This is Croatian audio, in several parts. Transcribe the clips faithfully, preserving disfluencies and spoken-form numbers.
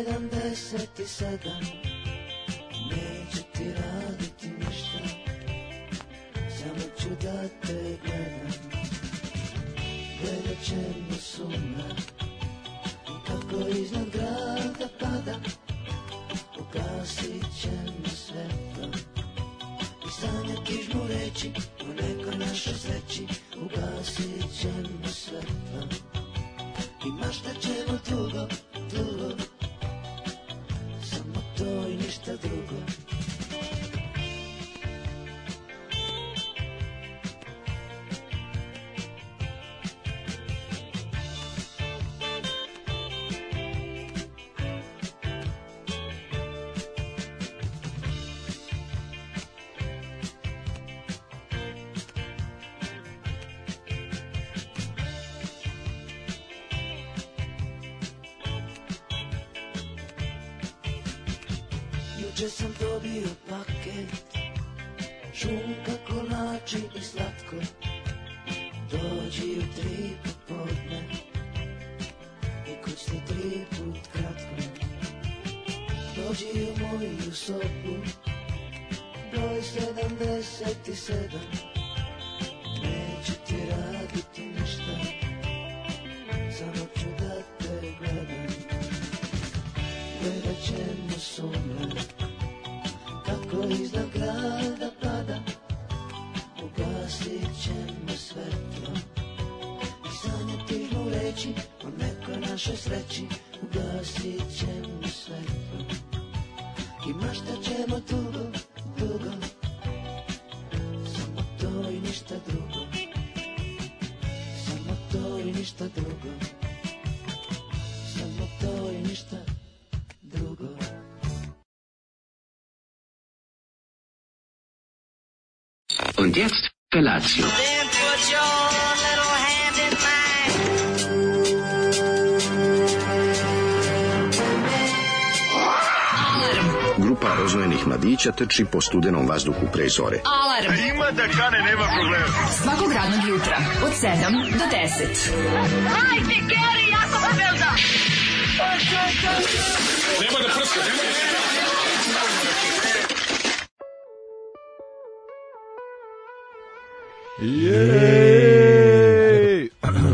sedamdeset sedam, neću ti raditi ništa, samo ću da te gledam. Gledat ćemo sunna, kako iznad grada pada, ugasit ćemo svetlo i sanjati žmureći o nekoj našoj sreći. Ugasit ćemo svetlo i maštat ćemo dugo, dugo, samo to i ništa drugo. Juče sam dobio paket, šunka, kolači i slatko. Dođi u tri popodne i kućni tri put kratko. Dođi u moju sobu, broj sedamdeset sedam. Neću ti raditi ništa, samo ću da te gledam. Gledat ćemo sunce, kako iznad grada pada, ugasit ćemo svetlo i sanjati žmureći o nekoj našoj sreći. Ugasit ćemo svetlo i maštat ćemo dugo, dugo, samo to i ništa drugo, samo to i ništa drugo, samo to i ništa drugo. Und jetzt Felatio. Then put your little hand in mine. Grupa rozvojenih mladića trči po studenom vazduhu pre zore. Alarm. Ima da kane, nema problema. Svakog radnog jutra od sedam do deset. Hajde, Geri, jako se velda. Nema da prska, nema da prska. Jej!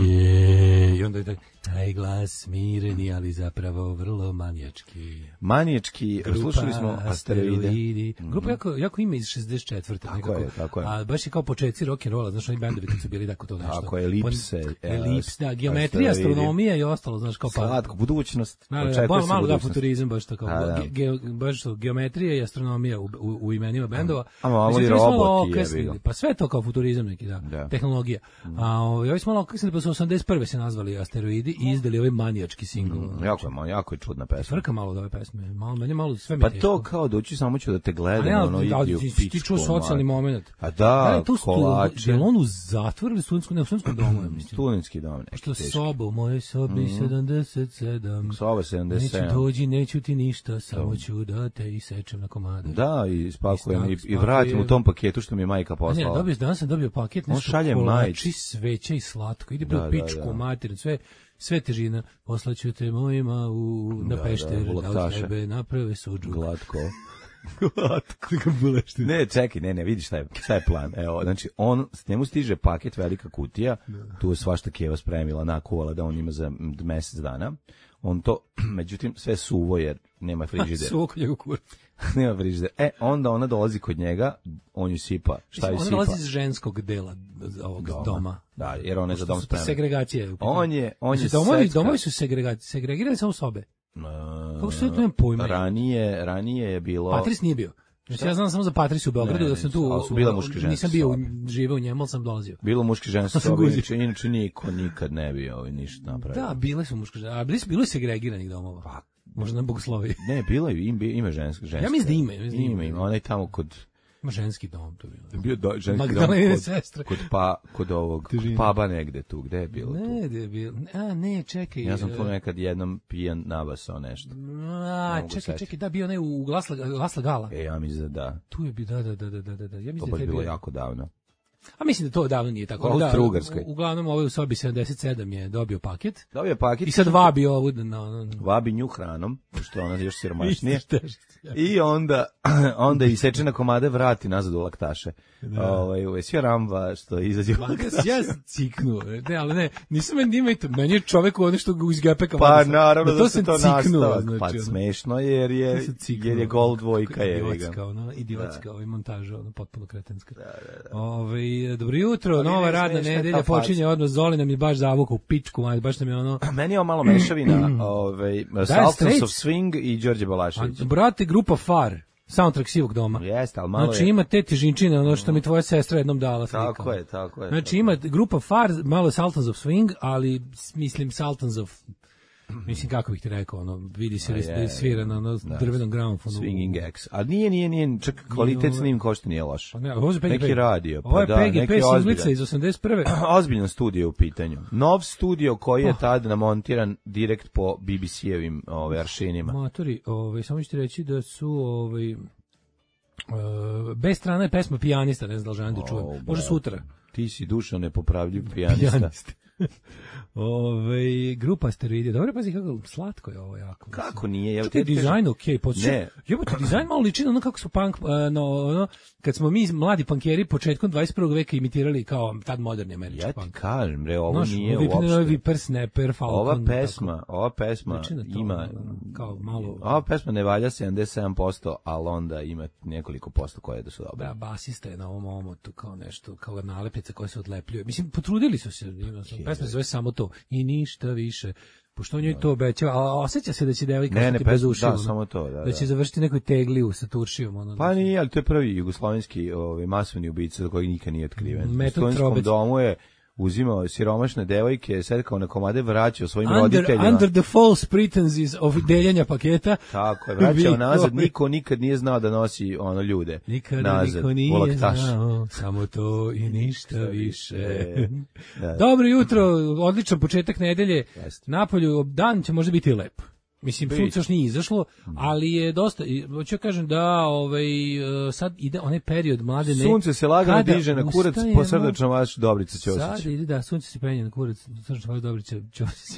Jej! I onda je taj glas smireni, ali zapravo vrlo manijački. Manijački, slušali smo Asteroide. Mm-hmm. Grupa jako, jako ime iz šezdeset četvrte Tako nekako. je, tako je. A baš je kao početci rock'n'rolla, znaš, oni bendovi kad su bili tako to nešto. Tako je, Elipse. Elips, da, geometrija, astronomija i ostalo, znaš, kao pa... Slatko, budućnost. Da, da, malo, malo da, futurizam, baš tako. Ge, ge, baš to, geometrija i astronomija u, u, u imenima bendova. A malo i roboti je. Pa sve to kao futurizam neki, da, da. Tehnologija. Mm. A ovi smo malo okresili, pa su osamdeset prve se nazvali Asteroidi i izdali ovaj manijački singl. Mm, jako je, jako je čudna pesma. Frka malo od ove pesme, malo, meni malo sve mi pa teško. to kao doći samo ću da te gledam, ja, ono da, idi u pičku. Ti čuo socijalni moment. A da, da kolače. Je on u zatvoru ili studentskom, ne, u studentskom domu, ja mislim. Studentski dom. Što soba u mojoj sobi mm. sedamdeset sedam. Soba sedamdeset sedam. Neću dođi, neću ti ništa, samo ću da te isečem na komade. Da, i spakujem i, i vratim u tom paketu što mi je majka poslala. Ne, dobio, danas sam dobio paket, nešto kolači, sveće i slatko. Ide da, pičku, da, da. Mater, sve... Sve težina, poslaću te mojima u, na da, Pešter, da, da od tebe naprave suđu. Glatko. Glatko, buleštine. Ne, čekaj, ne, ne, vidiš šta je, šta je plan. Evo, znači, on, s njemu stiže paket, velika kutija, da. Tu je svašta Keva spremila, nakuvala da on ima za mesec dana. On to, međutim, sve suvo jer nema frižider. Suvo kod njega kur. Nema frižider. E, onda ona dolazi kod njega, on ju sipa. Šta ju sipa? Ona dolazi iz ženskog dela ovog doma. doma. Da, jer on je za dom spremna. Segregacija je. On je, on je domovi, domovi su segregati, segregirani samo sobe. Uh, Kako se to nema pojma? Ranije, ranije je bilo... Patris nije bio. Znači, ja znam samo za Patrisu u Beogradu, ne, da sam tu, ali su bila muški ženske nisam bio živeo u njemu, ali sam dolazio. Bilo muški ženske sobe, inače, inače niko nikad ne bi ovaj ništa napravio. Da, bile su muški ženske, a bili su, bilo je segregiranih domova. Pa, možda na Bogosloviji. Ne, bilo je, ima, ima ženske, ženske. Ja mislim da ima. Ja mislim ima, ima, onaj tamo kod... Ima ženski dom, to bilo. Bio do, ženski Magdalene dom kod, sestre. Kod, pa, kod ovog, kod paba negde tu, gde je bilo ne, tu? Ne, gde je bilo, a ne, čekaj. Ja sam tu nekad jednom pijan nabasao nešto. A, čekaj, seti. čekaj, da, bio ne u Glasla, Glasla Gala. E, ja mislim da da. Tu je bio, da, da, da, da, da, da. Ja mislim to da je bilo bio... jako davno. A mislim da to davno nije tako. U da, Austro-Ugarskoj. Uglavnom ovaj u sobi sedamdeset sedam je dobio paket. Dobio paket. I sad vabi ovu na, na... vabi nju hranom, što ona je još siromašnije. I onda onda i sečena komade vrati nazad u laktaše. Da. Ovaj u sve ramba što izađe. Ja ciknu. Ne, ali ne, nisam meni imajte, meni je čovjek ono što ga iz gepeka. Pa naravno da, da se to nastava. Znači, pa smešno jer je jer je gol dvojka je idiotska, ona idiotska, ovaj montaža, ona potpuno kretenska. Da, da, da. Ovaj dobro jutro, ali nova radna nedelja počinje odmah. Zoli nam je baš zavukao u pičku, baš nam je ono. Meni je malo mešavina, ovaj Sultans of Swing i Đorđe Balašević. Brate, grupa Far. Soundtrack Sivog doma. Jeste, al malo znači je... ima te težinčine, ono što mi tvoja sestra jednom dala slika. Tako je, tako je. Znači tako ima je. grupa Far, malo Sultans of Swing, ali mislim Sultans of mislim kako bih ti rekao, ono vidi se da je svira na ono drvenom gramofonu. Swinging X. A nije, nije, nije, čak kvalitet snimka uopšte nije loš. Pa ne, ovo je P G P. Neki radio, pa ovo je da, P G P neki singlica iz osamdeset prve. Ozbiljan studio u pitanju. Nov studio koji je tad namontiran direkt po B B C-evim ove aršinima. Matori, ovaj samo ću ti reći da su ovaj Uh, bez strane pesma Pijanista, ne znam da li želim da čujem. Oh, može sutra. Ti si dušo nepopravljiv pijanista. Pijanista. Ove, grupa Asteroidi. Dobro, pazi kako slatko je ovo jako. Kako nije? Evo ti dizajn okej, okay, ne. Jebote, dizajn malo liči na ono kako su punk, uh, no, ono, kad smo mi mladi punkeri početkom dvadeset prvog veka imitirali kao tad moderni američki punk. Ja ti kažem, bre, ovo Noš, nije uopšte. Novi Viper, Snapper, Falcon. Ova pesma, tako. ova pesma to, ima, kao malo... Ova pesma ne valja sedamdeset sedam posto, ali onda ima nekoliko posto koje da su dobre. Da, basista je na ovom omotu kao nešto, kao nalepnica koja se odlepljuje. Mislim, potrudili su se, pesma se zove samo to. I ništa više. Pošto on njoj to obećava, a osjeća se da će devojka ne, ne, ostati bez ušiju. Da, samo to, da, da će završiti nekoj tegliju sa turšijom. Ono, pa nije, ali to je prvi jugoslovenski ovaj, masovni ubica za kojeg nikad nije otkriven. Metod u slovenskom domu je uzimao siromašne devojke, sedkao na komade, vraćao svojim under, roditeljima. Under the false pretenses of deljenja paketa. Tako je, vraćao nazad, niko nikad nije znao da nosi ono ljude. Nikada nazad, niko nije znao, samo to i ništa više. Da. Dobro jutro, odličan početak nedelje. Jeste. Napolju dan će možda biti lep. Mislim, sunce još nije izašlo, ali je dosta, hoću kažem da ovaj, sad ide onaj period mlade ne... Sunce se lagano diže na kurac, po srdačnom vaš Dobrica Ćosić. Sad ide, da, sunce se penje na kurac, srdačnom vaš Dobrica Ćosić.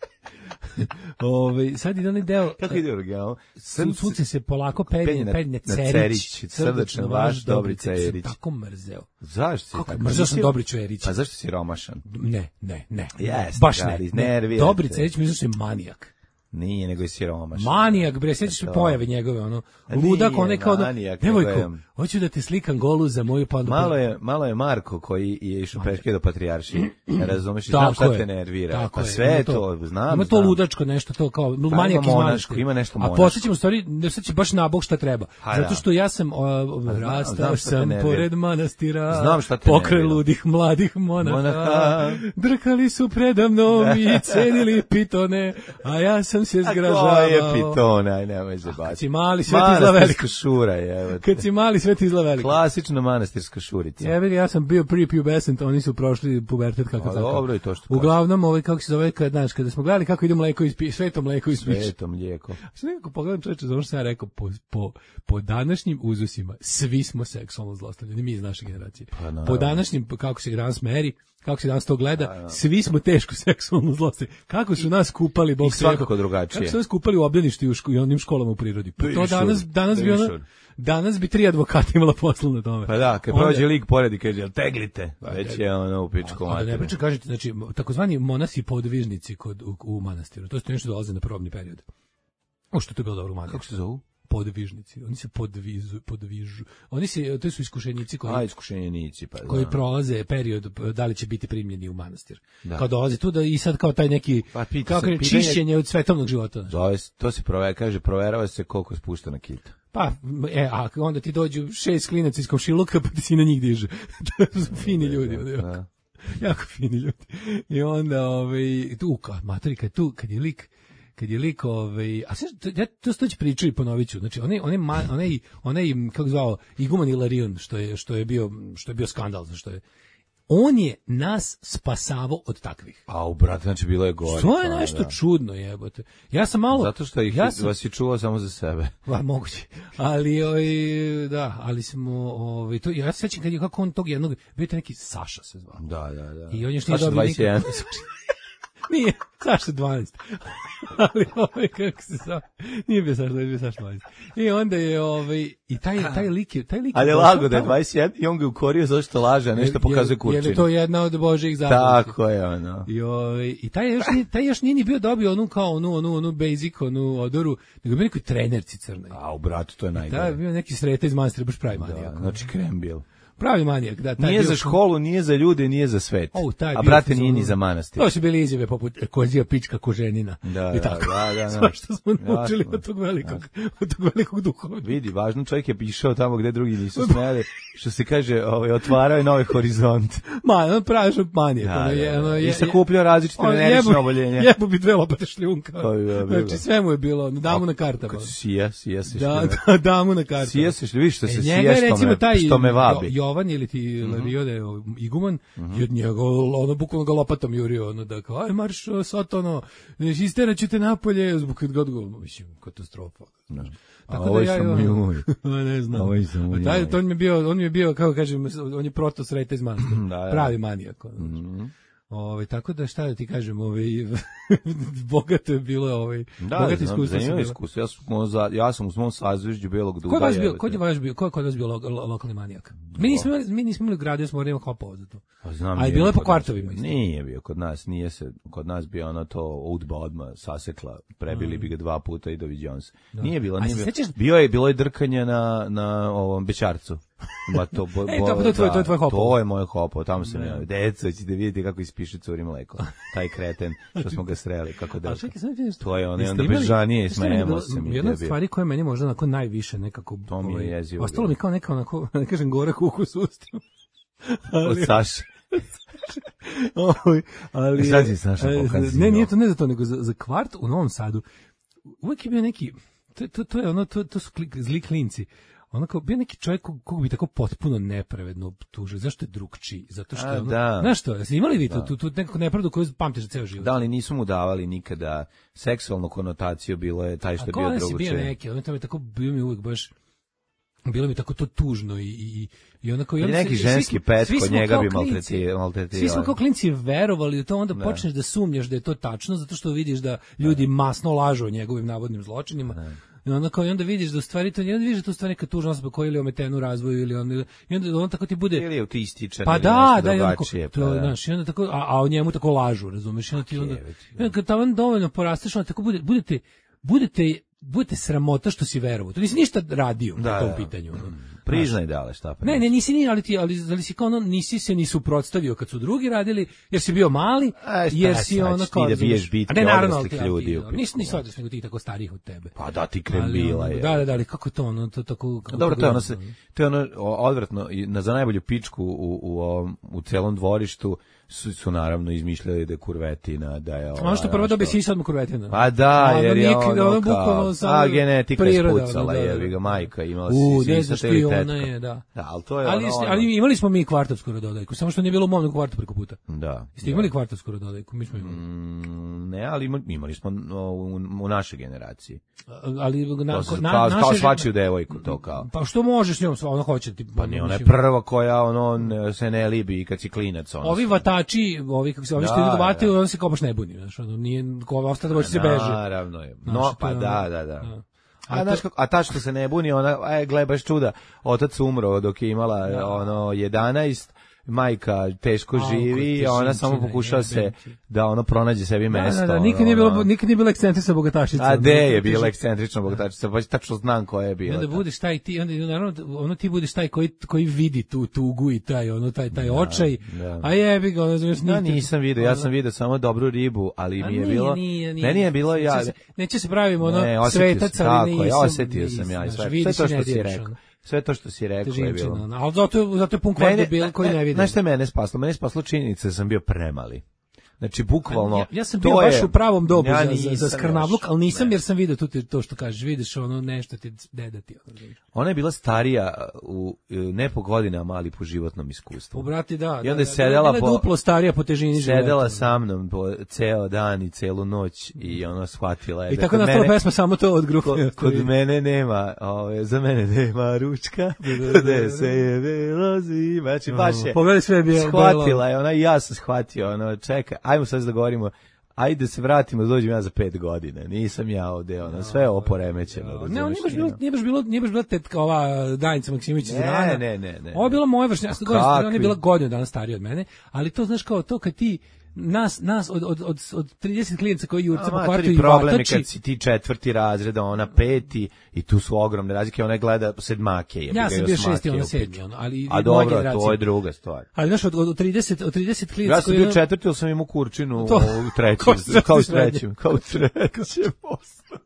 Ove, sad ide onaj deo... Kako ide original? Sunce se polako penje na, penje na Cerić, srdačno vaš Dobrica Erić. Tako mrzeo. Zašto si tako? Mrzeo sam Dobricu Erić. A zašto si romašan? Ne, ne, ne. Yes, baš ne. ne. Dobrica Erić mi znaš je manijak. Nije, nego je siromašan. Manijak, bre, sjećaš se pojave njegove, ono, ludak, onaj kao da, nevojko, hoću da te slikam golu za moju pandu. Malo je, malo je Marko koji je išao peške do patrijaršije, ne razumeš, i znam šta te nervira, pa sve to, znam, ima to ludačko nešto, to kao, manijak iz monaško, ima nešto monaško. A posjećamo stvari, da sad će baš nabog šta treba, zato što ja sam, rastao sam pored manastira, pokraj ludih mladih monaha, drkali su predamnom i cenili pitone, a ja sam se zgražavao. A ko je pitona, aj nemoj se baciti. Kad si mali, sve ti izla velika šura je. Kad si mali, sve ti izla velika. Klasična manastirska šurica. Jebe, ja sam bio prepubescent, oni su prošli pubertet kako tako. Dobro i to što. Uglavnom, ovaj kako se zove, kad znaš, kada smo gledali kako ide mleko iz piše, sveto mleko iz piše. Sveto mlijeko. Što nekako pogledam čoveče, zato što sam ja rekao po, po, po današnjim uzusima svi smo seksualno zlostavljani, mi iz naše generacije. Pa, po današnjim kako se danas meri, kako se danas to gleda, a, svi smo teško seksualno zlostavljani. Kako su nas kupali, bog se svakako drugačije. Kako su nas kupali u obdaništu i u ško, i onim školama u prirodi. Pa to danas, danas bi ona, danas bi tri advokata imala posla na tome. Pa da, kad onda, prođe lik pored i kaže, jel teglite? Već je ono u pičku materiju. Da ne priča, kažete, znači, takozvani monasi podvižnici kod, u, u manastiru, to su nešto dolaze na probni period. O, što to je bilo dobro u manastiru. Kako se zovu? Podvižnici, oni se podvizu, podvižu. Oni se, to su iskušenici koji A, iskušenici, pa koji da. prolaze period da li će biti primljeni u manastir. Da. Kao dolaze tu da i sad kao taj neki pa, kako je čišćenje od svetovnog života. To, to se provera, kaže, proverava se koliko je spuštena kita. Pa, e, a onda ti dođu šest klinaca iz komšiluka, pa ti si na njih diže. To su fini ljudi. Da, da. Jako fini ljudi. I onda, ovaj, tu, ka, materika, tu, kad je lik, kad je lik, ovaj, a sve, ja to stoći priču i ponovit ću, znači, onaj, onaj, onaj, onaj, kako zvao, Iguman Ilarion, što je, što je bio, što je bio skandal, što je, on je nas spasavao od takvih. A u brate, znači bilo je gore. To je nešto da. čudno, jebote. Ja sam malo... Zato što ih ja sam, vas je čuvao samo za sebe. Va, moguće. Ali, oj, da, ali smo... Ovaj, to, ja se sjećam kad je kako on tog jednog... Bio je neki Saša se zvao. Da, da, da. I on još nije dobio nikako... Nije, Saša dvanaest. Ali ovaj, kako se zove, nije bio Saša, bio Saša dvanaest. I onda je, ovaj, i taj, taj lik je, taj lik ali je lago da je dvadeset jedan i on ga ukorio zato što laže, a nešto pokazuje kurčinu. Je li to jedna od Božjih zapovesti? Tako je, ono. I, ovaj, i taj još, nije, taj još nije ni bio dobio onu kao onu, onu, onu basic, onu odoru, nego bio neki trenerci crnoj. A u bratu, to je najgore. Da, je bio neki Sreta iz Manastira, baš pravi manijak. Znači krem bil. Pravi manijak, da. Taj nije bio... za školu, nije za ljude, nije za svet. O, a brate nije ni za manastir. To su bili izjave poput kozija pička koženina. Da, i tako. da, da. da. Sva što smo naučili od tog velikog, od tog velikog duhovnika. Vidi, važno čovjek je išao tamo gde drugi nisu smeli, što se kaže, ovaj, otvarao je nove horizont. Ma, on pravi manijak. Da, ono je, da, da. Ono je, I sakupljao različite venerične oboljenja. Jebo bi dve lopate šljunka. Znači, sve mu je bilo, damu na kartama. Kad sija, sija se da, da, damu na kartama. Sija se, vidiš što se e, sija što me, taj, što me vabi. Jovan ili ti Rio da je iguman, mm-hmm. i od njega ono bukvalno ga lopatom jurio, ono da kao, aj marš satono, isteraću te napolje, zbog kad god go, mislim, katastrofa. No. Tako a ovo da ja, sam ono, ne znam. Ovo sam a taj, to on mi je bio, on mi je bio, kako kažem, on je proto Sreta iz Manastira, da, da. pravi manijak. Ono, mm-hmm. Ove, tako da šta da ti kažem, ovaj bogato je bilo, ovaj da, bogato iskustvo. Da, iskustvo. Ja sam za ja sam u svom sazvežđu Belog Duga. Ko je bio, ko je vaš bio, ko je kod vas bio lo, lo, lokalni manijak? Mi nismo mi nismo imali grad, smo morali hopao za to. Pa znam. A je bilo po kvartovima isto. Nije bio kod nas, nije se kod nas bio ono to udba odma sasekla, prebili bi ga dva puta i doviđons. Nije bilo, nije bilo. Bio je bilo je drkanje na na ovom Bećarcu. Ma to bo, e, to, to, to, to je tvoj hopo. To je moj hopo, tamo sam ja. Deco, ćete vidjeti kako ispiše curi mleko. Taj kreten što smo ga sreli, kako da. To je ono, i onda bežanije i smejemo se. Jedna od stvari koja meni možda onako najviše nekako... To mi je jezivo. Ostalo mi kao neka onako, ne kažem gore kuku s ustima. Od Saše. Oj, ali... Sad si Saša pokazio. Ne, nije to ne za to, nego za, za kvart u Novom Sadu. Uvijek je bio neki... To, to, to je ono, to, to su kli, zli klinci. Onako, bio neki čovjek kog bi tako potpuno nepravedno optužili. Zašto je drugčiji? Zato što je ono... Da. Znaš što, jeste imali vi tu, tu, tu nekako nepravdu koju pamtiš za ceo život? Da, ali nisu mu davali nikada seksualnu konotaciju, bilo je taj što je bio drugčiji. A ko bio neki, ono tamo je tako, bio mi uvijek baš... Bilo mi tako to tužno i i i onako i on neki se, ženski svi, pet kod njega bi maltretirao. Svi smo kao klinci verovali da to, onda ne. Počneš da sumnjaš da je to tačno zato što vidiš da ljudi ne. Masno lažu o njegovim navodnim zločinima. Ne. I onda kao i onda vidiš da u stvari to, i onda vidiš da to u stvari neka tužna osoba koja ili ometena u razvoju ili on i onda on tako ti bude ili je autističan pa ili da, da, drugačije, to, pa da. Znaš, i onda tako a, a o njemu tako lažu, razumeš? I onda ti onda, i onda kad tamo dovoljno porasteš, onda tako bude, budete budete budete sramota što si verovao. To nisi ništa radio da, na tom da. pitanju. Ono. Priznaj da li šta pa. Ne, ne, nisi ni, ali ti, ali, ali si kao ono, nisi se ni suprotstavio kad su drugi radili, jer si bio mali, A, jer si ono kao... Ti da biješ bitke ne, naravno, odraslih ljudi. Nisi ni odraslih, nego ti tako starijih od tebe. Pa da, ti krembila je. Da, da, da, ali kako to ono, to tako... Kako dobro, to je ono, se, to je ono odvratno, na, za najbolju pičku u, u, u, u celom dvorištu su, su naravno izmišljali da je kurvetina, da je... Ono što prvo dobije sisa od kurvetina. A da, jer je ono kao... A genetika je spucala, jer ga majka imala sisa ili tetka. Da. Da, ali to je ali, ono, ali imali smo mi kvartovsku rododajku, samo što nije bilo u mom kvartu preko puta. Da. Jeste imali kvartovsku rododajku? Mi smo imali. Mm, ne, ali imali, imali smo u, u našoj generaciji. Ali na, to se, na, kao, naše, kao svačiju devojku, to kao. Pa što možeš s njom, ona hoće ti. Pa ne, ona je prva koja ono se ne libi kad si klinac. Ono ovi vatači, ovi kako se ovi što idu do vate, on se kao baš ne buni, znaš, ono nije ko ostane da će se beže. Naravno je. No, pa da, da, da. A, a, ta, a ta što se ne buni, ona, aj, gle, baš čuda, otac umro dok je imala da. ono jedanaest, majka teško a, živi, a ona samo pokušava se da ono pronađe sebi mesto. Da, da, da, nikad nije bilo, nikad nije bila ekscentrična bogatašica. A de je bila ekscentrična bogatašica, baš tačno znam koja je bila. Onda budeš taj ti, onda naravno ono ti budeš taj koji koji vidi tu tugu i taj ono taj taj očaj. Da. A jebi ga, ono znači ja nisam video, ja sam video samo dobru ribu, ali mi je bilo nije, nije, meni je bilo ja neće se, neće se pravimo ono ne, svetac, ali nisam. Ja osjetio sam ja sve, sve to što si rekao. Sve to što si rekao je bilo. Ali zato, zato je pun kvart bil koji ne vidi. Znaš što je mene spaslo? Mene spaslo činjenica da sam bio premali. Znači, bukvalno, ja, ja sam bio baš je, u pravom dobu ja za, za, za skrnavluk, ali nisam ne. jer sam vidio tu te, to što kažeš, vidiš ono nešto ti deda ti. Ono, ona je bila starija u, ne po godinama, ali po životnom iskustvu. U brati, da. I onda je da, sedela da, po... duplo starija po težini života. Sedela sa mnom po ceo dan i celu noć i ono shvatila je. I da tako nastala pesma samo to od grupe. Kod, kod mene nema, ove, za mene nema ručka, gde se je bilo zima. Znači, baš je pogledaj sve bilo. Shvatila je, ona i ja sam shvatio, ono, čekaj, ajmo sad da govorimo, ajde se vratimo, dođem ja za pet godina, nisam ja ovde, ono, sve je oporemećeno. Ne, nije baš bilo, nije baš bilo, nije baš bila tetka ova Danica Maksimović iz Rana. Ne, ne, ne, ne. Ovo je bila moja vršnja, ona je bila godinu dana starija od mene, ali to, znaš, kao to kad ti nas nas od od od od trideset klijenata koji jurca po kvartu i problem je vatači. kad si ti četvrti razred, ona peti i tu su ogromne razlike, ona gleda sedmake. Ja, ja sam bio šesti, ona sedmi, ono, ali a dobro, to je druga stvar. Ali znaš, od, od trideset od trideset klijenata ja sam bio četvrti, ali sam imao kurčinu to, u trećem, kao u trećem, kao u trećem osnovi.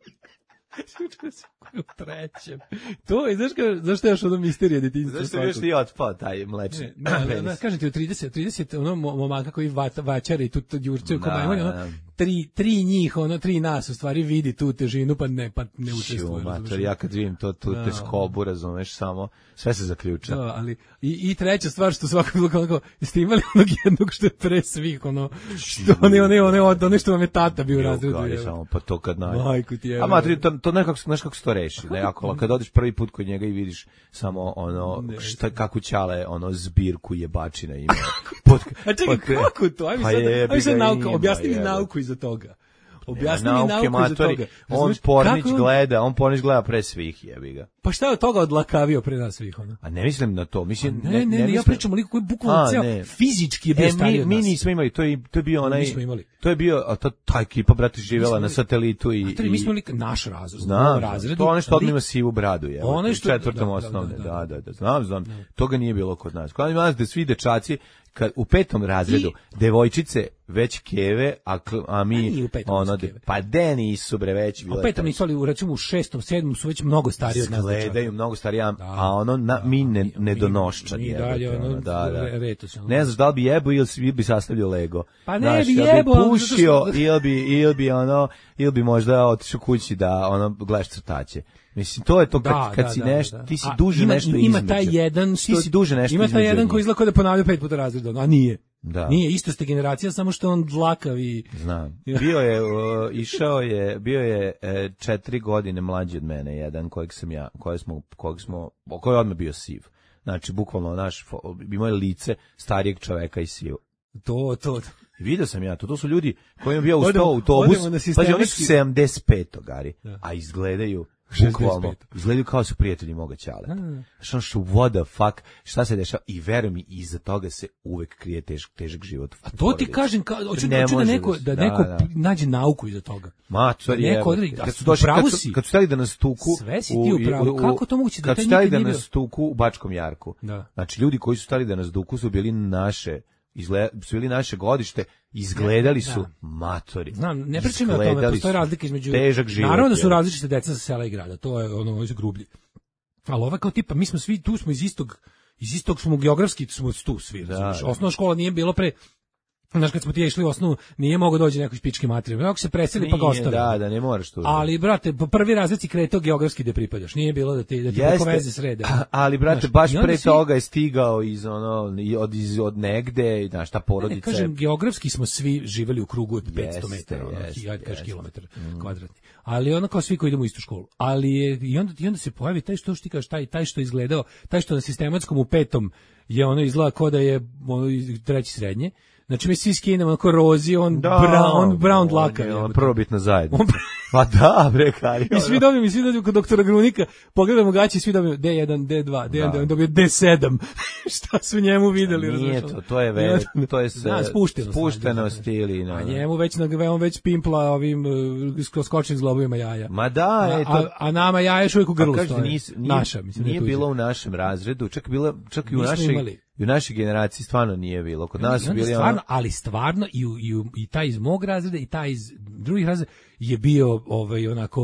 U trećem. To je, znaš, zašto je još ono misterija detinjstva? Zašto je još nije otpao taj mlečni? Ne, ne, ne, kažem ti, u trideset, trideset ono momaka koji vat, vačari tu jurce ko majmoni, ono, tri, tri njih, ono, tri nas u stvari vidi tu težinu, pa ne, pa ne učestvuje. Mater, ja kad vidim to, tu te skobu, razumeš, samo, sve se zaključa. Da, ali, i, i treća stvar što svakog bilo kao, jeste imali onog jednog što je pre svih, ono, što one, one, one, one, što vam je tata bio u razredu. Samo, pa to kad naj... Majku ti je. A matri, to, to nekako, znaš kako se to reši, nekako, kad odeš prvi put kod njega i vidiš samo, ono, šta, kako ćale, ono, zbirku jebačina ima. Pod, a čekaj, pod, kako to? Ajme sad, ajme sad nauka, objasni mi nauku iza toga. Objasni mi nauku iza toga. On Pornić gleda, on Pornić gleda pre svih, jebi ga. Pa šta je od toga odlakavio pre nas svih, ono? A ne mislim na to, mislim... Ne, ne, ne, ne, ja pričam o liku koji bukvalno ceo fizički je bio e, stariji od nas. Mi nismo imali, to je, to je bio onaj... Nismo imali. To je bio, a ta, ta ekipa, brate, živjela na satelitu i... A to je, mi smo imali naš razred, znam, razredu. To ono što odmah ima sivu bradu, je. Ono što... Četvrtom osnovne, da, da, da, znam, znam. Toga nije bilo kod nas. Kod nas da svi dečaci, kad u petom razredu I... devojčice već keve, a, a mi a ono de, pa de nisu bre već bile. A u petom nisu, ali u recimo u šestom, sedmom su već mnogo stariji od nas. Gledaju mnogo stariji, da, a ono na, da, mi ne, ne donošča mi dalje, ono, da, da. Retos, ono. Ne znaš da li bi jebo ili bi sastavljao Lego. Pa ne znaš, bi jebo, bi pušio ili bi ili bi ono ili bi možda otišao kući da ono gledaš crtaće. Mislim, to je to kad, da, kad da, si da, nešto, da. ti si a, duže ima, nešto ima između. taj jedan što, ti si duže nešto ima taj jedan njih. koji izgleda kao da ponavlja pet puta razredom, a nije. Da. Nije, isto ste generacija, samo što on dlakav i... Znam. Bio je, uh, išao je, bio je uh, četiri godine mlađi od mene, jedan kojeg sam ja, kojeg smo, kojeg smo, koji je odmah bio siv. Znači, bukvalno naš, imao je lice starijeg čoveka i siv. To, to, to. Vidio sam ja to, to su ljudi koji im bio u sto autobus, pazi, oni su sedamdeset pet gari, da. A izgledaju bukvalno, izgledaju kao su prijatelji moga ćaleta. Znaš, ono što, what the fuck, šta se dešava, i veruj mi, iza toga se uvek krije težak, težak život. A to ti kažem, ka, hoću, ne hoću da neko, da neko da, da. nađe nauku iza toga. Ma, to je, kad su došli, kad su, kad su stali da nas tuku, sve si ti u pravu, kako to moguće da kad su stali da nas tuku u Bačkom Jarku, da. Znači, ljudi koji su stali da nas tuku su bili naše, izgleda, su bili naše godište, izgledali su da. matori. Znam, ne pričam o tome, postoje razlika između... Težak život. Naravno da su različite deca sa sela i grada, to je ono, ovo je grublje. Ali ova kao tipa, mi smo svi, tu smo iz istog, iz istog smo geografski, smo tu svi. Da, da. Osnovna škola nije bilo pre... Znaš, kad smo ti išli u osnovu, nije mogo doći neko iz pičke materije. Ako se preseli, pa ga ostavi. Da, da, ne moraš tu. Ali, brate, prvi razred si kretao geografski gde pripadaš. Nije bilo da ti, da ti preko veze srede. Ali, brate, znaš, baš pre si... toga je stigao iz, ono, od, iz, od negde, znaš, ta porodica. Ne, kažem, geografski smo svi živeli u krugu od petsto metara, ono, hajde kaži kilometar mm. kvadratni. Ali ono kao svi koji idemo u istu školu. Ali je, i onda, i onda se pojavi taj što, što ti kažeš, taj, taj što je izgledao, taj što na sistematskom u petom je ono izgleda kao da je ono, treći srednje. Znači mi svi skinemo onako rozi, on da, brown, brown dlaka. On prvobitna zajednica. Pa da, bre, kari. I svi dobijemo, i svi dobijemo kod doktora Grunika, pogledamo gaći, svi dobijemo D jedan, D dva, D jedan, da. D jedan, dobije D sedam. Šta su njemu videli? Nije to, to je ve, to je se, da, spuštenost, spuštenost ili... No, a njemu već, on već pimpla ovim uh, skočnim zglobovima jaja. Ma da, a, je to... A, a nama jaja još uvijek u grlu stoje. Nis, nije, naša, mislim. Nije bilo u našem razredu, čak, bila, čak i u našoj... I u našoj generaciji stvarno nije bilo. Kod nas bili stvarno, ono... ali stvarno i, i, i taj iz mog razreda i taj iz drugih razreda je bio ovaj onako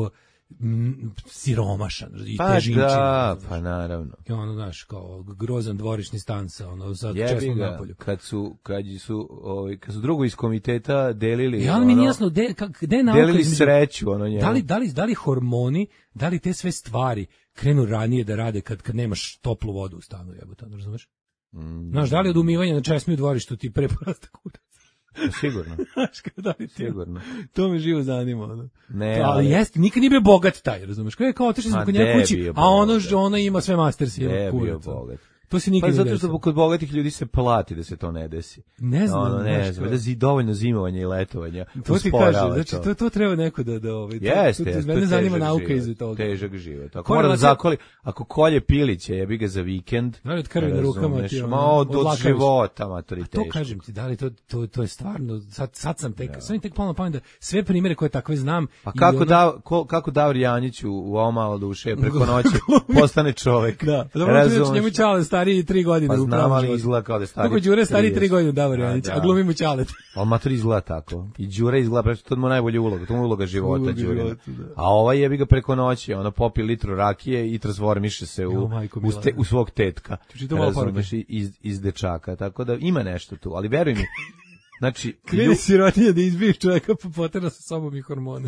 m, siromašan i Pa težinčin. da, pa naravno. I ono, znaš, kao grozan dvorišni stan sa ono, sa Jebi česmom ga, napolju. kad su, kad su, ovaj, kad su drugo iz komiteta delili, Ja, ono mi nije jasno, gde, kak- gde je nauka delili između- sreću, ono njemu. Da li, da, li, da li hormoni, da li te sve stvari krenu ranije da rade kad, kad nemaš toplu vodu u stanu, jebote, razumeš? Mm. Znaš, da li od umivanja na česmi u dvorištu ti pre porasta kurac? Sigurno, Znaš, kao da li ti... sigurno. To me živo zanima, ono. Ne, ali, ali- jeste, nikad nije bio bogat taj, razumeš? Kao je kao otišli smo Ma, kod gde njega je kući, bio a ono, bogat? ona ima sve mastersi, Gde je evo, bio kurac. bogat? To se nikad Pa ne zato desilo. što kod bogatih ljudi se plati da se to ne desi. Ne znam, ono, ne znaš, znam, kao- da zi dovoljno zimovanja i letovanja. To ti usporava kaže, znači to to treba neko da da ovaj. to- Jeste, to- to- jeste, mene to je zanima težak nauka život, iz toga. Težak život. Ako Ko mora da relacija- zakoli, ako kolje piliće, jebi ga za vikend. Da li od krvi na rukama razumeš, ti, ono, ma od, od odlakaviš? života, matori, A to teško. kažem ti, da li to, to, to je stvarno, sad, sad sam tek, sad mi tek palo na pamet da sve primjere koje takve znam. Pa i kako, ono- da, ko, kako Davor Janjić u, u ovo malo duše preko noći postane čovek. Da, pa dobro, to Razumeš? je njemu Ćale stariji tri godine Pa u znam, pravom ali životu. izgleda kao da je stari Kako Đure stariji tri trideset. godine Davor Da, Janić, da. a glumi mu Ćalet. On matori izgleda tako. I Đura izgleda, prešto to mu najbolja uloga, to mu je uloga života Uloga Đurina. života, da. A ovaj jebi ga preko noći, ono popi litru rakije i transformiše se u, Jo, majko u, mila. ste, u svog tetka. Čitam malo Razumeš, iz, iz dečaka, tako da ima nešto tu, ali veruj mi, znači, Kreni sirotinja da izbiješ čovjeka pa potera sa sobom i hormone.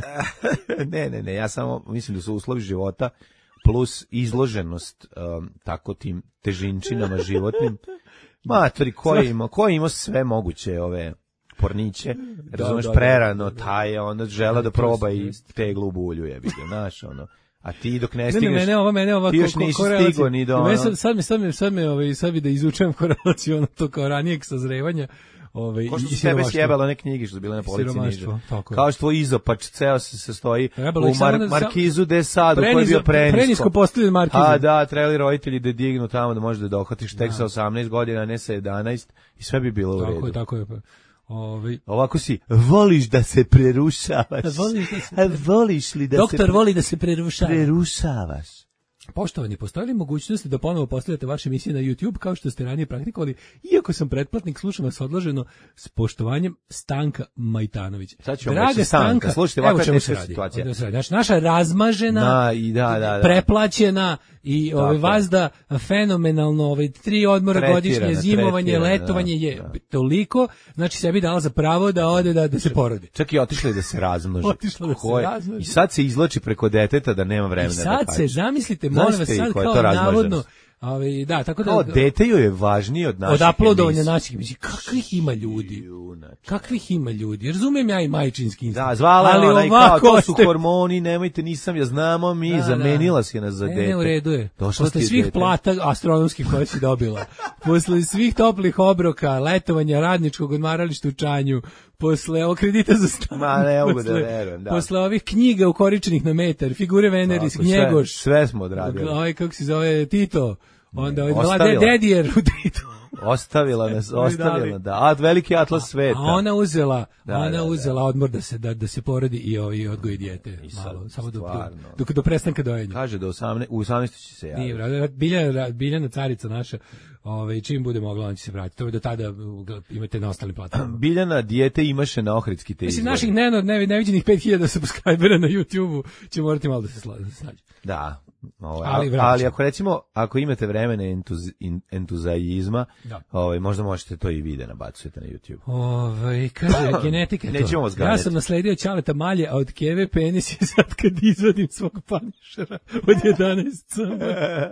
ne, ne, ne, ja samo mislim da su uslovi života plus izloženost um, tako tim težinčinama životnim. Matori, ko je imao, ko je imao sve moguće ove porniće, razumeš, da, da, prerano, da, da. taj je onda žela da To proba jest, i jest. teglu u bulju, jebi ga, znaš, ono. A ti dok ne Ne, stigneš, ne, mene ova, mene ova ti još ko- nisi korelacija. stigo ni do Mene ono. sad, sad me, sad me, sad me, ovaj, sad bi da izučujem korelaciju, ono to kao ranijeg sazrevanja, ovaj, Ko što i su tebe siromaštva. sjebalo one knjige što su bile na polici niže. Siromaštvo, tako je. Kao što tvoj izopač ceo se sastoji Trebalo u ih samo mar, da- Markizu de Sadu, koji je Prenisko- bio prenisko. prenisko postavljen Markizu. A da, trebali roditelji da dignu tamo da možeš da dohvatiš tek sa osamnaest godina, a ne sa jedanaest i sve bi bilo u Tako redu. je, tako je. pa. Ovaj, Ovako si, voliš da se prerušavaš. Voliš da se A voliš li da doktor se pre- voli da se prerušava. prerušavaš? Poštovani, postoji li mogućnost da ponovo postavljate vaše emisije na YouTube kao što ste ranije praktikovali? Iako sam pretplatnik, slušam vas odloženo s poštovanjem Stanka Majtanović. Sad ću vam reći Stanka. Slušajte, evo ovakva čemu se teška radi. situacija. Ovdje se radi. Znači, naša razmažena, Da, i da, da, da. preplaćena i ovaj, je. vazda fenomenalno, ovaj, tri odmora Tretirana, godišnje, zimovanje, tretirana, letovanje da, je da. toliko, znači sebi dala za pravo da ode da, da se porodi. Čak i otišla je da se razmnoži. Otišla da se Ko je- razmnoži. I sad se izloči preko deteta da nema I vremena da sad se, kaže. zamislite, Znaš molim vas, ti sad ko je kao to razmaženost? navodno, ovaj, da, tako da... Kao dete joj je važnije od naših od uploadovanja emisija. naših emisija. Kakvih ima ljudi? Junače. Kakvih ima ljudi? Razumijem ja i majčinski instinkt. Da, zvala ali ona i kao, ovako to su ste- hormoni, nemojte, nisam ja, znamo mi, Da, da. zamenila si nas za Ne, dete. ne, u redu je. Došla Posle ti je svih dete. plata astronomskih koje si dobila, posle svih toplih obroka, letovanja radničkog odmarališta u Čanju, posle ovog kredita za stan, Ma, ne mogu da posle- verujem, da. posle ovih knjiga ukoričenih na metar, figure Veneris, Tako, sve- Gnjegoš, Sve smo odradili. ovaj, kako se zove, Tito, onda ovaj ostavila. Vlade Dedijer u Tito. Ostavila nas, Ovi ostavila, dali. da. A veliki atlas sveta. A ona uzela, Da, ona da, da. uzela odmor da se da, da se porodi i ovi odgoji dijete sad, malo, samo do, stvarno. dok do prestanka dojenja. Kaže da osamnaest u osamnaest će se Nije, javiti. brate, Biljana, Biljana carica naša, ovaj čim bude mogla on će se vratiti. To je do tada uh, imate na ostalim platformama. Biljana dijete imaše na Ohridski te Mislim izvore. naših ne, ne, neviđenih pet hiljada subscribera na YouTubeu će morati malo da se sla- da se snađe. Da. Ovaj, Ali ali, vraćamo. ali ako recimo, ako imate vremena entuz, in, entuzaizma, Da. ovaj, možda možete to i vi da nabacujete na YouTube. Ovaj kaže genetika je to. Nećemo vas Ja ganjati. sam nasledio ćaleta malje, a od keve penis je sad kad izvadim svog panišera od jedanaest cm.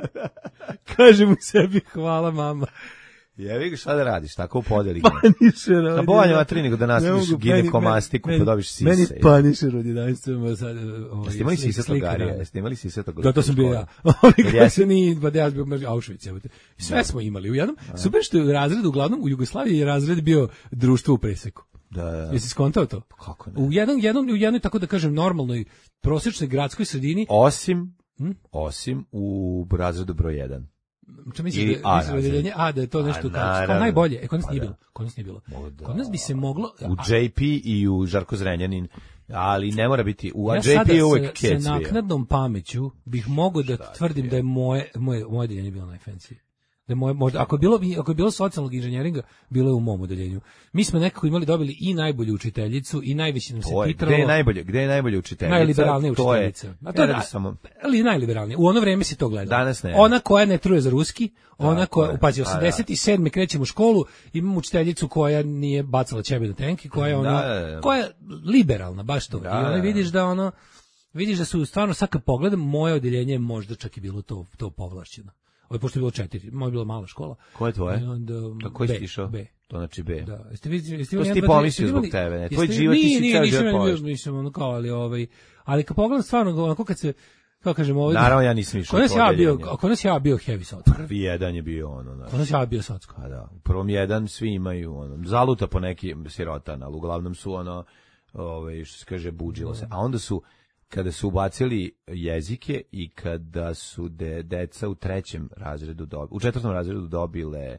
Kaže mu sebi hvala mama. Jevi ga, šta da radiš, tako u podeli. Panišera. Na od bolje jedanaest matri nego da nastaviš Ne mogu, ginekomastiku meni- pa dobiš sise. Meni panišer od jedanaest cm sad. Ovaj, Jeste imali slik- sise slika togarija? rane. Jeste imali sise togarija? Da, to sam bio ja. Jel Ovi jesi? kaže ni, pa da ja bio mrzi Auschwitz, evo te. Sve smo imali u jednom. Super što je u razredu, uglavnom u Jugoslaviji je razred bio društvo u preseku. Da, da. Jesi skontao to? Kako ne? U jednom, jednom, u jednoj, tako da kažem, normalnoj, prosječnoj gradskoj sredini, Osim, Hm? osim u razredu broj jedan. što misliš Ili da, A misliš da je razred. odeljenje A, da je to nešto A, kao, kao naravno. najbolje. E, kod nas Pa nije da. bilo. Kod nas nije bilo. O, da. Kod nas bi se moglo... U a- J P i u Žarko Zrenjanin, ali ne mora biti, u ja J P sada je uvek sa, kec sa bio. naknadnom pameću bih mogao da tvrdim da je moje, moje, moje odeljenje bilo najfancy. Da moje, možda, ako je bilo ako je bilo socijalnog inženjeringa, bilo je u mom odeljenju. Mi smo nekako imali dobili i najbolju učiteljicu i najviše nam se to je, titralo. Gde je najbolje? Gde je najbolja učiteljica? Najliberalnija to je, učiteljica. A to je ja samo ali najliberalnija. U ono vreme se to gleda. Danas ne. Ona koja ne truje za ruski, ona Tako koja je. pazi A, da. osamdeset sedme krećemo u školu, imamo učiteljicu koja nije bacala ćebe na tenk i koja je ona Da, da, da. koja je liberalna baš to. Da, I ona da, da. vidiš da ono vidiš da su stvarno sad kad pogledam moje odeljenje je možda čak i bilo to to povlašćeno. Ovo je pošto je bilo četiri, moja je bila mala škola. Ko je tvoje? I onda Na koji B, si išao? B. To znači B. Da, jeste vi jeste To si imali ti jedan, dva, tri- pomislio jeste zbog imali- tebe, ne? jeste- Tvoj život ti nije, si nije, ceo nisam život ja bio- polažeš. mislim ono kao ali ovaj ali kad pogledam stvarno onako kad se kako kažemo ovdje. Naravno, ja nisam išao Kod nas u to ja bio, odeljenje. kod nas ja bio heavy socko. Prvi jedan je bio ono, znaš. Kod nas ja bio socko. Pa da, u prvom jedan svi imaju ono, zaluta po neki sirotan, ali uglavnom su ono, ovaj, što se kaže, budžilo se. A onda su, kada su ubacili jezike i kada su de, deca u trećem razredu, dobi, u četvrtom razredu dobile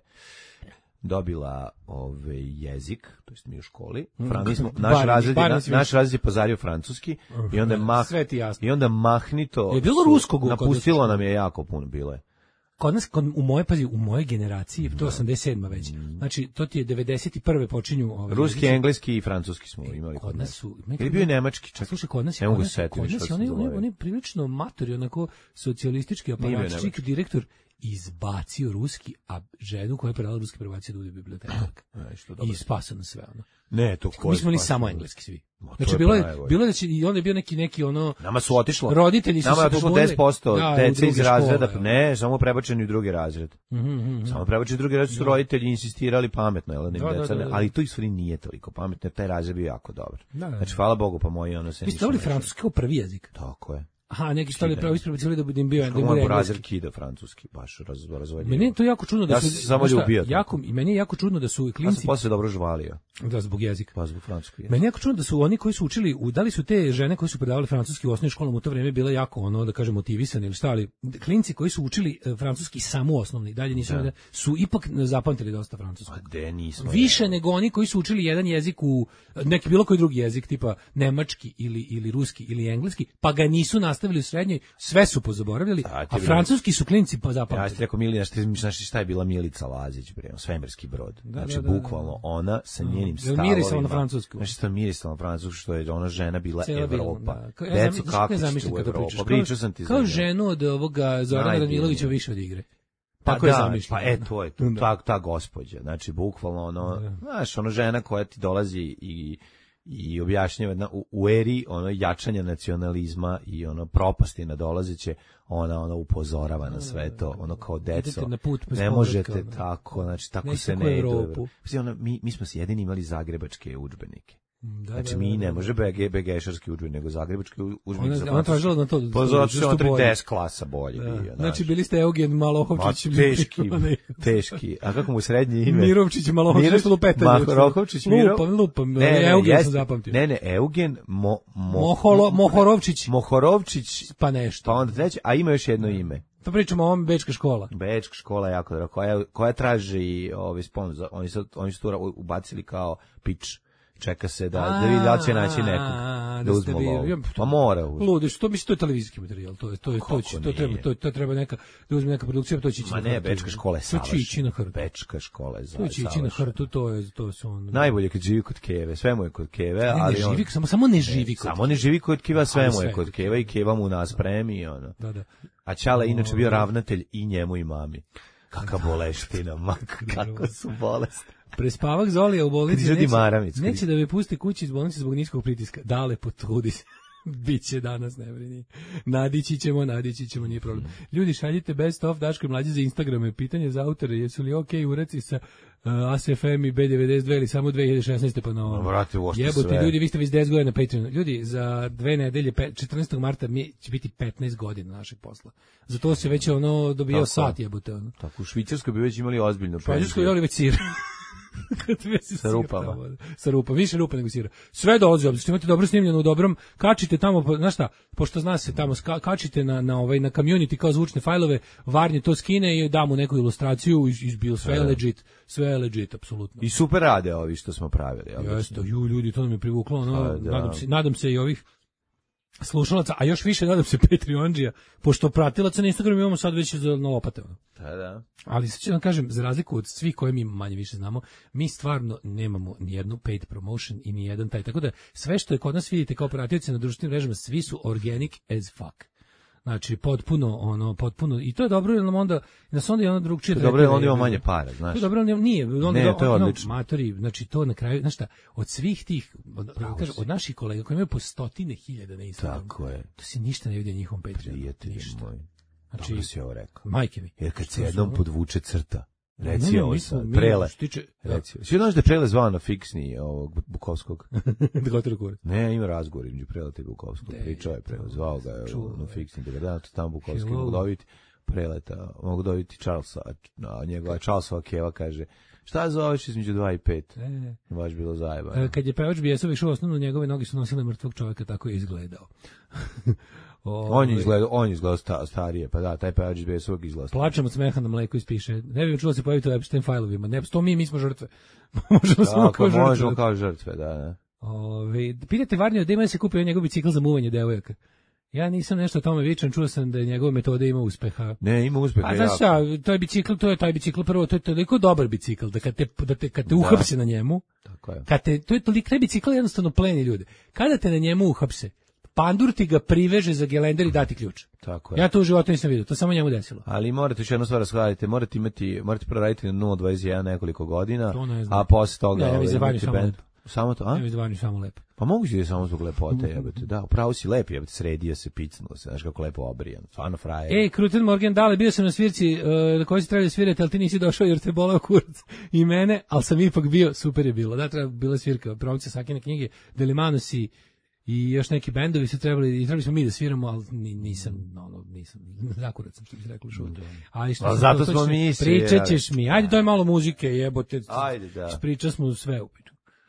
dobila ovaj jezik, to jest mi u školi. Fran, mi smo, naš Bar- razred, je, bar na, nas naš razred je pozario francuski i onda mah, Sve ti jasno. i onda mahnito Je bilo su- ruskog u- napustilo kod nas? nam je jako puno bilo je. Kod nas, kod, u moje, pazi, u moje generaciji, to je osamdeset sedma već. Znači, to ti je devedeset prve počinju ove Ruski, jezici. engleski i francuski smo imali Kod nas su... Ili bio je nemački, čak. Slušaj, kod nas je, Ne kod mogu nas, se setiti kod više nas je kako oni, se oni, zove. oni prilično matori, onako socijalistički Nije bio aparatčik, nemački. direktor izbacio ruski, a ženu koja je predala ruski prebacio da bude bibliotekarka. Aj, što dobro. I spasa na sve, ono. Ne, to ko Mi je smo ni spasio? samo engleski svi. Ma, to Znači, je bilo pa je, najbolje. bilo je da će, i onda je bio neki, neki ono... Nama su otišlo. Roditelji su Nama je se otišlo pobunili. deset posto Da, u dece druge iz razreda, škole, ne, samo prebačeni u drugi razred. Mhm, mhm. Samo prebačeni u drugi razred su roditelji insistirali pametno, jel da im Da, da, deca ne- da, da. ali to i stvari nije toliko pametno, jer taj razred bio jako dobar. Da, da, da. Znači, hvala Bogu, pa moji ono se Vi ste nisu dobili mešali. francuski kao prvi jezik. Tako je. Aha, neki stali Kidanje. pravo isprobacili da bi im bio da im Kako bude moj engleski. razred kida francuski, baš raz, razvaljivo. Meni je to jako čudno da Ja su sam se samo znaš šta, ljubio to. Jako i meni je jako čudno da su i Ja sam klinci posle dobro žvalio, da zbog jezika. pa zbog francuskog. Meni je jako čudno da su oni koji su učili, u, da li su te žene koje su predavale francuski u osnovnoj školi u to vrijeme bile jako ono da kažem motivisane ili šta, ali klinci koji su učili e, francuski samo osnovni, dalje nisu Da. su ipak zapamtili dosta francuskog. Pa de nismo. Više nego oni koji su učili jedan jezik u neki bilo koji drugi jezik tipa nemački ili ili ruski ili engleski, pa ga nisu nastavili u srednjoj, sve su pozaboravljali, A, ti a bi- francuski su klinci pa Ja zapamtili. ti rekao Milina, šta, znaš šta je bila Milica Lazić, bre, svemirski brod. Znači, da, da, da. bukvalno ona sa njenim Jel stavovima. mirisala na francusku? Znači, što je mirisala na francusku, što je ona žena bila Cela bila, Evropa. da. Kao- ja Deco, zamislim- kako ja ćete zamišljam u kad to Evropu? pričaš. Pričao sam ti za Kao nju. ženu od ovoga Zorana Najdivnije. Radmilovića više od igre. Pa Tako je da, zamišljeno. pa e, to je to, ta, ta gospođa, znači, bukvalno ono, znaš, ono žena koja ti dolazi i i objašnjava na, u, u eri ono jačanja nacionalizma i ono propasti nadolazeće, ona ona upozorava na sve to, ono kao deco, Idete na put bez ne povratka, možete ono. tako, znači tako Nećete se ko ne ide. u Evropu. Evropu. Znači, ono, mi, mi smo se jedini imali zagrebačke udžbenike. Da, Znači da, mi da, ne da. može B G, BG-šarski udžbenik, nego zagrebački udžbenik Ona- za ona francuski. tražila na to- Pa zato što što je on bolje. trideset klasa bolje Da. bio. Znači znaš. bili ste Eugen Ma, Malohovčić, teški, onaj- teški. A kako mu srednje ime? Mirovčić i Malohovčić, Mirović, nešto lupetanje. Marohovčić, Miro. Lupam, lupam, Ne, ne, Eugen jeste. sam zapamtio. Ne, ne, Eugen Mo, Mo, Moholo, Mohorovčić, Mohorovčić, pa nešto. pa onda treće, a ima još jedno ime. To pričamo o ovom Bečka škola. Bečka škola je jako dobra, koja, koja traži ovi sponsor. Oni su, oni su tu ubacili kao pič. Čeka se da, da vidi da li će naći nekog A, da ste uzmu bili- lovu. ja, Pa mora uzmu. Ludi, što misli to je televizijski materijal, to je to je to, Kako će, to nije? treba to, to treba neka da uzme neka produkcija, to će ići Ma na ne, hrtu. Bečka škola je To će ići savršena. na hrtu. Bečka škola je To će ići na hrtu, to je to su on. Najbolje kad živi kod Keve, sve mu je kod Keve, Ne, ali ne on, živi, samo samo ne živi kod. samo ne živi kod Keva, sve Ali mu je sve kod kod Keva i Keva mu nas premi, ono. Da, da. A Ćala je inače bio ravnatelj i njemu i mami. Kaka boleština, ma, kako su bolesti. Prespavak Zolija u bolnici Kad izvadi neće, maramic, kad neće da me pusti kući iz bolnice zbog niskog pritiska. Dale, potrudi se. Biće danas, ne brini. Nadići ćemo, nadići ćemo, nije problem. Ljudi, šaljite best of Daško i Mlađe za Instagrame. Pitanje za autore, jesu li okej uraci sa uh, A S F M i B devedeset dve ili samo dve hiljade šesnaeste pa na ovom. Vrati, uošte Jebote, sve. ljudi, vi ste već deset godina na Patreonu. Ljudi, za dve nedelje, pe- četrnaestog marta, mi će biti petnaest godina našeg posla. Za to se već ono dobijao Tako. sat, jebote, ono. Tako, u Švicarskoj bi već imali ozbiljnu Španjolsko je li već sir. Kad već Sa rupama. Sa rupa, više rupa nego sira. Sve dolazi obzir, što imate dobro snimljeno u dobrom, kačite tamo, pa, znaš šta, pošto zna se tamo, ska, kačite na, na, ovaj, na community kao zvučne fajlove, Varnje to skine i da mu neku ilustraciju, iz, izbil, sve je legit, sve je legit, apsolutno. I super rade ovi što smo pravili. jel da? Jeste, ju, ljudi, to nam je privuklo, no, Pa, da. nadam, se, nadam se i ovih slušalaca, a još više nadam se Patreonđija, pošto pratilaca na Instagramu imamo sad već za novopate. Da, da. Ali sad ću vam kažem, za razliku od svih koje mi manje više znamo, mi stvarno nemamo ni jednu paid promotion i ni jedan taj. Tako da sve što je kod nas vidite kao pratilci na društvenim mrežama, svi su organic as fuck. Znači, potpuno, ono, potpuno, i to je dobro, jer nam onda, nas onda je ono drugčije. Dobro je, on ima manje para, znaš. To je dobro, on nije, on, ne, on, to je on, odlično. Matori, znači, to na kraju, znaš šta, od svih tih, od, kažem, od naših kolega koji imaju po stotine hiljada na Instagramu, tako je. To se ništa ne vidi na njihovom Patreonu. Prijatelji moj, znači, dobro si ovo rekao. Majke mi. Jer kad se jednom podvuče crta, reci ne, ne, ovo mi sad, smo- mi Prele, što tiče- reci. Svi znaš da je Prele zvao na fiksni ovog Bukovskog? Da gotovo kurac. Ne, ima razgovor između Preleta i Bukovskog. De, Pričao je Prele, zvao ga je čuo, na fiksni, da ga da, tamo Bukovski Hello. mogu dobiti Preleta, mogu dobiti Charlesa, a njegova Charlesova keva kaže, šta zoveš između dva i pet? E. Baš bilo zajebano. E, Kad je pevač Bijesov išao u osnovnu, njegove noge su nosile mrtvog čovjeka, tako je izgledao. On je izgledao, on je izgledao sta, starije, pa da, taj pevač iz Besovog izgleda. Plačem od smeha na mleku ispiše. Ne bi čulo se pojaviti u Epstein failovima. Ne, to mi, mi smo žrtve. možemo samo Tako, kao žrtve. možemo kao žrtve, da, da. Ove, pitate Varnija da ima se kupio njegov bicikl za muvanje devojaka. Ja nisam nešto o tome vičan, čuo sam da je njegove metode ima uspeha. Ne, ima uspeha. A znaš šta, to je bicikl, to je taj bicikl, prvo, to je toliko dobar bicikl, da kad te, da te, kad te uhapse na njemu, Tako je. kad te, to je toliko, taj bicikl jednostavno pleni ljude. Kada te na njemu uhapse, pandur ti ga priveže za gelender i dati ključ. Tako je. Ja to u životu nisam vidio, to samo njemu desilo. Ali morate još jednu stvar shvatiti, morate imati, morate proraditi na nula dvadeset jedan nekoliko godina, To ne znam. a posle toga Ne, ne, ovaj, za Vanju imate samo band. lepo. Samo to, a? Ne mi samo lepo. Pa moguće da je samo zbog lepote, jebote. Da, upravo si lep, jebote, sredio se, picnuo se, znaš kako lepo obrijan. Stvarno frajer. Ej, Kruten Morgan, dale, bio sam na svirci uh, na kojoj se trebali svirati, ali ti nisi došao jer te boleo kurac i mene, ali sam ipak bio, super je bilo. Da, treba bila svirka, promocija Sakine knjige, Delimanosi i još neki bendovi su trebali, i trebali smo mi da sviramo, ali ni- nisam, ono, nisam, zakurac sam, što bi se reklo šut. Ali što A sam- zato to- to smo će- mi se, Pričat ćeš mi, ajde daj malo muzike, jebote. Ajde, da. Pričat smo sve upitu.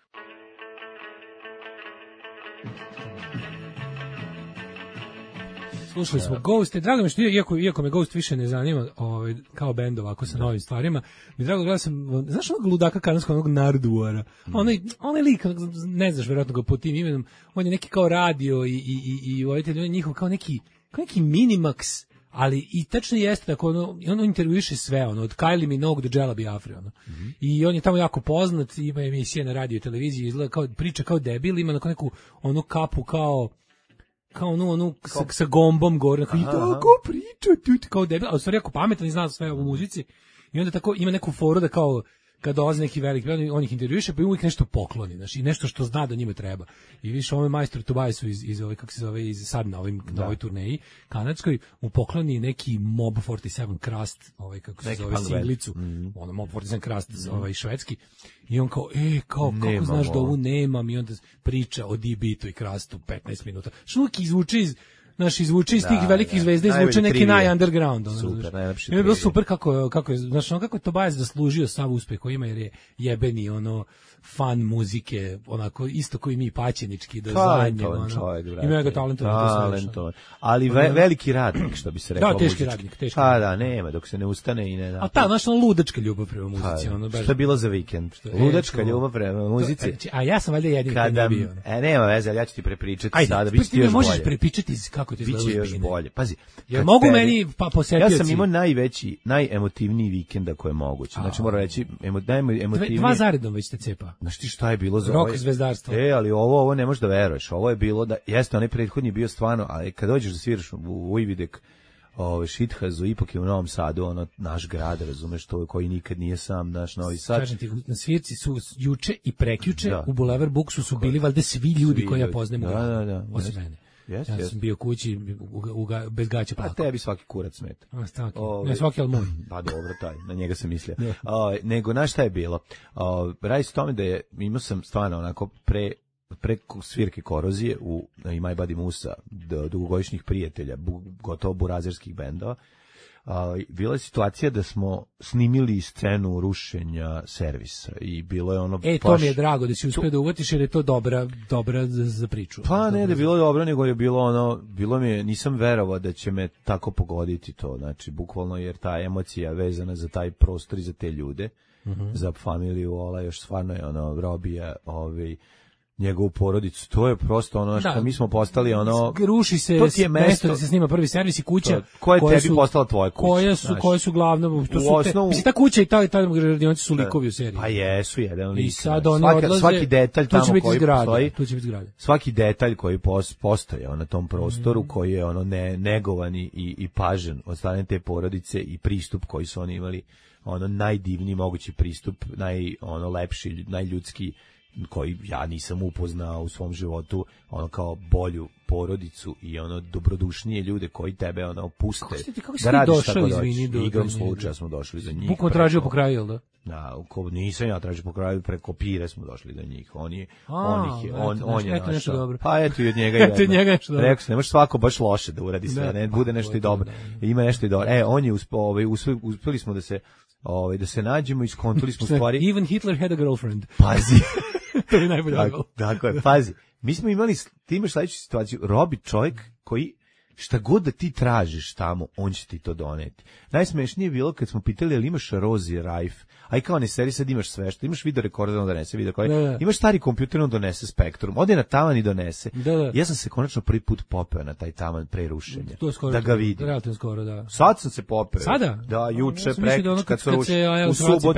Slušali smo Ghost, drago mi što iako iako me Ghost više ne zanima, ovaj kao bend ovako sa novim stvarima. Mi drago gledao sam, znaš onog ludaka kanadskog onog Nardwara. Onaj onaj lik, ne znaš verovatno ga po tim imenom, on je neki kao radio i i i i ovaj on je njihov kao neki kao neki Minimax, ali i tačno jeste tako, ono, on intervjuiše sve, ono, od Kylie Minogue do Jela Biafre, ono. Mm-hmm. I on je tamo jako poznat, ima emisije na radio i televiziji, izgleda kao, priča kao debil, ima neku onu kapu kao, kao onu, onu sa, sa gombom gore, kao, i tako priča, tu, kao debil, a u stvari jako pametan i zna sve o muzici. I onda tako ima neku foru da kao, kad dolazi neki veliki, on ih intervjuiše, pa im uvijek nešto pokloni, znači, i nešto što zna da njima treba. I više ove majstor Tobias su iz, iz ove, kako se zove, iz, sad na, ovim, na ovoj turneji kanadskoj, mu pokloni neki Mob četrdeset sedam Crust, ovaj, kako se Neki zove, punk singlicu, band. ono Mob četrdeset sedam Crust, mm-hmm. ovaj, švedski, i on kao, e, kao, kako Nemam znaš da ovo. ovu nemam, i onda priča o D-Beatu i Crustu petnaest minuta. Što uvijek izvuče iz, Naš izvuče iz tih Da, velikih da. zvezda, izvuče Najbolji neki trivija. naj-underground. Ono, Super, znaš. najlepši I je bilo trivija. super kako, kako je, znaš, ono kako je Tobias zaslužio sav uspeh koji ima, jer je jebeni, ono, fan muzike, onako, isto koji mi paćenički, do zadnje, Talentovan ono. čovjek, brate. I mega talentovan. to sve, Talentovan. Ali ve, Ono- veliki radnik, što bi se reklo. Da, teški muzički. radnik, teški Pa radnik. da, nema, dok se ne ustane i ne... A ta, znaš, ono, ludačka ljubav prema muzici, Pa, ono, baš. što je bilo za vikend? e, Ludačka to- ljubav prema muzici. To- A ja sam valjda jedini koji Kada, nije bio. ono. e, nema veze, ali ja ću ti prepričati Ajde, sada, bit će ti ti mi još možeš bolje. prepričati kako ti izgleda Biće još Uzbine. bolje. Pazi. Jer kad mogu tebi- meni pa posetioci. Ja sam imao najveći, najemotivniji vikenda koji je moguće. Znači, moram reći, emo, Dve, najemotivniji... dva zaredom već te cepa. Znaš ti šta je bilo za Rok ovaj- zvezdarstvo. E, ali ovo, ovo ne možeš da veruješ. Ovo je bilo da, jeste, onaj prethodni je bio stvarno, ali kad dođeš da sviraš u Ujvidek, ove, Šithazu, ipak je u Novom Sadu, ono, naš grad, razumeš, to koji nikad nije sam, naš Novi Sad. Kažem ti, na svirci su juče i prekjuče Da. u Boulevard Booksu su bili valjda svi ljudi Svi koje ja ljudi. poznajem u Da, gradu, da, da. osim Jeste. mene. Jeste, Ja jeste. sam bio kući u, u, ga- bez gaća Pa plako. tebi svaki kurac smeta. A, svaki. Ove- Ne, svaki, ali moj. Pa dobro, taj, na njega sam mislio. O, nego, znaš šta je bilo? O, radi se tome da je, imao sam stvarno onako pre, pre svirke Korozije u i My Body Musa, do, dugogodišnjih prijatelja, bu, gotovo burazerskih bendova. A, bila je situacija da smo snimili scenu rušenja servisa i bilo je ono E, to baš- mi je drago da si uspio da uvatiš jer je to dobra, dobra za, za priču. Pa ne, Dobra da je za- bilo dobro, nego je bilo ono, bilo mi je, nisam verovao da će me tako pogoditi to, znači, bukvalno, jer ta emocija vezana za taj prostor i za te ljude, Mhm. za familiju, ola, još stvarno je ono, robija, ovaj, njegovu porodicu. To je prosto ono što da. mi smo postali ono ruši se to ti je mesto, mesto da se snima prvi servis i kuća to, koja je tebi su, postala tvoja kuća. Koje su, koje su glavno to su osnovu, te, mislim ta kuća i ta ta radionice su likovi u seriji. Pa jesu jedan lik. I sad oni svaki, odlaze, svaki detalj tamo koji zgrada, postoji. Tu će biti zgrada. Svaki detalj koji postoji na tom prostoru mm. koji je ono ne, negovani i, i pažen od strane te porodice i pristup koji su oni imali, ono najdivniji mogući pristup, naj ono lepši, najljudski koji ja nisam upoznao u svom životu, ono kao bolju porodicu i ono dobrodušnije ljude koji tebe ono puste. Kako ti, kako da radiš tako izvini, do, igrom slučaja smo došli do njih. Bukvalno tražio po kraju, jel da? Da, ko nisam ja tražio po kraju, preko Pire smo došli do njih. On je on ih je on on je našao. Pa eto i od njega je. Eto njega nešto. Rekao sam, nemaš svako baš loše da uradi sve, ne bude nešto i dobro. Ima nešto i dobro. E, on je uspeo, ovaj uspeli smo da se ovaj da se nađemo i skontali smo stvari. Even Hitler had a girlfriend. Pazi. To je najbolje. Tako, tako je, pazi. Mi smo imali, ti imaš sledeću situaciju, Robi čovjek koji šta god da ti tražiš tamo, on će ti to doneti. Najsmešnije je bilo kad smo pitali, ali imaš Rozi Rife, a i kao ne seri sad imaš sve što, imaš video rekorder, on donese video koji, da, da. Imaš stari kompjuter, on donese Spektrum, ode na tavan i donese. Da, da. Ja sam se konačno prvi put popeo na taj tavan pre rušenja, skoro, da ga vidim. Relativno skoro, da. Sad sam se popeo. Sada? Da, juče, ja prekič, da kad su rušili. U, subot,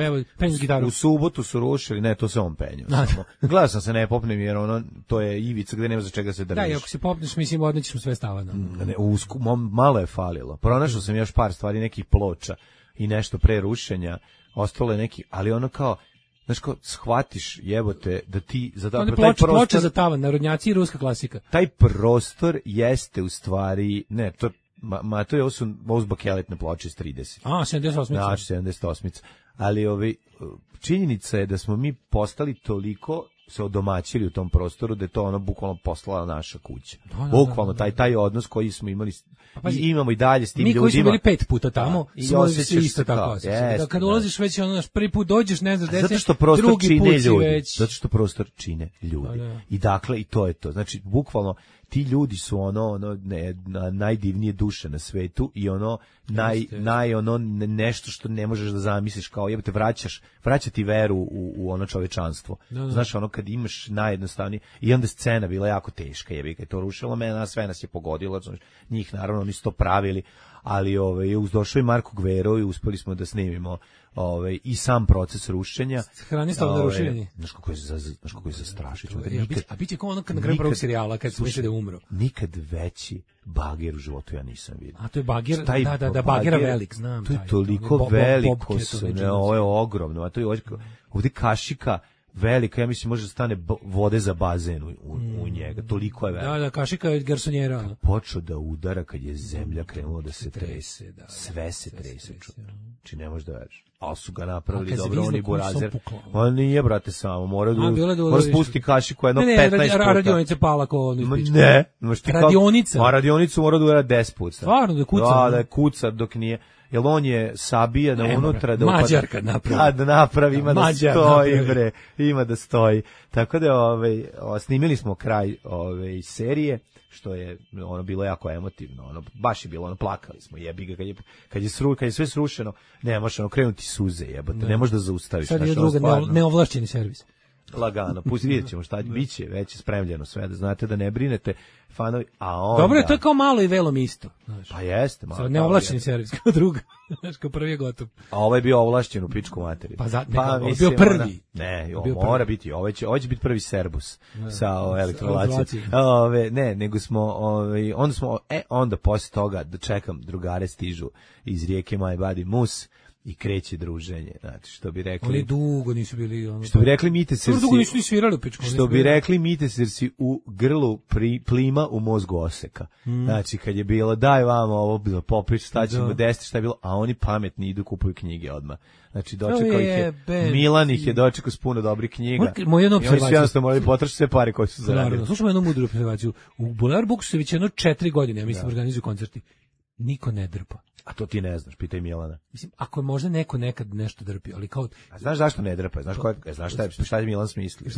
u subotu su rušili, ne, to se on penio. Gledao sam se, ne popnem, jer ono, to je ivica gde nema za čega se držiš. Da, i ako se popneš, mislim, odnećeš sve stavano. Mm, ne, usku, malo je falilo. Pronašao sam još par stvari, nekih ploča i nešto pre rušenja, ostalo je neki, ali ono kao, znaš kao, shvatiš, jebote, da ti za da, taj prostor, ploča za tavan, narodnjaci i ruska klasika. Taj prostor jeste u stvari, ne, to ma, ma to je ovo su bakelitne ploče iz trideset. A, sedamdeset osam. Znači, sedamdeset osam. Ali ovi, činjenica je da smo mi postali toliko se odomaćili u tom prostoru da je to ono bukvalno poslala naša kuća. Da, da, bukvalno taj taj odnos koji smo imali pa, i imamo i dalje s tim mi ljudima. Mi koji smo bili pet puta tamo, da, smo se isto tako osjećali. Da kad ulaziš već ono naš prvi put dođeš, ne znaš gde si. Zato što prostor drugi čine put ljudi. Već... Zato što prostor čine ljudi. Da, da. I dakle i to je to. Znači bukvalno ti ljudi su ono ono ne, na, najdivnije duše na svetu i ono naj jeste, naj ono nešto što ne možeš da zamisliš, kao jebote vraćaš vraćati veru u, u ono čovečanstvo. Da, da. Znaš ono kad imaš najjednostavnije i onda scena bila jako teška, jebi ga, to rušilo mene, sve nas je pogodilo, znači njih naravno oni su to pravili, ali ovaj uz došao i Marko Gvero i uspeli smo da snimimo ovaj i sam proces rušenja. Hranistavo na rušenje. Znaš kako je za znaš kako je zastrašujuće. A biće kao ono kad na kraju prvog serijala kad smo da umro. Nikad veći bager u životu ja nisam vidio. A to je bager, taj, da, da, da, bagera velik, znam. To je toliko to, veliko, se, ne, ovo je ogromno, a to je ovdje kašika velika, ja mislim može da stane vode za bazen u, u, u njega, toliko je velika. Da, da, kašika je garsonjera. Počeo da udara kad je zemlja krenula da se trese, da, sve se trese, či ne možeš da veriš. Ali su ga napravili dobro, oni burazer. On nije, brate, samo, mora da, mora spusti kašiku jedno petnaest puta. Ne, radionica pala ko ono izpička. Ne, radionica. Ma radionicu mora da udara deset puta. Stvarno, da kuca. Da, da kuca dok nije. Jel on je sabija da unutra da Mađar kad napravi. Da, da napravi, ima da Mađar stoji, napravi. Bre, ima da stoji. Tako da ovaj snimili smo kraj ove serije, što je ono bilo jako emotivno, ono baš je bilo, ono plakali smo, jebi ga kad je kad je sru, kad je sve srušeno, ne možeš ono krenuti suze, jebote, ne, ne možeš da zaustaviš. Sad je druga ne, neovlašćeni servis. Lagano, pusti, vidjet ćemo šta biće, već je spremljeno sve, da znate da ne brinete, fanovi, a onda... Dobro je, to je kao malo i velom isto. Znaš. Pa jeste, malo. Neovlašćeni servis, kao druga, znaš, kao prvi je gotov. A ovaj je bio ovlašćen u pičku materiju. Pa, za, ne, pa ovo je bio prvi. Ona, ne, ovo mora biti, ovo će, ovo će biti prvi Serbus ne, sa elektrolacijom. Ove, ne, nego smo, ove, onda smo, e, onda posle toga, da čekam, drugare stižu iz rijeke My Body Mus, i kreće druženje, znači što bi rekli. Oni dugo nisu bili ono. Što bi rekli Mitesirsi. Dugo nisu ni svirali pičku. Što bi rekli Mitesirsi u grlu pri, plima u mozgu oseka. Mm. Znači kad je bilo daj vama ovo bilo poprič, šta ćemo desiti, šta je bilo, a oni pametni idu kupuju knjige odmah. Znači dočekao ih je ben, Milan ih je dočekao s puno dobrih knjiga. Moj jedno observaciju. Oni su jednostavno morali potrošiti sve pare koje su zaradili. Slušamo jednu mudru observaciju. U Boulevard Books se već jedno četiri godine, ja mislim, organizuju koncerti. Niko ne drpa. A to ti ne znaš, pitaj Milana. Mislim, ako je možda neko nekad nešto drpi, ali kao... A znaš zašto ne drpa? Znaš, ko je, znaš šta, je, šta je Milan smislio? Šta?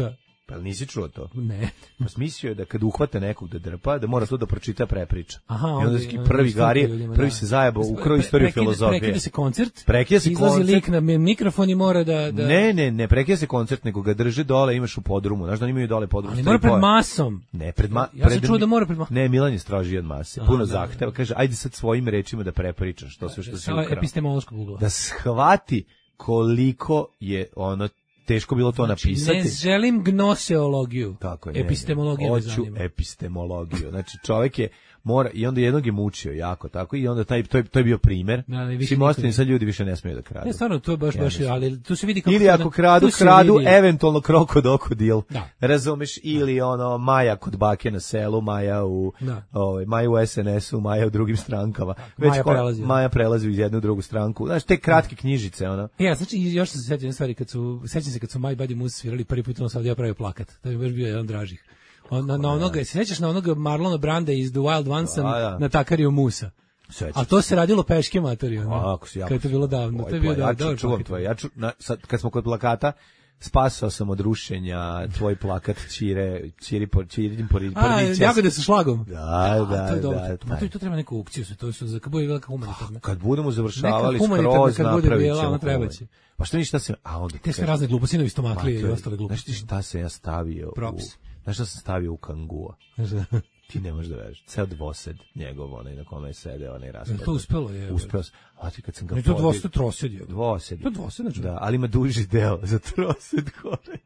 Pa nisi čuo to? Ne. Pa smislio je da kad uhvate nekog da drpa, da mora to da pročita prepriča. Aha, i onda onda- ski onda prvi istupa gari, ljudima, prvi da. se zajebao, Pre- ukrao istoriju prekida- filozofije. Prekida se koncert, Prekida se izlazi koncert. lik na mi- mikrofon i mora da... da... Ne, ne, ne prekida se koncert, nego ga drže dole, imaš u podrumu. Znaš da oni imaju dole podrum. Ali mora pred masom. Ne, pred ma... Ja sam pred- čuo da mora pred masom. Ne, Milan je strožiji od mase. A, Puno da, zahteva. Kaže, ajde sad svojim rečima da prepričaš to sve što si Sa ukrao. epistemološkog ugla. Da shvati koliko je ono teško bilo to napisati. Znači, ne želim gnoseologiju. Tako je. ne, ne. Epistemologija me Hoću zanima. epistemologiju. Znači čovjek je mora i onda jednog je mučio jako tako i onda taj to je to je bio primer. Da, ali više Svim niko ostalim nije. sad ljudi više ne smeju da kradu. Ne, stvarno, to je baš, Ja baš, mislim. ali tu se vidi kako... Ili to ako da- kradu, tu se kradu vidi- eventualno krokodil. Da. Razumeš? Ili ono Maja kod bake na selu, Maja u Da. ovaj Maja u es en esu, Maja u drugim strankama. Maja ko- prelazi. Maja prelazi u jednu drugu stranku. Znaš, te kratke knjižice, ono. Ja, znači, još sam se sjetio jedne stvari, kad su, sećam se kad su My Buddy Moose svirali prvi put, on sad ja pravio plakat. To je baš bio jedan dražih. On, na, na onoga, se sećaš na onoga Marlona Branda iz The Wild Onesa Da, da. na Takariju Musa? Sećam A to se radilo peške materiju. ne? A, ako si jako... Kad je to bilo davno. To je bio ja da, ču- dobar čuvam plakat. tvoje. Ja ču, na, sad, kad smo kod plakata, spasao sam od rušenja tvoj plakat Ćire, Ćiri por, Ćirin por, A, porničas. jagode sa šlagom. Da, A, da, to je dobro. da, Ma, da. to, to treba neku aukciju, se to su za kad bude velika humanitarna. Kad budemo završavali Neka humanitarna skroz kad bude napravit bila, ćemo ona treba ovaj. će. Pa što mi šta se... A onda... Te sve razne gluposti, novi stomaklije i to je- ostale Znaš ti gluposti. šta se ja stavio Props. u... Znaš šta sam stavio u kangua? Ti ne možeš da veriš. Ceo dvosed njegov, onaj na kome je sedeo, onaj raspad. Je to uspelo je? Uspeo sam. A ti kad sam ga Ne, to podigao- dvosed trosed je. Dvosed. To je dvosed, znači. Da, ali ima duži deo za trosed gore.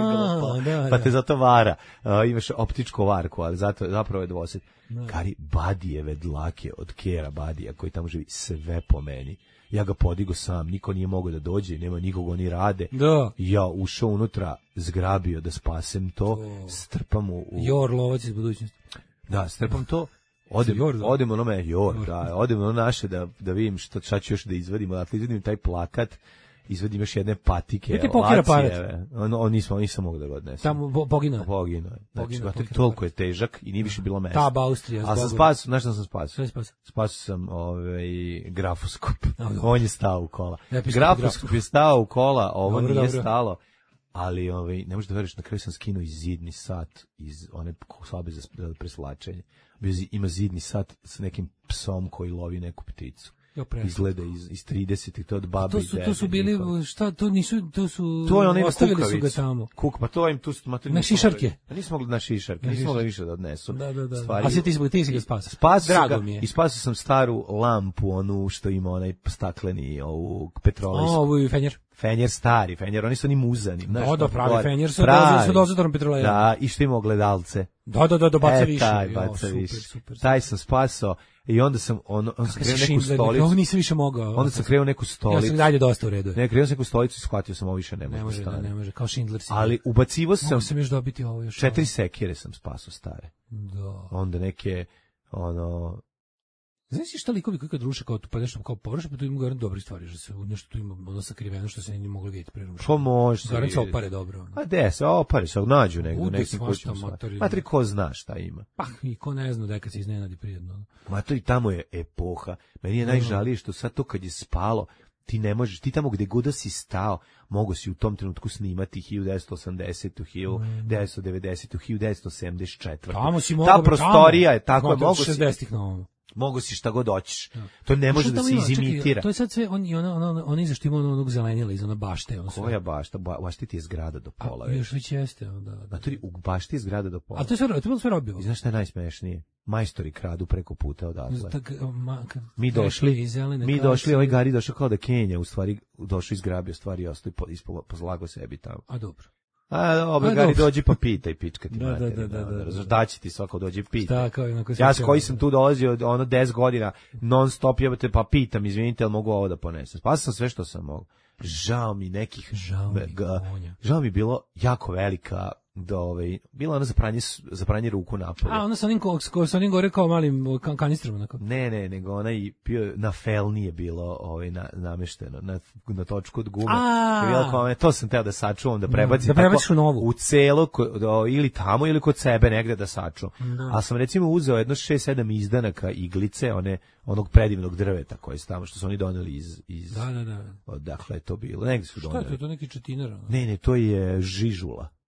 A, da, Pa da. te zato vara. Uh, imaš optičku varku, ali zato, zapravo je dvosed. Kari, Badijeve dlake od Kera Badija, koji tamo živi, sve po meni. Ja ga podigo sam, niko nije mogao da dođe, nema nikog, oni rade. Da. Ja ušao unutra, zgrabio da spasem to, strpam u... u Jor lovac iz budućnosti. Da, strpam to, odem, Jor, da. odem onome, jor, da, odem ono naše da, da vidim što, šta ću još da izvadim, dakle izvadim taj plakat, izvadim još jedne patike, To ti pokera lacijeve, on, on nisam, nisam mogu da ga odnesem. Tamo bo- poginuo. Poginuo je. Znači, Poginuo, znate, pokera toliko je težak i nije više bilo mesta. Tab Austrija, A sam zbogom. spasio, znaš šta sam spasio? Sve spasio. Spasio sam ovaj, grafoskop. A, dobro. On je stao u kola. Episkop Grafoskop je stao u kola, ovo Dobro, nije dobro. stalo. Ali ovaj, ne možeš da veriš, na kraju sam skinuo i zidni sat iz one sobe za za preslačenje. Bio zi- Ima zidni sat sa nekim psom koji lovi neku pticu. Jo, prešlo. Izgleda iz, iz tridesetih, to od babe To i su, dede. to su bili, njihove. šta, to nisu, to su, To je onaj na ostavili su ga kukavicu. tamo. Kuk, pa to im tu su materi. Na šišarke. Pa nismo mogli na šišarke, nismo mogli više da odnesu. Da, da, da. Stvari- A si ti, si- ti si ga spasao. Spasio sam Drago ga mi je. i spasio sam staru lampu, onu što ima onaj stakleni, ovu O, petrolejsku. ovo je fenjer. Fenjer stari, fenjer, oni su oni muzani. Znaš, Da, da, ono, pravi gore. fenjer sa Pravi. doza- sa dozatorom petroleja. Da, i što ima ogledalce. Da, da, da, da, baca e, više. taj Jo, baca super, više. super, Taj sam spasao i onda sam, on, on sam Kad si krenuo neku Schindler, ovo stolicu. nisam više mogao. Onda sam krenuo neku Ja sam stolicu. dalje dosta u redu. Ne, krenuo sam neku stolicu i shvatio sam ovo više ne može Ne da može, da, stane. ne može, kao Schindler si. Ali ubacivo sam, Mogu sam još dobiti ovo još. četiri sekire sam spasao stare. Da. Onda neke, ono, Znaš ti šta likovi koji kad ruše kao tu, pa nešto kao površe, pa tu ima garant dobri stvari, že se nešto tu ima ono sakriveno što se nije moglo vidjeti pre rušenja. ko može se Garant se vidjeti. opare dobro. ono. A de se, opari se, nađu negdje u Bude nekim svašta, kućama. stvari. matori. Matri, ko zna šta ima. Pa, i ko ne zna da kad se iznenadi prijedno. Matri, tamo je epoha. Meni je najžalije što sad to kad je spalo, ti ne možeš, ti tamo gde god da si stao, mogu si u tom trenutku snimati hiljadu devetsto osamdesetu, hiljadu devetsto devedesetu, hiljadu devetsto sedamdeset četvrtu. Tamo si Ta mogao... prostorija je tako, Znate, od mogu si, šezdesetih na ovom. mogu si šta god hoćeš. To ne može Šta da tamo se ima? Čekaj, izimitira. to je sad sve, on, i ona, ona, ona iza što ima ono- onog zelenila, iz ona bašte. Ono sve. Koja bašta? Ba, bašti ti je zgrada do pola. A, još već jeste. Da, da. Matri, u bašti je zgrada do pola. A to je sve, to je bilo sve robio. I znaš šta je najsmešnije? Majstori kradu preko puta odatle. Tak, ma, kad Mi prešli došli, iz zelene mi kartice. došli, ovaj Gari došao kao da Kenja, u stvari došao izgrabio stvari i ostao i po, pozlago sebi tamo. A dobro. A dobro, A, Gari, dobro. dođi pa pitaj, pička ti Da, da, materi. da, da, da, da. Daći ti svako dođi pitaj. Šta, kao onako Ja s sve koji će- sam tu dolazio ono deset godina, non stop jebate, pa pitam, izvinite, jel mogu ovo da ponesem? Spasao sam sve što sam mogao. Žao mi nekih, Žao mi ga- konja. žao mi je bilo jako velika, da ovaj, bila ona za pranje, s- za pranje ruku napolje. A, onda sa onim, ko, ko, sa onim gore kao malim kan- kanistrama. Onako. Ne, ne, nego onaj bio na felni je bilo ovaj na, namešteno na na točku od gume. A. Je bilo kao one, to sam teo da sačuvam, da prebacim Da prebaciš tako u novu. u celo ko- do, ili tamo ili kod sebe negde da sačuvam. A sam recimo uzeo jedno šest sedam izdanaka iglice, one onog predivnog drveta koje su tamo što su oni doneli iz iz Da, da, da. odakle je to bilo. Negde su Šta je doneli. to? To je neki četinar. ono. Ne, ne, to je žižula.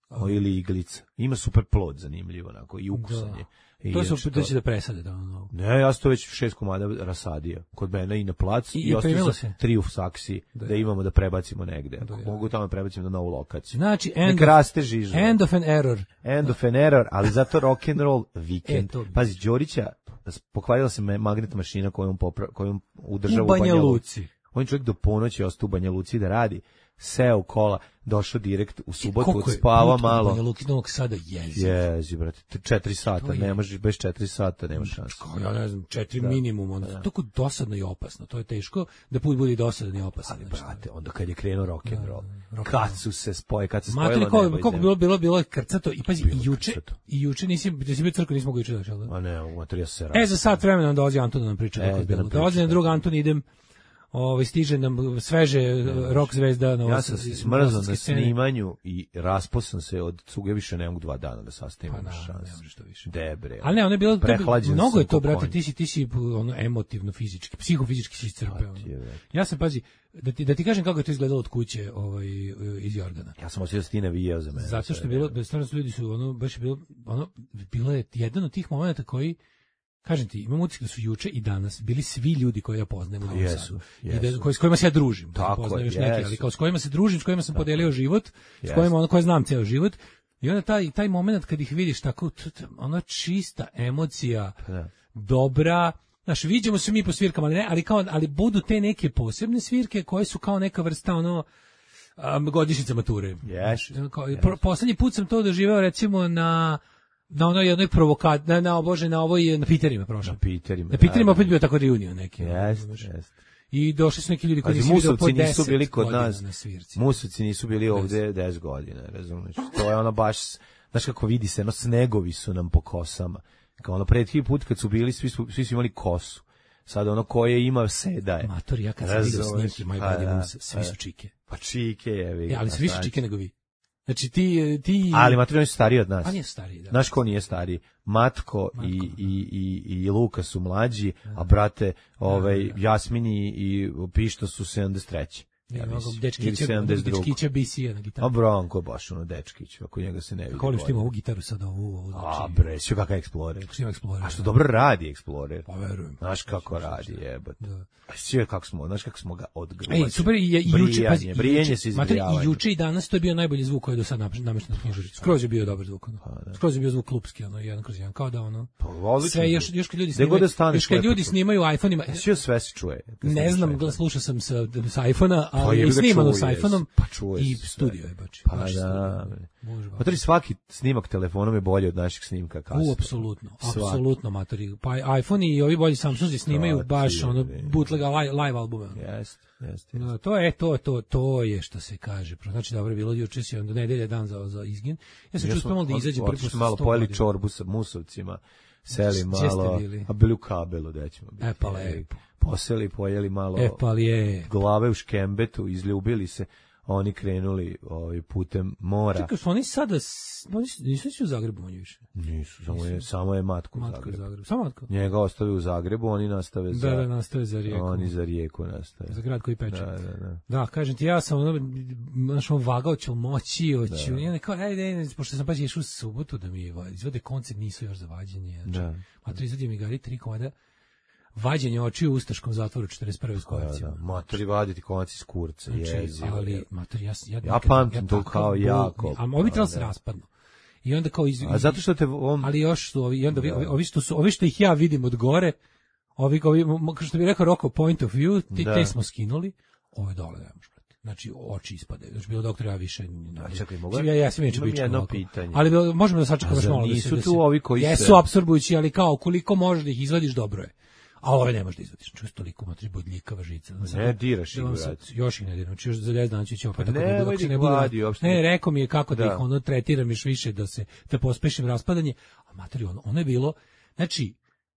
O, ili iglica. Ima super plod, zanimljivo, onako, i ukusanje. Da. To su da će da presade da ono. Ne, ja sam to već šest komada rasadio kod mene i na placu i, i, i ostalo se tri u saksi da, da imamo da prebacimo negde. Da, ja. Mogu tamo prebacimo na novu lokaciju. Znači, end, raste žižu. End of an error. End of an error, ali zato rock and roll weekend. E, pazi, Đorića, pokvarila se magnet mašina kojom, popra, kojom udržava u Banja Luci. On je čovjek do ponoći ostao u Banja Luci da radi. Seo kola, došao direkt u subotu, odspava malo. Banja Luki Novog Sada jezi. Jezi, brate, četiri sata, ne možeš, bez četiri sata nema šanse. Ja ne znam, četiri da. minimum, onda da. Toliko dosadno i opasno, to je teško da put bude dosadan i opasan. Ali, brate, onda kad je krenuo rock and roll, da, kad su se spoje, kad se spojilo nebo. Materi, koliko bilo, bilo, bilo krcato, i pazi, i juče, i juče nisi, da si bio crkva, nismo ga juče doći, ali da? A ne, u materija se radi. E, za sat vremena dolazi Anton da nam priča. E, da nam dolazi na druga Anton, idem. Ovaj stiže nam sveže ja, rock zvezda na ja sam se smrzao na snimanju i raspo sam se od cuge, više ne mogu dva dana da sastavim pa, šans. Ne što više. Debre. Ali ne, ono je bilo mnogo je to, brate, ti si ti si ono emotivno, fizički, psihofizički si iscrpeo. Ja sam, pazi, da ti da ti kažem kako je to izgledalo od kuće, ovaj iz Jordana. Ja sam osjetio da si ti navijao za mene. Zato što je bilo, da stvarno ljudi su ono baš je bilo ono bilo je jedan od tih momenata koji kažem ti, imam utisak da su juče i danas bili svi ljudi koje ja poznajem u Novom Sadu. I da, koji, s kojima se ja družim. Tako, poznajem još jesu. neki, ali kao s kojima se družim, s kojima sam tako podelio život, s kojima ono koje znam ceo život. I onda taj, taj moment kad ih vidiš tako, ona čista emocija, da. dobra, znaš, viđemo se mi po svirkama, ali ne, ali, kao, ali budu te neke posebne svirke koje su kao neka vrsta ono, um, godišnjica mature. Yes, kao, yes. Pro, poslednji put sam to doživeo recimo na na onoj jednoj provokat, na, na obože, na ovoj, na Piterima prošao. Na Piterima. Na Piterima opet bio tako reunion neki. Jeste, jeste. I došli su neki ljudi koji nisu bili po nisu bili kod nas. Na Musovci nisu bili ovde deset godina, razumiješ? To je ono baš, znaš kako vidi se, no snegovi su nam po kosama. Kao ono prethodni put kad su bili, svi su, svi su imali kosu. Sad ono koje ima sedaje. Mator, ja kad sam vidio snimke My Body Moves, svi su čike. Pa čike je, vidi. Ja, ali su više čike nego vi. Znači ti ti ali Matko je stariji od nas. Pa nije stariji, da. Znaš ko nije stariji? Matko, Matko i, i, i, i Luka su mlađi, da. A brate, ovaj, da, da. Jasmini i Pišta su sedamdeset treće. Ja mislim, dečkića, dečkića B C na gitaru. A Branko baš ono dečkić, ako njega se ne vidi. Kako li što ima ovu gitaru sad ovu, ovu znači. A bre, sve kakav Explorer. Što ima Explorer. A što dobro radi Explorer. Pa verujem. Znaš kako radi, jebote. Da. A sve kako smo, znaš kako smo ga odgruvali. Ej, super, i, i juče, pazi, brijanje se izgrijavanje. I juče i danas to je bio najbolji zvuk koji je do sad namešten na knjižari. Skroz je bio dobar zvuk, ono. Pa, skroz je bio zvuk klupski, ono, jedan kroz jedan, kao da ono. Pa, odlično. Sve još još kad ljudi snimaju, još kad ljudi snimaju iPhone-ima. Sve sve se čuje. Ne znam, slušao sam sa sa iPhona, ali snimano sa iPhone-om pa čuje i studio je baš. Pa da. Matori, svaki snimak telefonom je bolji od naših snimka kasnije. U, apsolutno, apsolutno, matori. Pa iPhone i ovi bolji Samsungi snimaju baš ono bootleg live albume. Jeste, jeste. No, to je to, to, to je što se kaže. Znači dobro bilo juče se onda nedelje dan za za izgin. Ja sam čuo da izađe prvi put malo pojeli čorbu sa Musovcima. Seli malo, a bili u kabelu, da ćemo biti. E pa lepo. Poseli, pojeli malo e, pa je. glave u škembetu, izljubili se, oni krenuli ovaj, putem mora. Čekaj, su oni sada, oni nisu nisu u Zagrebu manje više? Nisu, samo je, samo je Matko u Zagrebu. Zagrebu. Samo Matko? Njega ostave u Zagrebu, oni nastave za... Da, da, nastave za Rijeku. Oni za Rijeku nastave. Za grad koji peče. Da, da, da. Da, kažem ti, ja sam ono, znaš, on vagao ću moći, hoću, i onda kao, ajde, ajde, pošto sam baš išao u subotu da mi izvode koncert, nisu još za vađenje. Znači, da. Matko izvodi mi gari tri komada vađenje očiju u Ustaškom zatvoru četrdeset prve s kolicima. Da, da. Matori vaditi konac iz kurca, znači, jezivo. Ali, matori, ja, ja, ja pamtim ja to kao bol, jako. A ovi trebali se raspadnu. I onda kao iz, a zato što te on... Ali još su ovi, i onda ovi, ovi, što su, ovi što ih ja vidim od gore, ovi, ovi što bi rekao Roko point of view, ti, te smo skinuli, ove dole ne možeš. Znači oči ispadaju. Znači bilo doktora više. A čekaj, mogu. Ja ja sam inače bičko. Jedno pitanje. Ali bilo, možemo da sačekamo još malo. Nisu tu ovi koji jesu se apsorbujući, ali kao koliko možeš da ih izvadiš, dobro je. A ove ne možeš da izvadiš. Čuš toliko matri bodljikava žica. Ne diraš ih, brate. Još ih ne diram. Još za deset dana će opet tako ne, bude. Ne, vadi, ne, rekao mi je kako da, da ih ono tretiram još više da se da pospešim raspadanje. A matri ono, ono je bilo, znači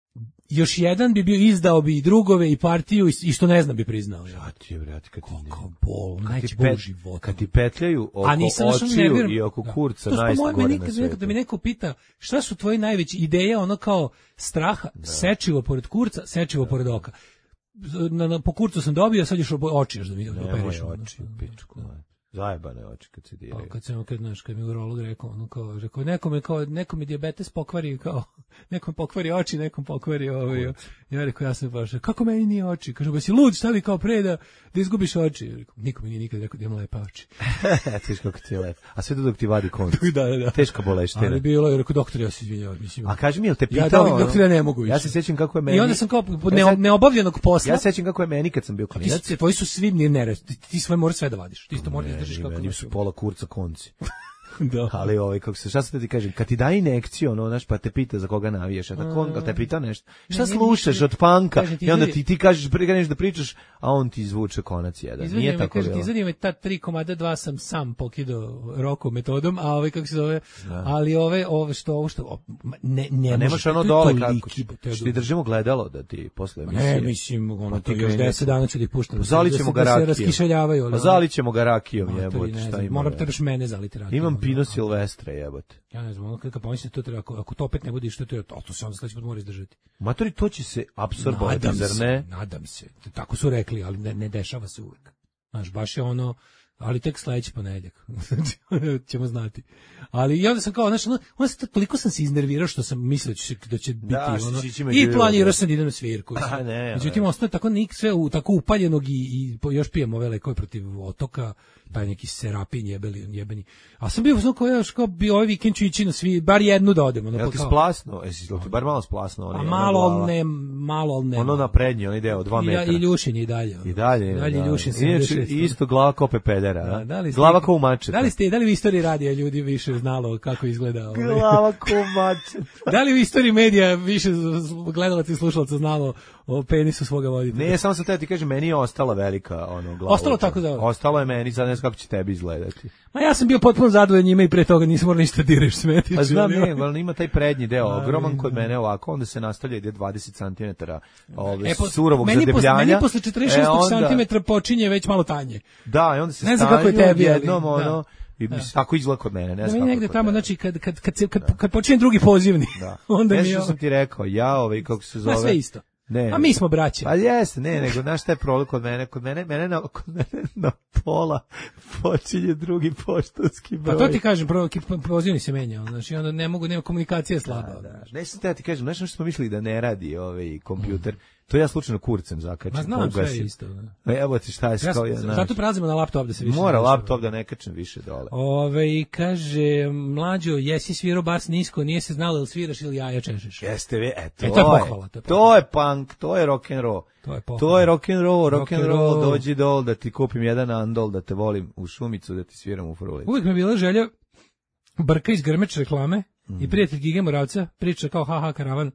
još jedan bi bio izdao bi i drugove i partiju i što ne znam bi priznao. Ja ti je, brate, kad ti ne... Kako bol, najći bol života. Kad ti petljaju oko očiju i oko kurca, najst gore na svijetu. Da mi neko pita šta su tvoji najveći ideje, ono kao straha, da. Sečivo pored kurca, sečivo da. Pored oka. Na, na, po kurcu sam dobio, sad još oči još da mi operiš. Nemoj oči u pičku. Zajebane oči kad se diraju. Pa kad sam kad naš kad mi urolog rekao, ono kao rekao nekome kao nekome dijabetes pokvari kao nekom pokvari oči, nekom pokvari ovaj. Ja rekao ja sam baš kako meni nije oči? Kaže ba si lud, stavi kao pre da da izgubiš oči. Rekao nikome nije nikad rekao da imam lepe oči. Teško kako ti je lep. A sve to dok ti vadi konc. da, da, da. Teška boleština. Ali bilo je rekao doktor ja se izvinjavam, mislim. A kaži mi jel te pitao? Ja da, doktor ja ne mogu više. Ja se sećam kako je meni. I onda sam kao ne, neobavljenog posla. Ja se sećam kako je meni kad sam bio klinac. Ti, tvoji su svi nerest. Ti, ti sve moraš sve da vadiš. Ti isto moraš da držiš kako meni su pola kurca konci. Da. Ali ovaj kako se šta se ti kažem, kad ti daje injekciju, ono znaš pa te pita za koga navijaš, a tako on te pita nešto. Šta slušaš od panka? I onda ti ti kažeš prekreneš da pričaš, a on ti izvuče konac jedan. Izvedi Nije me, tako. Kaže ti izvedi me ta tri komada dva sam sam pokido Roko metodom, a ovaj kako se zove, da. Ali ove ove što ovo što ne ne nemaš ono dole kako što ti držimo gledalo da ti posle emisije. Ne, mislim ono to još deset dana ću da ih puštam. Zalićemo ga rakijom. Raskišeljavaju. Pa zalićemo ga rakijom, jebote, šta ima. Moram trebaš mene zaliti rakijom. Imam Pino Silvestre, jebote. Ja ne znam, ono kad pomislim to treba, ako, ako to opet ne bude što to je, to, to se onda sledeći put mora izdržati. Matori, to će se apsorbovati, zar ne? Nadam se, tako su rekli, ali ne, ne dešava se uvek. Znaš, baš je ono, ali tek sledeći ponedeljak, ćemo znati. Ali i onda sam kao, znaš, onda sam, toliko sam se iznervirao što sam mislio da će, da će biti da, ono, će i planirao sam da idem na svirku. A, ne, međutim, ostaje tako nik sve u, tako upaljenog i, i još pijem ove lekove protiv otoka, taj neki serapin jebeli, jebeni. A sam bio znači kao ja kao bi ovaj vikend ću ići na svi, bar jednu da odemo. Jel ti splasno? Jesi ti bar malo splasno? A malo ne, malo ne. Ono na prednji, onaj deo, dva metra. I Ljušin i dalje. I dalje. Dalje Ljušin se. Inače, isto glava kao pepedera. Glava kao u mačetu. Da li ste, da li u istoriji radija ljudi više znalo kako izgleda? Glava kao u mačetu. Da li u istoriji medija više gledalaca i slušalaca znalo o penisu svoga voditelja? Ne, samo sam te ti kažem, meni je ostala velika ono glava. Ostalo tako da. Ostalo je meni, sad ne znam kako će tebi izgledati. Ma ja sam bio potpuno zadovoljan njime i pre toga nisam morao ništa direš smetići. Pa znam, ne, ali ima taj prednji deo, ogroman kod mene ovako, onda se nastavlja ide dvadeset centimetara ove, e, po, surovog meni zadebljanja. Meni posle četrdeset šest centimetara počinje već malo tanje. Da, i onda se ne znam kako je tebi, jednom, ali, ono, i da. Tako izgleda kod mene, ne znam. Da negde tamo, znači, kad, kad, kad, kad, kad, kad počinje drugi pozivni, da. onda ne, mi je... Ne, što sam ti rekao, ja, ovaj, kako se zove... Ma sve isto. Ne, a mi smo braće. Pa jeste, ne, nego znaš šta je problem kod mene, kod mene, mene na, kod mene na pola počinje drugi poštanski broj. Pa to ti kažem, prvo pozivni se menja, znači onda ne mogu, nema komunikacija slaba. Da, da. Ne sam te ja ti kažem, znaš što smo mislili da ne radi ovaj kompjuter, to ja slučajno kurcem zakačim. Ma znam sve isto. Da. Evo ti šta je ja, kao ja, zato prelazimo na laptop da se više... Mora laptop da ne kačem više dole. Ove, kaže, mlađo, jesi svirao bas nisko, nije se znalo ili sviraš ili jaja češeš. Jeste vi, e, to, e, to je pohvala. To je, to je punk, to je rock and roll. To je, to je rock and roll, rock and roll, roll, dođi dol da ti kupim jedan andol, da te volim u šumicu, da ti sviram u frulicu. Uvijek mi je bila želja Brka iz Grmeč reklame mm. i prijatelj Gige Moravca priča kao haha karavan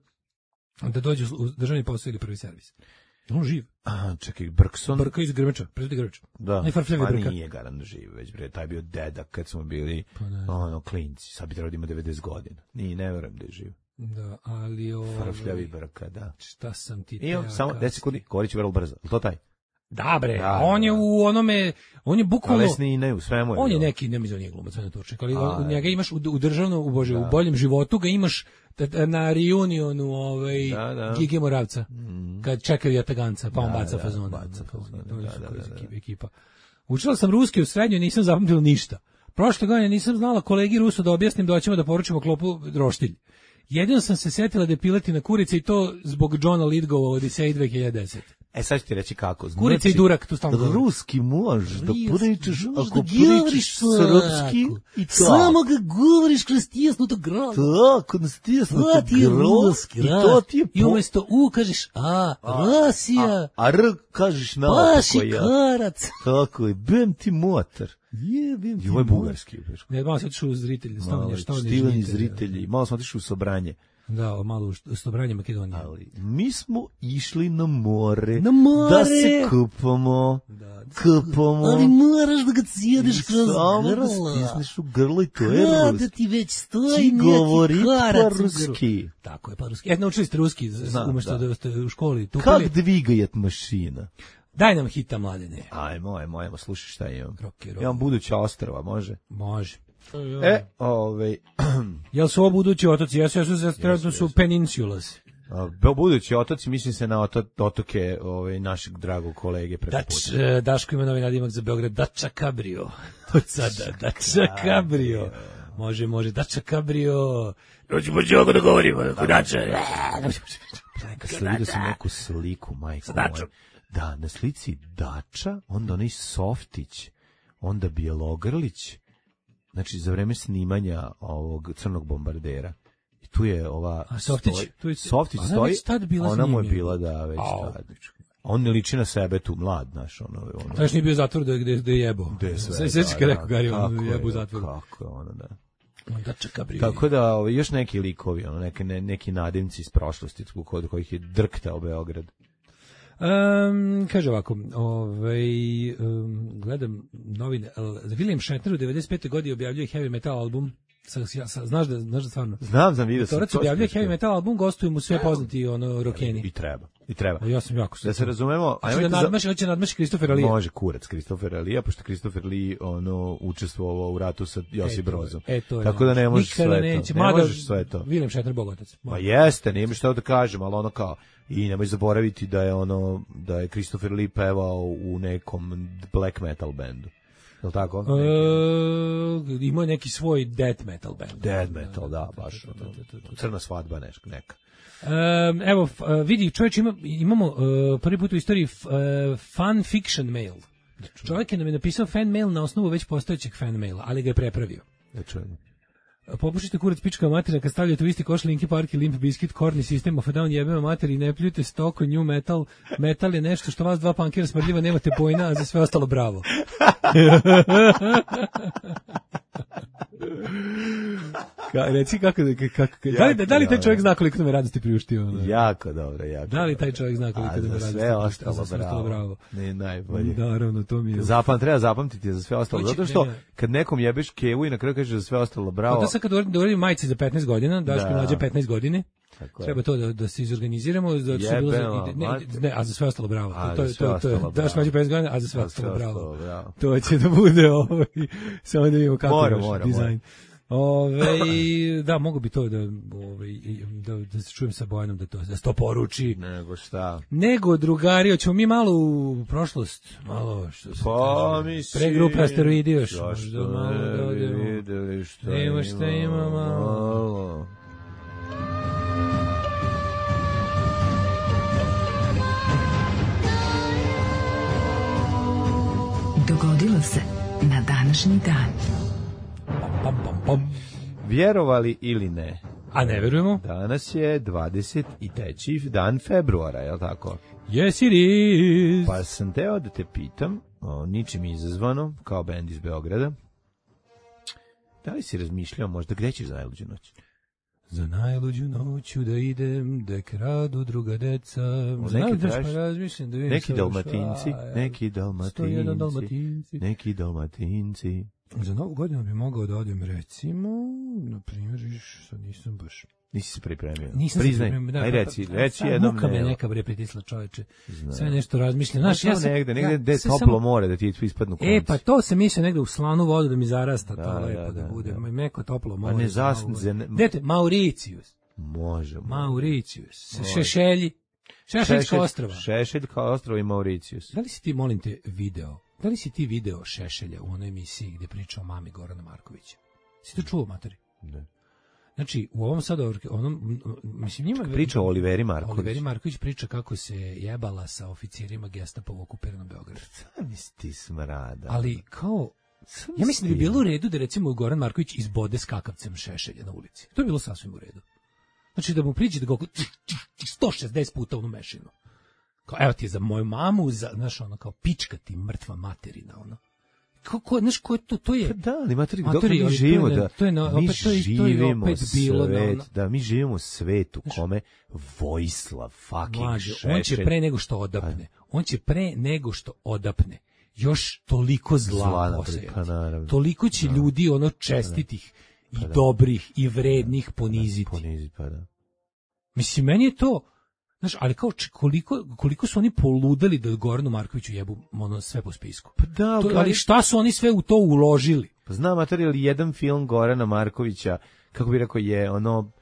da dođe u državni posao ili prvi servis. On živ. A, čekaj, Brkson. Brka iz Grmeča, prezident Grmeča. Da, pa nije garant živ, već bre, taj bio dedak kad smo bili pa ono, klinci, sad bi trebao da ima devedeset godina. Nije, ne verujem da je živ. Da, ali ovaj... Frfljavi Brka, da. Šta sam ti I on, samo deset sekundi, govorić vrlo brzo. Je to taj? Da bre, da, on je u onome, on je bukvalno... Kalesnine, u svemu je. On je neki, ne mi za nije glumac, ne Turček, ali u njega imaš u, u državnom, u, Bože, da. u boljem životu ga imaš na reunionu ovaj, da, da. Gige Moravca, mm. kad čekaju Jataganca, pa on da, baca da, fazon. Baca fazon, da, da, da, da. Ekipa. Učila sam ruski u srednjoj, nisam zapamtila ništa. Prošle godine nisam znala kolegi Rusu da objasnim da hoćemo da poručimo klopu roštilj. Jedino sam se setila da je piletina kurica i to zbog Johna Lithgova u Odiseji dve hiljade desete. E sad ću ti reći kako. Znači, kurica i durak, tu stalno govorim. Ruski možeš da pričaš, ako pričaš srpski i tako. Samo ga govoriš kroz tijesnuto grlo. Tako, kroz tijesnuto grlo. I to ti je... I umjesto U kažeš A, Rasija. A R kažeš na Paši karac. Tako je, bem ti motor. Jebim ti. Ovo je bugarski. Ne, malo se otišao u zritelji. Štivani zritelji. Malo smo otišao u Sobranje. Da, malo u Sobranje Makedonije. Ali mi smo išli na more, na more. Da se kupamo, da, kupamo. Ali moraš da ga cijediš kroz samo grlo. Samo da stisneš u grlo i to je ruski. Kada ti već stoji ti govori pa ruski. Tako je, pa ruski. E, naučili ste ruski, umjesto da. da ste u školi. Kak dvigajat mašina? Daj nam hita, mladene. Ajmo, ajmo, ajmo, slušaj šta imam. Imam buduća ostrva, može? Može. E, ovaj... Jel su ovo budući otoci? Jesu, jesu, trenutno su peninsulas. A, budući otoci, mislim se na oto, otoke ove, našeg dragog kolege preko Dač, puta. e, Daško ima novi nadimak za Beograd, Dača Cabrio. Od sada, Dača Cabrio. Može, može, Dača Cabrio. Dođi, pođi ovako da govorimo, Dača. Neka se vidio sam neku sliku, majko moja. Da, na slici Dača, onda onaj Softić, onda Bjelogrlić, znači za vreme snimanja ovog Crnog bombardera. I tu je ova... A Softić, stoji, tu je, Softić ona stoji, već tad bila ona mu je snimljena. bila, da, već Au. tad. On ne liči na sebe tu, mlad, znaš, ono... ono To još nije bio zatvor da je, da je jebo. gde sve, Sve sećaš kad rekao Gari, ono kako jebu u je, zatvoru. Kako je ono, da. Dača Cabrio. Tako da, ovaj, još neki likovi, ono, neke, ne, neki nadimci iz prošlosti, kod kojih je drktao Beograd. Um, kaže ovako, ovaj, um, gledam novine, William Shatner u devedeset pete godini objavljuje heavy metal album, sa, sa, znaš, da, znaš da stvarno? Znam, znam, vidio sam. Torac objavljuje heavy metal album, gostuju mu sve poznati ono rokeni. I treba, i treba. A ja sam jako Da se razumemo, a da nadmaši, hoće nadmaši Christopher Lee. Može kurac Christopher Lee, pošto Christopher Lee ono učestvovao u ratu sa Josip Brozom. E, to je, tako da ne možeš nikada sve neće. to. Ne Mada, možeš sve to. William Shatner bogotac. Pa jeste, nema šta da kažem, ali ono kao i nemoj zaboraviti da je ono da je Christopher Lee pevao u nekom black metal bendu. Je li tako? Uh, imao je neki svoj death metal band. Death metal, da, baš. Ono, crna svadba neška, neka. Um, evo, uh, vidi, čovječ, ima, imamo uh, prvi put u istoriji f, uh, fan fiction mail. Čovjek je nam je napisao fan mail na osnovu već postojećeg fan maila, ali ga je prepravio. Da čujem. Popušite kurac pička materina kad stavljate u isti koš Linkin Park i Limp Bizkit, Korni System of a Down, jebema mater i ne pljute stoko, new metal. Metal je nešto što vas dva punkira smrdljiva, nemate pojna, a za sve ostalo bravo. Ka, reci kako, kako, kako da, li, da li taj čovjek zna koliko nam je radosti priuštio? Ne? Jako dobro, jako. Da li taj čovjek zna koliko nam je radosti priuštio? A za sve ostalo, bravo. bravo. Ne, najbolje. Naravno, to mi je. Zapam, treba zapamtiti za sve ostalo. Hoće, Zato što ne, ne. kad nekom jebeš kevu i na kraju kaže za sve ostalo, bravo. Pa to sad kad uradim majice za petnaest godina, Daško Da. mlađe petnaest godine, Tako je. treba to da, da se izorganiziramo, da se bilo za, Jebeno, ne, mate. ne, a za sve ostalo bravo. A, to, to, za sve to, to, ostalo to, Daško bravo. mlađe petnaest godina, a za sve A sve ostalo bravo. ostalo bravo. To će da bude ovaj, samo da vidimo kako Mora, je mora, dizajn. Ove, da, mogu bi to da, ove, da, da se čujem sa Bojanom da to, da se to poruči. Nego šta? Nego, drugari, hoćemo mi malo u prošlost, malo što se Pa kaže, mi pre grupe asteroidi još. Zašto možda malo da ne bi odemo. videli šta Nema šta ima malo. malo. Dogodilo se na današnji dan. Pam, pam, pam. Vjerovali ili ne? A ne verujemo? Danas je dvadeset treći dan februara, je li tako? Yes, it is. Pa sam teo da te pitam, o, ničim izazvano, kao bend iz Beograda, da li si razmišljao možda gde ćeš za najluđu noć? Za najluđu noću da idem, da kradu druga deca. O, Za neki najluđu traš- pa razmišljam da vidim Neki sve dalmatinci, šta je. neki sto jedan dalmatinci, dalmatinci. neki dalmatinci. Za novu godinu bi mogao da odem, recimo, na primjer, viš, sad nisam baš... Nisi se pripremio. Nisam Priznaj, se pripremio, da, aj pa- reci, pa- reci sad jednom muka me ne. neka bre pritisla, čoveče. Znam. Sve nešto razmišljam. Znaš, Znaš, ja sam... negde, negde ja gde je se toplo samo- more da ti ispadnu konci. E, pa to se misle negde u slanu vodu da mi zarasta, to Da, lepo da, da, da, bude. da. Meko toplo more. A ne za novu zasn- godinu. za ne- Gde te? Mauricius. Može. može. Mauricius. Može. Šešelji. Šešeljska Šešelj- ostrava. Šešeljka ostrava i Mauricius. Da li si ti, molim te, video? Da li si ti video Šešelja u onoj emisiji gde priča o mami Gorana Markovića? Si to čuo, materi? Da. Znači, u ovom sad, onom, m, mislim, njima... Priča o Oliveri Marković. Oliveri Marković priča kako se jebala sa oficirima Gestapa u okupiranom Beogradu. Nisi ti smrada. Ali, kao, ja mislim da bi bilo u redu da, recimo, Goran Marković izbode skakavcem Šešelja na ulici. To je bilo sasvim u redu. Znači, da mu priđe da ga oko sto šezdeset puta onu mešinu. Kao, evo ti je za moju mamu, za, znaš, ono, kao, pička ti mrtva materina, ono. Kako, znaš, ko je to, to je... Pa da, ali materi, dok Matori, mi ali to živimo, je na- da, to je na- mi opet to je- to je živimo opet bilo na svet, ono- da, mi živimo u svetu kome Vojislav fucking Mlađe, Šešelj. on će pre nego što odapne, on će pre nego što odapne, još toliko zla, Zla napravi, posejati. pa naravno. Toliko će ljudi ono čestitih i Pa da. dobrih i vrednih poniziti. Poniziti, pa da. Mislim, meni je to, znaš, ali kao či- koliko, koliko su oni poludeli da Goranu Markoviću jebu ono sve po spisku. Pa da, To, ali šta su oni sve u to uložili? Pa znam, materi, ali jedan film Gorana Markovića, kako bi rekao, je ono,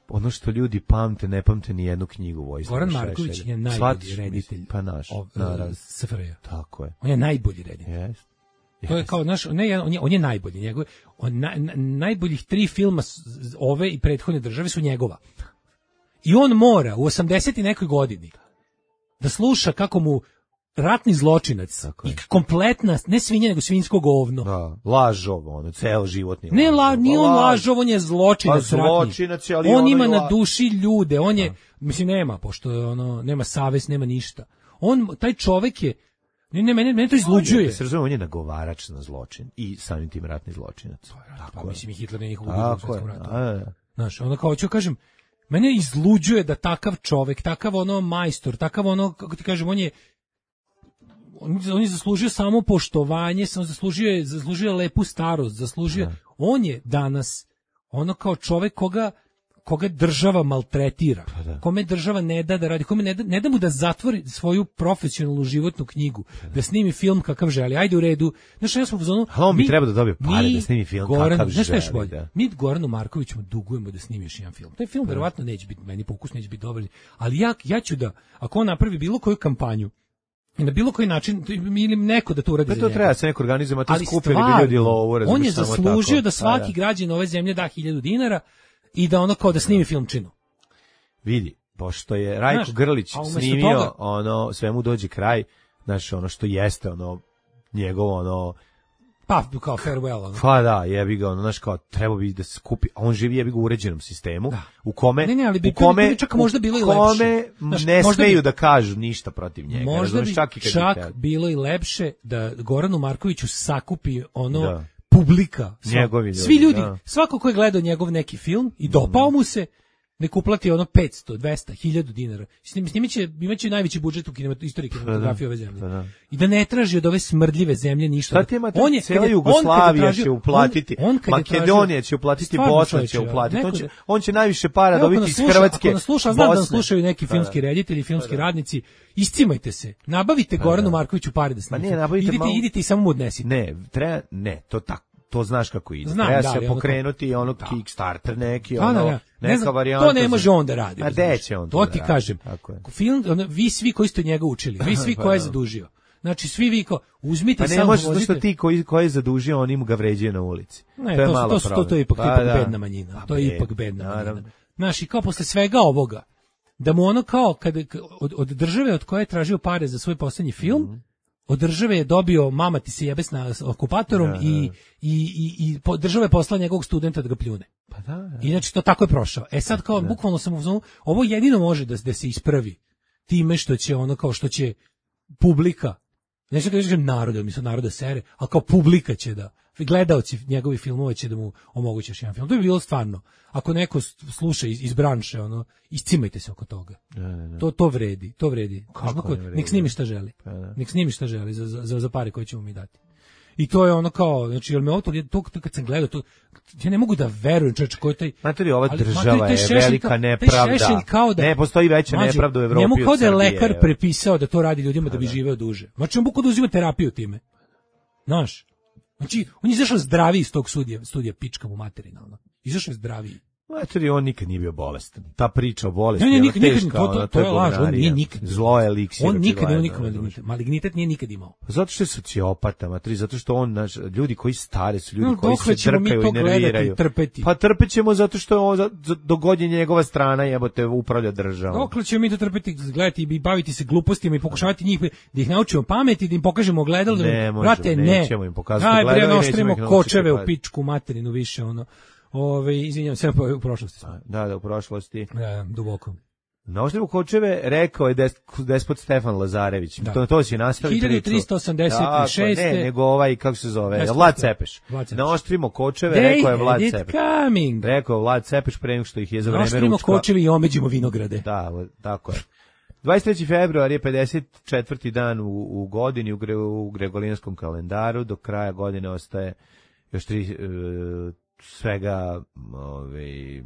ono što ljudi pamte, ne pamte ni jednu knjigu Vojislava Goran Šešelja. Marković je najbolji Shvatiš, reditelj. Pa naš, o, naravno. S F R J. Tako je. On je najbolji reditelj. Yes. To je kao naš, ne, on je, on je najbolji. Njegov, on, na, na, najboljih tri filma ove i prethodne države su njegova. I on mora u osamdeset i nekoj godini da sluša kako mu ratni zločinac i kompletna, ne svinja, nego svinjsko govno. Da, lažov, ono, ceo životni. Ne, la, nije on lažov, on je zločinac pa, ratni. Zločinac, ali on ono ima la... na duši ljude, on je, da. Mislim, nema, pošto je ono, nema savest, nema ništa. On, taj čovek je, ne, ne, mene, mene to izluđuje. Se razume, on je nagovarač na zločin i samim tim ratni zločinac. Tako pa, je. Mislim, i Hitler je njih ubio u svetskom ratu. A, a. Znaš, ono kao ću kažem, mene izluđuje da takav čovek, takav ono majstor, takav ono, kako ti kažem, on je on, on je zaslužio samo poštovanje, samo zaslužio je, zaslužio je lepu starost, zaslužio, da. On je danas ono kao čovek koga koga država maltretira, pa da. Kome država ne da da radi, kome ne da, ne da mu da zatvori svoju profesionalnu životnu knjigu, pa da. Da snimi film kakav želi, ajde u redu. Znaš, ja smo u zonu... Ali on bi trebao da dobije pare da snimi film Goran, kakav znaš, želi. Bolje, da. Mi Goranu Markoviću dugujemo da snimi još jedan film. Taj film verovatno neće biti, meni pokus neće biti dobar, ali ja, ja ću da, ako on napravi bilo koju kampanju, i na bilo koji način ili neko da to uradi pa za to njega. Treba se neko organizuje, a to skupili bi ljudi lovu, on je zaslužio da svaki građanin ove zemlje da hiljadu dinara i da ono kao da snimi film činu. Vidi, pošto je Rajko znaš, Grlić snimio toga, ono, svemu dođe kraj, znaš, ono što jeste, ono, njegovo, ono, pa, kao farewell, ono. Pa da, jebi ga, ono, znaš, kao, treba bi da se kupi, a on živi, jebi ga, u uređenom sistemu, da. U kome, ne, ne, ali bi, u kome, bi čak možda bilo i lepše. U kome znaš, ne smeju bi, da kažu ništa protiv njega. Možda bi čak, i čak bilo i lepše da Goranu Markoviću sakupi ono, da. Publika, njegovi ljudi, svi ljudi, da. Svako ko je gledao njegov neki film i dopao mu se, nek uplati ono petsto, dvesta, hiljadu dinara. Snim, snimiće, imaće najveći budžet u kinemat, istoriji kinematografije ove zemlje. Da. I da ne traži od ove smrdljive zemlje ništa. Sad ima on je, cijela Jugoslavija će uplatiti, on, on Makedonija će uplatiti, Bosna će uplatiti, on će, on će najviše para dobiti iz Hrvatske. Ako sluša, znam da slušaju neki filmski reditelji, filmski radnici, iscimajte se, nabavite Goranu Markoviću pare da snimite. Idite, idite i samo mu odnesite. Ne, treba, ne, to tako. To znaš kako ide. Znam, treba da, se pokrenuti ono, da. Kickstarter neki, ono, da, da, da. neka znam, varijanta. To ne može on da radi. A gde će on to, to da ti radi. kažem. Film, ono, vi svi koji ste njega učili, vi svi pa, koji je zadužio. Znači, svi vi ko, uzmite pa samo... Pa ne može, što ti koji, koji je zadužio, oni mu ga vređaju na ulici. Ne, to je to, malo to, to, to, to je ipak, pa, ipak da. bedna manjina. Pa, to je bed, ipak bedna naravno. manjina. Znaš, i kao posle svega ovoga, da mu ono kao, kad, od, od države od koje je tražio pare za svoj poslednji film, mm-hmm. od države je dobio mama ti se jebe s okupatorom da, i, i, i, i po, država je poslala njegovog studenta da ga pljune. Pa da, da. I znači to tako je prošao. E sad kao, da. Bukvalno sam uzmano, ovo jedino može da, da se ispravi time što će ono kao što će publika, neću da kažem naroda, mislim naroda sere, ali kao publika će da, gledaoci njegovi filmova će da mu omoguće još jedan film. To bi bilo stvarno. Ako neko sluša iz, iz branše, ono, iscimajte se oko toga. Da, da, da. To, to vredi, to vredi. Kako ne vredi? Nek snimi šta želi. Pa, da. Nek snimi šta želi za, za, za pare koje ćemo mi dati. I to je ono kao, znači, jel me ovo to, to, to kad sam gledao, to, ja ne mogu da verujem, čovječe, koji taj... Materi, ova država je velika nepravda. Kao da, ne, postoji veća mađu, nepravda u Evropi. Njemu kao da je lekar je, prepisao da to radi ljudima da bi živeo duže. Znači, on bukvalno uzima terapiju time. Znaš? Znači, on je izašao zdraviji iz tog studija, studija pička mu materina, ono. Izašao je zdraviji. Materi, on nikad nije bio bolestan. Ta priča o bolesti ne, ne, je nikad, teška. Nikad, to, to, to je laž, on nije nikad. Zlo je eliksir. On nikad nije nikad malignitet. Malignitet nije nikad imao. Zato što je sociopata, materi, zato što on, naš, ljudi koji stare su, ljudi no, koji se drkaju i nerviraju. Pa trpećemo zato što je on, za, za, dogodnje njegova strana, jebote, upravlja državom. Dokle ćemo mi to trpeti, gledati i baviti se glupostima i pokušavati njih, da ih naučimo pameti, da im pokažemo ogledalo. Ne, možemo, brate, ne. Nećemo im pokazati ogledalo. Aj, bre, oštrimo kočeve u pičku materinu više, ono. Ove, izvinjam se, u prošlosti. Da, da, u prošlosti. Da, duboko. Na oštrimu kočeve rekao je des, despot Stefan Lazarević. Da. To, to si nastavili priču. hiljadu tristo osamdeset šeste. Da, ne, nego ovaj, kako se zove, Vlad Cepeš. Na oštrimo kočeve rekao je Vlad Cepeš. Coming. Rekao je Vlad Cepeš pre nego što ih je za vreme ručka. Na oštrimo kočeve i omeđimo vinograde. Da, tako je. dvadeset treći februar je pedeset četvrti dan u, u godini u, gre, u Gregorijanskom kalendaru. Do kraja godine ostaje još tri... Uh, svega ovaj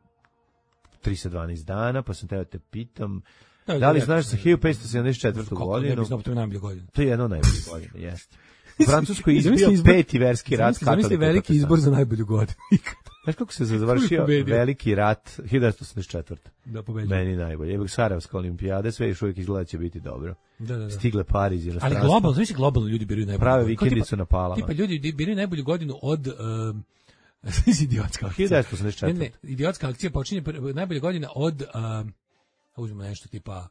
tristo dvanaest dana, pa sam teo te pitam da, da li da, znaš sa hiljadu petsto sedamdeset četvrtu godinu, to je jedno od najboljih godina, jeste. U Francuskoj je izbio peti verski rat katolika. Zamisli veliki izbor za najbolju godinu ikada. Znaš kako se završio veliki rat hiljadu devetsto osamdeset četvrte. Da pobedio. Meni najbolje. Jebog Sarajevska olimpijada, sve još uvijek izgleda će biti dobro. Da, da, da. Stigle Pariz i inostranstvo. Ali globalno, znači globalno ljudi biraju najbolju. Prave vikendicu na Palama. Tipa ljudi biraju najbolju godinu od um, idiotska akcija. hiljadu devetsto osamdeset četvrte. Ne, ne, idiotska akcija počinje najbolja godina od um, uzmemo nešto tipa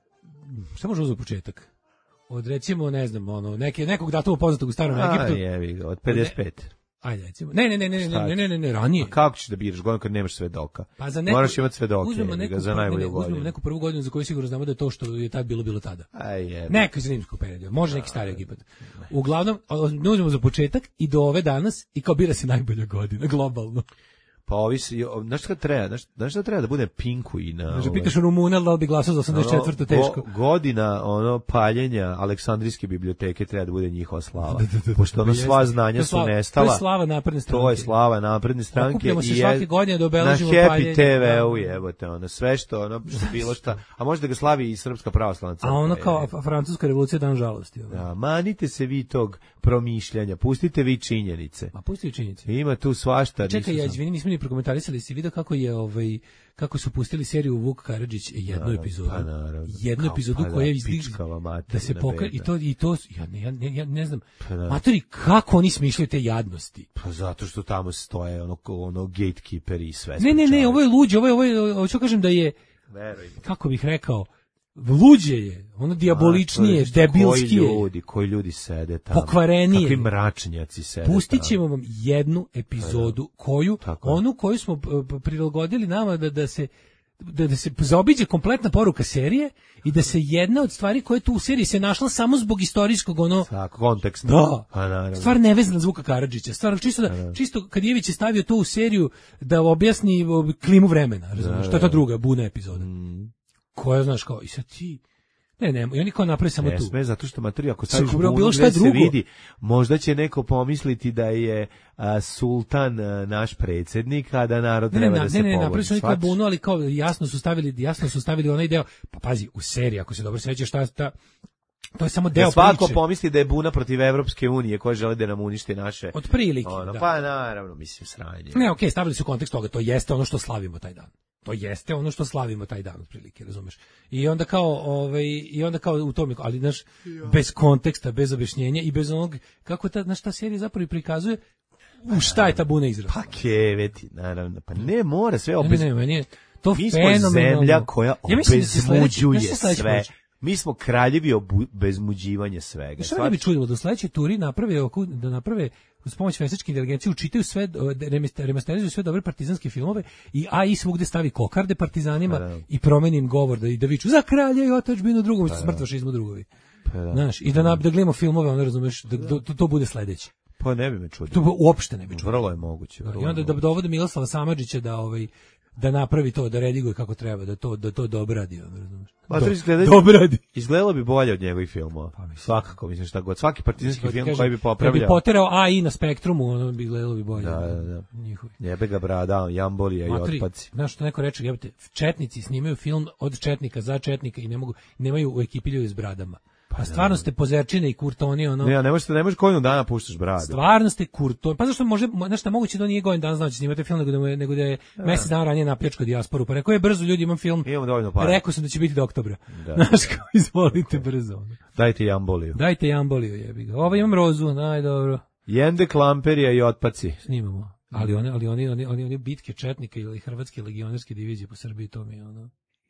šta može uzeti početak? Od recimo, ne znam, ono, neke, nekog datuma poznatog u starom A, Egiptu. Jevi, od pedeset pet. Ajde, recimo. Ne, ne, ne, ne, ne, ne, ne, ne, ranije. A kako ćeš da biraš godinu kad nemaš svedoka? Pa za neku, moraš imati svedoke, uzmemo neku, za najbolju godinu. Uzmemo neku prvu godinu za koju sigurno znamo da je to što je tad bilo, bilo tada. Aj, je. Neka iz rimskog perioda, može neki stari Egipat. Uglavnom, uzmemo za početak i do ove danas i kao bira se najbolja godina, globalno. Pa ovisi, znaš šta treba, znaš, znaš šta treba da bude Pinku i na... Znači, pitaš Rumuna, da li bi glasao za osamdeset četvrtu teško? Go, godina, ono, paljenja Aleksandrijske biblioteke treba da bude njihova slava. Da, da, da, pošto ono sva znanja su nestala. To je slava napredne stranke. To je slava napredne stranke. Okupljamo se svake godine da obeležimo paljenje. paljenje. Na Happy te ve-u jebote, ono, sve što, ono, što bilo šta. A možda ga slavi i Srpska pravoslavna crkva. A ono kao francuska revolucija dan žalosti. Ono. Da, manite se vi tog promišljanja, pustite vi činjenice. Ma pustite činjenice. Ima tu svašta. Čekaj, ja izvini, nismo ni prokomentarisali, si vidio kako je ovaj kako su pustili seriju Vuk Karadžić jednu naravno, epizodu. Pa naravno, jednu epizodu koja je izdižala da se pokaže i to i to ja ne ja ne, ja ne znam. Pa matori, kako oni smišljaju te jadnosti? Pa zato što tamo stoje ono ono gatekeeper i sve. Ne, ne, ne, ovo je luđe, ovo je ovo je hoću kažem da je veruj mi. Kako bih rekao, luđe je, ono dijaboličnije, debilskije. Koji ljudi, koji ljudi sede tamo. Pokvarenije. Kakvi mračnjaci sede tamo. Pustit ćemo vam jednu epizodu, koju, onu koju smo prilagodili nama da, da se da, da se zaobiđe kompletna poruka serije i da se jedna od stvari koje tu u seriji se našla samo zbog istorijskog ono tako konteksta. Da. Pa, stvar nevezana za Vuka Karadžića. Stvar čisto da čisto kad Jević je stavio to u seriju da objasni klimu vremena, razumiješ? Što je ta druga buna epizoda. Mm. Koja, znaš, kao, i sad ti, ne, ne, i oni kao napravi samo ne, tu. Ne sme, zato što materija, ako staviš bunu gde se drugo vidi, možda će neko pomisliti da je a, sultan a, naš predsjednik, a da narod ne, treba ne, da se ne, ne, povodi. napravi su oni kao bunu, ali kao jasno su stavili, jasno su stavili onaj deo, pa pazi, u seriji, ako se dobro sećaš, šta ta, to je samo deo priče. Svako pomisli da je buna protiv Evropske unije koja žele da nam uništi naše... Od prilike, ono, da. Pa naravno, mislim, sranje. Ne, okej, okay, stavili su kontekst toga, to jeste ono što slavimo taj dan. To jeste ono što slavimo taj dan otprilike, razumeš? I onda kao ovaj i onda kao u tome, ali znaš, bez konteksta, bez objašnjenja i bez onog kako ta znaš ta serija zapravo prikazuje u šta je ta buna izrasla. Pa keveti, naravno. Pa ne mora sve obez... Ne, ne, meni je to mi smo zemlja koja obezmuđuje ja sve. Mi smo kraljevi obezmuđivanja svega. Što ne bi čudilo da sledeće turi naprave da naprave uz pomoć veštačke inteligencije učitaju sve, remasterizuju sve dobre partizanske filmove i a i svugde stavi kokarde partizanima pa, i promenim govor da i da viču za kralja i otadžbinu drugom, pa, smrt fašizmu drugovi. Pa, znaš, i da, da gledamo filmove, ono razumeš, da, da to, to bude sledeće. Pa ne bi me čudilo. To uopšte ne bi čudilo. Vrlo je moguće. Vrlo I onda da dovode Miroslava Samardžića da ovaj da napravi to, da rediguje kako treba, da to da to dobro radi, razumeš. Pa to izgleda dobro radi. Izgledalo bi bolje od njegovih filmova. Pa, svakako, mislim šta god. Svaki partizanski film kažem, koji bi popravljao. Kad bi poterao A I na Spektrumu, ono bi izgledalo bi bolje. Da, da, da. Jebe ga brada, Jambolija i otpaci. Znaš što neko reče, jebote, četnici snimaju film od četnika za četnika i ne mogu nemaju u ekipi ljudi s bradama. Pa stvarno ste pozerčine i kurtoni, ono. Ne, ne možeš, ne možeš godinu dana puštaš bradu. Stvarno ste kurtoni. Pa zašto može, nešto moguće da nije godinu dana znači snimate film nego da je, nego da je mjesec dana ranije napljačkao dijasporu. Pa rekao je brzo ljudi, imam film. Imam dovoljno para. Rekao sam da će biti do oktobra. Znaš kao, izvolite brzo. Dajte Jamboliju. Dajte Jamboliju, jebi ga. Ovo imam Rozu, naj dobro. Jende, Klamperija i otpaci. Snimamo. Ali one, ali oni, oni, oni, oni bitke četnika ili hrvatske legionarske divizije po Srbiji, to mi je ono.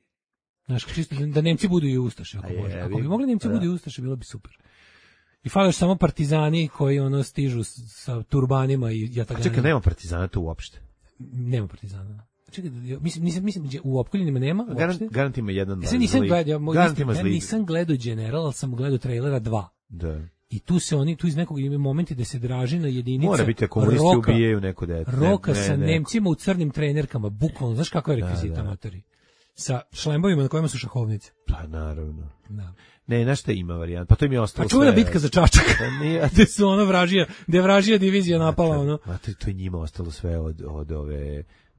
Znaš, čisto da Nemci budu i ustaše, ako može. Ako bi mogli Nemci budu i ustaše, bilo bi super. I fali još samo partizani koji ono stižu sa turbanima i jataganima. A čekaj, nema partizana tu uopšte? Nema partizana. Čekaj, mislim, nisam, mislim, u opkoljenima nema uopšte. Garant, garant ima jedan zli. Nisam gledao, ja nisam gledao General, ali sam gledao trailera dva. Da. I tu se oni, tu iz nekog ima momenti da se draži na jedinica. Mora biti komunisti roka, ubijaju neko dete. Roka ne, ne, sa ne, Nemcima u crnim trenerkama, bukvalno, znaš kako je rekvizita matori? Sa šlembovima na kojima su šahovnice. Pa naravno. Da. Ne, znaš šta ima varijant? Pa to im je ostalo. Pa čuvena bitka za Čačak. Gde su ono vražija, gde je vražija divizija napala ono. Ma to, to je njima ostalo sve od od ove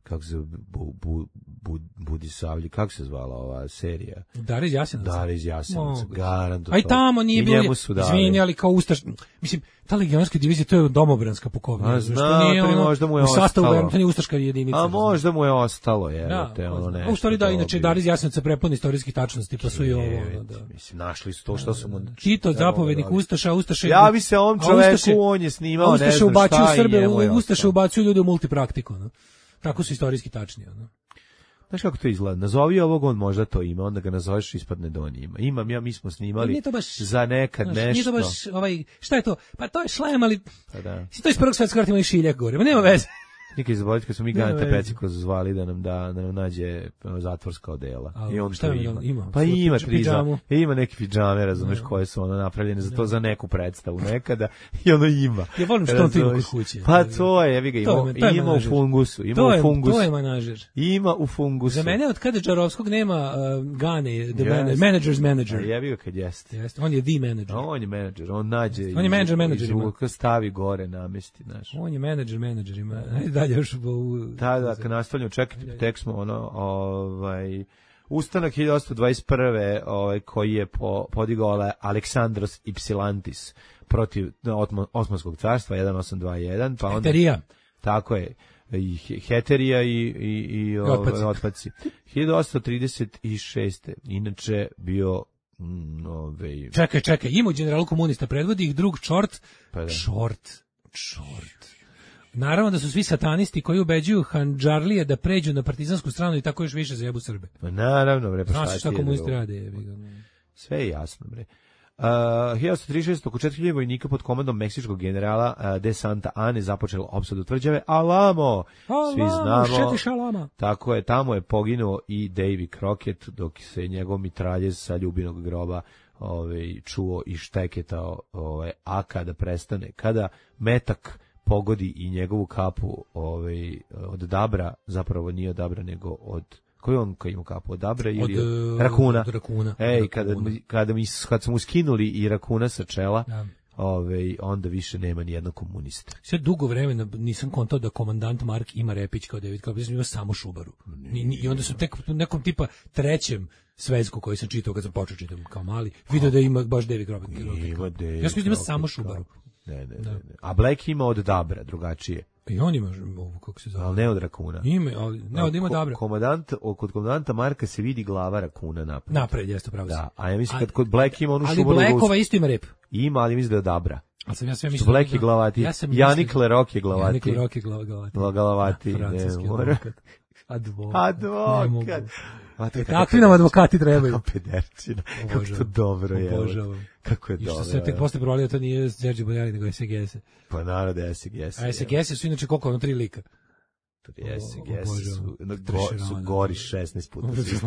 kako se bu, bu, bu, Budi Savlji, kako se zvala ova serija? Dar iz Jasenovca. Dar iz Jasenovca, garant. Aj tamo nije bilo, izvini, ali kao ustaš, mislim, ta legionarska divizija, to je domobranska pukovnija. A zna, to ono, možda mu je ostalo. U sastavu, to nije ustaška jedinica. A možda mu je ostalo, je. Da, te ono nešto. A u stvari da, inače, Dar iz Jasenovca prepun istorijskih tačnosti, pa su i ovo. Da. Mislim, našli su to što su mu... Tito, zapovednik Ustaša, Ustaše... Javi se ovom čoveku, on je snimao, ne znam šta i njemu je Ustaše ubacuju ljude u multipraktiku, no. Tako su istorijski tačni, no. Znaš kako to izgleda? Nazovi ovog, on možda to ima, onda ga nazoveš ispadne da on ima. Imam ja, mi smo snimali baš, za nekad znaš, nešto. Nije to baš, ovaj, šta je to? Pa to je šlem, ali... Pa da. To je iz prvog svetskog rata ima i šiljak gore, ma nema veze. Nikad zaboraviti kad smo mi Ganeta Peciko zvali da nam da, da nam nađe zatvorska odela. A, i on šta to ima. ima. Pa ima pidžamu. Ima neke pidžame, razumeš, no. koje su ono napravljene za to no. za neku predstavu nekada i ono ima. Ja volim što on to ima kod kuće. Pa to je, evi ga, ima, ima u fungusu. Ima to u fungusu. To je manažer. Ima u fungusu. Za mene od kada Džarovskog nema uh, Gane, the yes. manager's manager. A jebi ga kad jeste. Jeste. On je the manager. A on je manager, on nađe. On je manager manager. Zvuka stavi gore, namesti, znaš. On je manager manager, ima. Ajde dalje još u Da, da, kad nastavljamo, čekajte, tek smo ono, ovaj, ustanak hiljadu osamsto dvadeset prve ovaj, koji je po, podigao Aleksandros Ypsilantis protiv Osmanskog carstva, jedan osam dva jedan, pa onda... Heterija. Tako je, i Heterija i, i, i ovaj, otpaci. hiljadu osamsto trideset šeste inače bio... Mm, ovaj... Čekaj, čekaj, imao general komunista, predvodi ih drug Čort, pa Čort, Čort. Naravno da su svi satanisti koji ubeđuju Handžarlije da pređu na partizansku stranu i tako još više zajebu Srbe. Pa naravno, bre, pa šta Znaš šta komunisti rade? Sve je jasno, bre. Uh, hiljadu osamsto trideset šeste. oko četiri hiljade vojnika pod komandom meksičkog generala uh, de Santa Ane započelo opsadu tvrđave Alamo. Svi znamo. Šalama. Tako je, tamo je poginuo i Davy Crockett dok se njegov mitraljez sa Ljubinog groba ovaj, čuo i šteketao, ovaj, a kada prestane, kada metak pogodi i njegovu kapu ovaj, od dabra, zapravo nije od dabra, nego od, koji on koji ima kapu, od dabra ili od, od rakuna? Od rakuna. Ej, od kada, rakuna. kada, mi, kad smo mu skinuli i rakuna sa čela, ja. ovaj, onda više nema ni jednog komunista. Sve dugo vremena nisam kontao da komandant Mark ima repić kao David, kao ima samo šubaru. Ni, ni, I onda su tek u nekom tipa trećem svezku koji sam čitao kad sam počeo čitam kao mali, vidio da ima baš David Crockett. Ja sam ima samo šubaru. Ne, ne, ne, ne. A Black ima od dabra, drugačije. I on ima ovo, kako se zove. Ali ne od rakuna. Ime, ali ne od ima dabra. Komandant, kod komandanta Marka se vidi glava rakuna napred. Napred, jeste pravo. Da, a ja mislim kad kod Black ima onu ali šubaru. Ali Blackova isto ima rep. Ima, ali mislim da je od dabra. Ali sam ja sve mislio. Black je glavati. Ja Janik Lerok je glavati. Janik Lerok je glavati. Glavati. Francuski advokat. Advokat. Advokat. E, takvi nam advokati trebaju. Kako pederčina. Kako to dobro je. Obožavam. Kako je dobro. I što se tek posle provalio, to nije Đerđe Bojani, nego S G S. Pa narod S G S. A S G S su inače koliko, ono tri lika. S G S su, su gori šesnaest puta.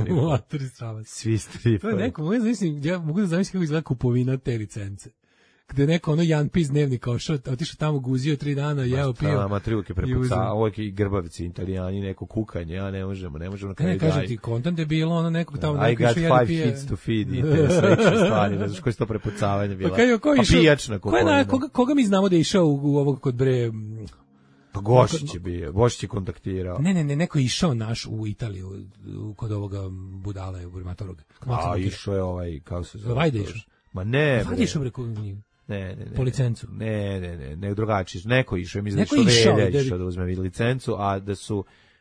Svi stripovi. To je neko, mogu da zamislim, ja mogu da zamislim kako izgleda kupovina te licence. Gde neko ono Jan Pis dnevnik ošao, otišao tamo, guzio tri dana, jeo, pio. Ma matrilke prepuca, ovo i grbavci, Italijani, neko kukanje, ja ne možemo, ne možemo na kraju daj. Ne, kažem ti, kontent je bilo ono nekog tamo. I got five hits to feed i te slične stvari, ne znaš koje su to prepucavanje bila. Pa, kaj, ko pa pijačna kupovina. Koga, koga mi znamo da je išao u, u ovog kod bre... Pa Gošić je bio, Gošić je kontaktirao. Ne, ne, ne, neko je išao naš u Italiju, u, kod ovoga budala je u Burmatorog. A, išao je ovaj, kako se zove? Vajde išao. Ma ne, Vajde išao bre kod njih. Ne, ne, ne. Po licencu. Ne, ne, ne, ne, drugačije. Neko išao, mislim da što Velja išao da uzme licencu, a da su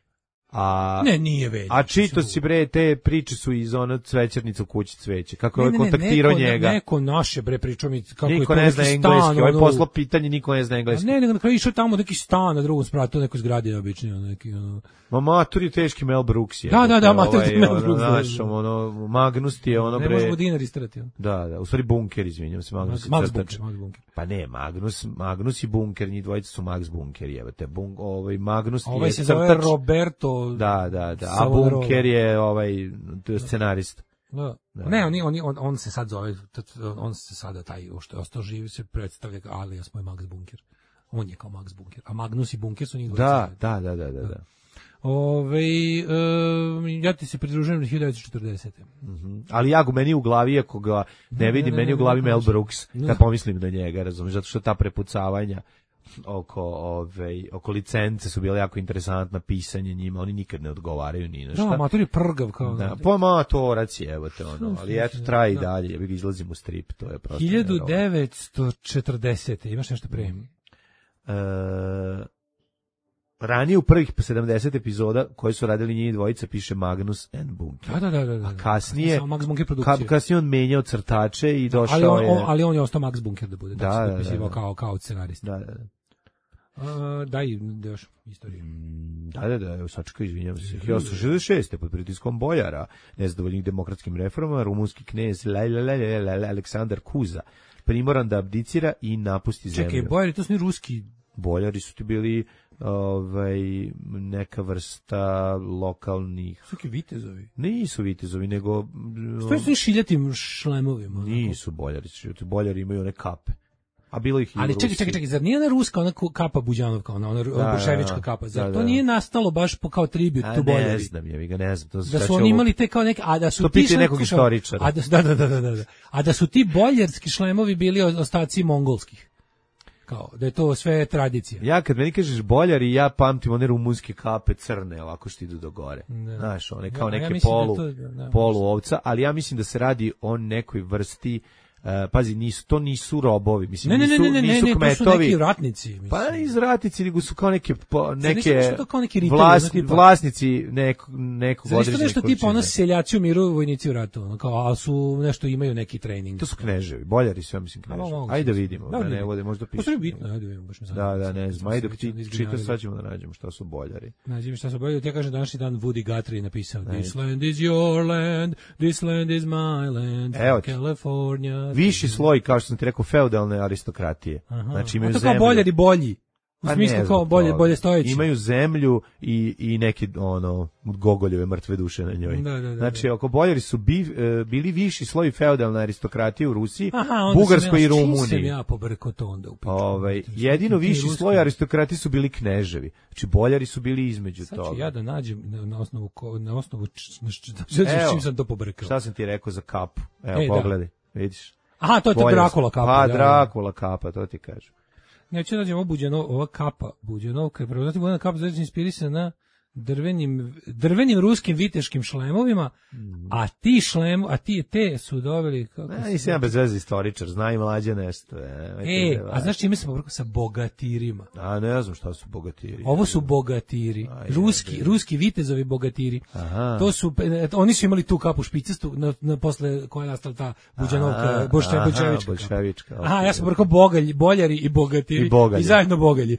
a ne, nije Velja. A čito si bre, te priče su iz ono Cvećarnica u kući cveće. Kako je kontaktirao neko, njega? Neko naše bre pričao mi kako niko je to ne zna engleski, stan, ovaj poslao pitanje, niko ne zna engleski. Ne, nego na kraju išao tamo neki stan na drugom spratu, neko zgradi obični, ono neki ono. Ma matur je teški Mel Brooks je. Da, da, da, matur je Mel Brooks. Naš, ono, Magnus ti je ono bre. Ne možemo dinar istrati. Da, da, u stvari bunker, izvinjam se, Magnus. Max bunker, Max bunker. Pa ne, Magnus, Magnus i bunker, njih dvojica su Max bunker, jevate. Bun, ovaj Magnus ovaj je se zove crtač. Roberto. Da, da, da. A bunker je ovaj scenarist. Da. Da. Ne, on, on, on, on se sad zove, on se sada taj što je ostao živ se predstavlja alias moj Max bunker. On je kao Max bunker, a Magnus i bunker su njih dvojica. Da, da, da, da, da. Ove, uh, ja ti se pridružujem na hiljadu devetsto četrdesete. Mm-hmm. Ali ja go meni u glavi, ako ga ne vidim, ne, ne, meni ne, u glavi ne, Mel Brooks, ne. Kad pomislim na njega, razumiješ, zato što ta prepucavanja, oko ove oko licence su bile jako interesantna, pisanje njima, oni nikad ne odgovaraju ni na šta. Da, mator je prgav kao. Da, pa matorac je, evo te ono, ali eto traje i dalje, ja bih izlazim u strip, to je prosto. hiljadu devetsto četrdesete imaš nešto pre? E, ranije u prvih sedamdeset epizoda koje su radili njih dvojica piše Magnus and Bunker. Da, da, da, da. A kasnije, Max Bunker produkcija. kasnije on menjao crtače i došao ali on, je... on, ali on je ostao Max Bunker da bude. Da, da, da, da, da. Kao, kao scenarista. Da, da, da. Uh, daj još istoriju. Da, da, da, evo sačka, izvinjam se. hiljadu osamsto šezdeset šeste pod pritiskom bojara, nezadovoljnih demokratskim reformama, rumunski knez Aleksandar Kuza primoran da abdicira i napusti zemlju. Čekaj, bojari, to su ni ruski... Boljari su ti bili ovaj, neka vrsta lokalnih... Su ki vitezovi? Nisu vitezovi, nego... Stoji su ni šiljatim šlemovima. Nisu boljari, boljari imaju one kape. A bilo ih i ali čekaj, čekaj, čekaj, zar nije ona ruska, ona kapa Buđanovka, ona, ona da, bolševička kapa, zar da, to da. nije nastalo baš po kao tribut tu Boljevi? Ne znam, ja ga ne znam. To da su oni imali te kao neke, a da su to ti... To nekog istoričara. A da, da, da, da, da, a da su ti boljerski šlemovi bili ostaci mongolskih. Kao, da je to sve tradicija. Ja kad meni kažeš boljari, ja pamtim one rumunske kape crne, ovako što idu do gore. Ne. Znaš, one kao neke ja polu, da to, da, polu ovca, ali ja mislim da se radi o nekoj vrsti. Uh, pazi, nisu, to nisu robovi, mislim, ne, ne, nisu, ne, ne, nisu ne, ne, kmetovi. To su neki ratnici. Mislim. Pa iz ratnici, nego su kao neke, po, neke kao neki ritovi, vlas, tipa, vlasnici nek, nekog određenog količine. Nešto tipa ono seljaci u miru, vojnici u ratu, ono, kao, ali su nešto imaju neki trening. To su kneževi, boljari su, ja mislim, kneževi. Ajde da vidimo, da, da ne vode, možda piše. To je bitno, ajde vidimo, baš mi sad. Da, da, ne znam, ajde dok ti čitaš, sad ćemo da nađemo šta su boljari. Nađemo šta su boljari, ja kažem današnji dan Woody Guthrie napisao, This land is your land, this land is my land, California. Viši sloj, kao što sam ti rekao, feudalne aristokratije. Aha. Znači imaju zemlju. zemlju. Kao boljari bolji. U smislu kao bolje, bolje stojeći. Imaju zemlju i, i neke ono, gogoljeve mrtve duše na njoj. Da, da, da, znači, da. ako boljari su bi, bili viši sloj feudalne aristokratije u Rusiji, Aha, Bugarskoj i Rumuniji. Sam ja pobrko to onda u piču. Ovaj, jedino viši sloj aristokratije su bili kneževi. Znači, boljari su bili između sad toga. Sad ću ja da nađem na, na osnovu, na osnovu čim sam to pobrkao. Šta sam ti rekao za kapu? Evo, Ej, pogledaj, vidiš. Aha, to je ta Drakula kapa. Pa, da, Drakula kapa, to ti kažu. Neću nađem ovo Buđanov, ova kapa, Buđanovka je prepoznati Buđanov kapa znači inspirisana na drvenim, drvenim ruskim viteškim šlemovima, mm. a ti šlem, a ti te su doveli... Kako ne, nisam ja bez veze istoričar, zna i mlađe nešto. E, e a znaš čime se pobrkao? Sa bogatirima. A ne znam šta su bogatiri. Ovo su bogatiri, a, ruski, je, ruski vitezovi bogatiri. Aha. To su, oni su imali tu kapu špicastu, na, na, posle koja je nastala ta Buđanovka, bolše, bolševička. bolševička. Aha, ja sam pobrkao bogalji, boljari i bogatiri. I bogalji. I zajedno bogalji.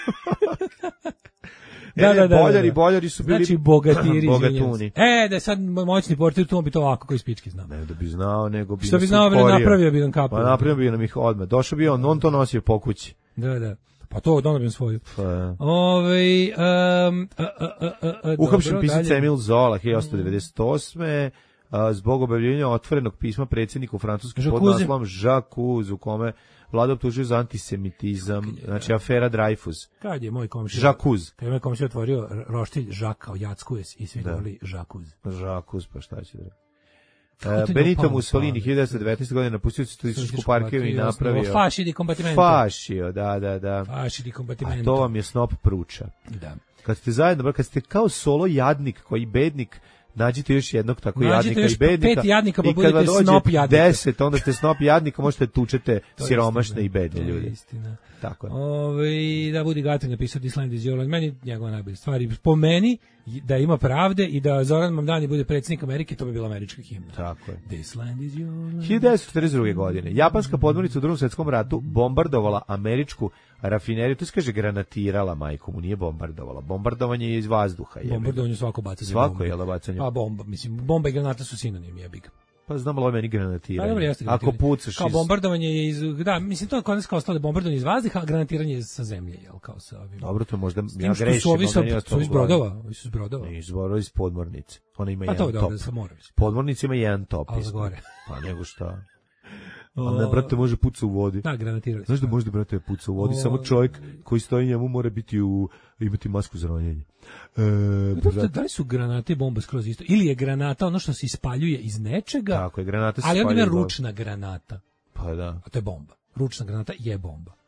Da, da, da, boljari, boljari su bili znači bogatiri, bogatuni. E, da je sad moćni portir, tu bi to ovako koji spički znao. Ne da bi znao, nego bi što bi znao, bi napravio bi nam kapu. Pa napravio bi nam ih odmah. Došao bi on, on to nosio po kući. Da, da. Pa to odonao bi svoju. Pa. Ove, um, uhapšen pisac Emil Zola, hiljadu osamsto devedeset osme zbog objavljenja otvorenog pisma predsjedniku Francuske pod naslovom Jacques, u kome vlada optužuje za antisemitizam, znači afera Dreyfus. Kad je moj komšija? Jacques. Kad je moj komšija otvorio roštilj Jacques kao Jacques i svi govorili Jacques. Jacques, pa šta će da... Uh, Benito Mussolini hiljadu devetsto devetnaeste. godine napustio Socijalističku partiju i napravio Fasci di combattimento. Fascio, da, da, da. Fasci di combattimento. A to vam je snop pruča. Da. Kad ste zajedno, kad ste kao solo jadnik koji bednik, nađite još jednog tako nađite jadnika i bednika. Pet jadnika, pa i kad budete snop jadnika. deset, onda ste snop jadnika, možete tučete siromašne i bedne ljude. To je istina. Tako je. Ove, da Woody Guthrie napisao This land is your land. Meni njegova najbolja stvar. Po meni, da ima pravde i da Zoran Mamdani bude predsjednik Amerike, to bi bila američka himna. Tako je. This land is your land. hiljadu devetsto četrdeset druge. godine. Japanska podmornica u Drugom svjetskom ratu bombardovala američku rafineriju, to se kaže granatirala, majku mu, nije bombardovala. Bombardovanje je iz vazduha. Bombardovanje svako bacanje svako bombe. je bacanje. Pa bomba, mislim, bomba i granata su sinonim, jebik. Pa znam, ali ovo meni granatiranje. Pa, dobro, jeste ako pucaš kao iz... bombardovanje je iz... Da, mislim, to kod nas kao stalo bombardovanje iz vazduha, a granatiranje je sa zemlje, jel, kao sa ovim... Dobro, to možda ja grešim. grešim. Su ovi sa, su iz brodova, ovi su iz brodova. Ne, iz brodova, iz podmornice. Ona ima pa jedan to, top. Da, sa mora. Podmornica ima jedan top. Ali za gore. Pa nego šta... Ali ne, brate, može puca u vodi. Da, granatirali. Znaš da može, brate, puca u vodi, o... samo čovjek koji stoji njemu mora biti u, imati masku za ronjenje. E, da, da li su granate i bomba skroz isto? Ili je granata ono što se ispaljuje iz nečega? Tako je, granata se ali ispaljuje. Ali onda je ručna granata. Pa da. A to je bomba. Ručna granata je bomba.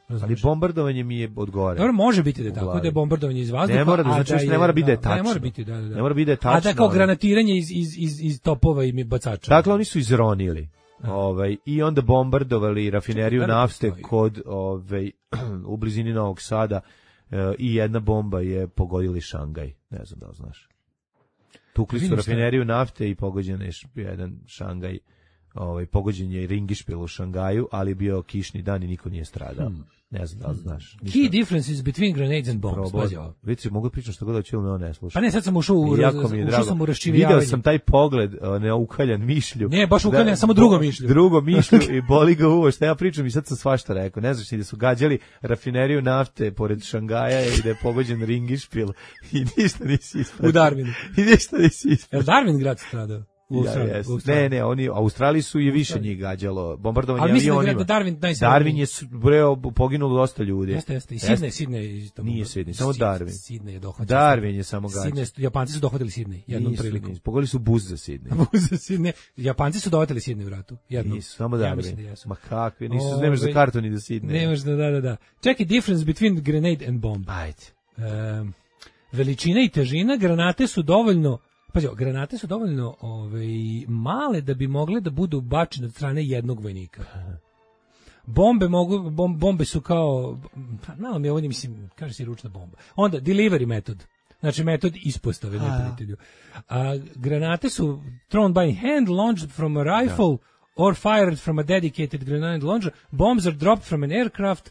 Ali bombardovanje mi je odgovara. Dobro, može biti da je tako, da je bombardovanje iz vazduha, ne mora da, znači, da je, ne mora biti da je tačno. Ne mora biti, da, da, da. Ne mora biti da je tačno. A da kao granatiranje iz, iz, iz, iz topova i bacača. Dakle, oni su izronili. Ovaj, i onda bombardovali rafineriju Čekaj, nafte stoji. kod ovaj, u blizini Novog Sada e, i jedna bomba je pogodila Šangaj. Ne znam da li znaš. Tukli su rafineriju nafte i pogođen je jedan Šangaj. Ovaj, pogođen je Ringišpil u Šangaju, ali bio kišni dan i niko nije stradao. Hmm. Ne znam da li znaš. Ništa. Key differences between grenades and bombs. Vidite, mogu pričati što god hoću, ili me on ne sluša. Pa ne, sad sam ušao u, ušao sam u raščivijavanje. Video sam taj pogled, ne ukaljan mišlju. Ne, baš ukaljan, da, samo drugo mišlju. Drugo mišlju i boli ga uvo. Šta ja pričam i sad sam svašta rekao. Ne znaš, da su gađali rafineriju nafte pored Šangaja i da je pogođen Ringišpil i ništa nisi ispratio. U Darwinu. I ništa nisi ispratio. Je Darwin grad stradao? U Australiji, ja, u Australiji. Ne, ne, oni Australiji su i više njih gađalo. Bombardovanje ali avionima. Ali mislim da Darwin Darwin je breo poginulo dosta ljudi. Jeste, jeste. I Sidney, Sidney. Nije Sidney, samo Darwin. Sidney je dohvatio. Darwin je samo gađao. Sidney, Japanci su dohvatili Sidney jednom prilikom. Pogodili su buz za Sidney. Buz za Sidney. Japanci su dohvatili Sidney u ratu. Jednom. Nisu, samo Darwin. Ja Ma kakvi, nisu, o, nemaš za kartu ni da Sidney. Nemaš da, da, da, da. Čekaj, difference between grenade and bomb. Ajde. Um, veličina i težina granate su dovoljno Pazi, granate su dovoljno ovaj, male da bi mogle da budu bačene od strane jednog vojnika. Bombe mogu, bom, bombe su kao, malo mi je ovdje, mislim, kaže se ručna bomba. Onda, delivery metod, znači metod ispostave neprijatelju. A granate su thrown by hand, launched from a rifle, da. Or fired from a dedicated grenade launcher. Bombs are dropped from an aircraft,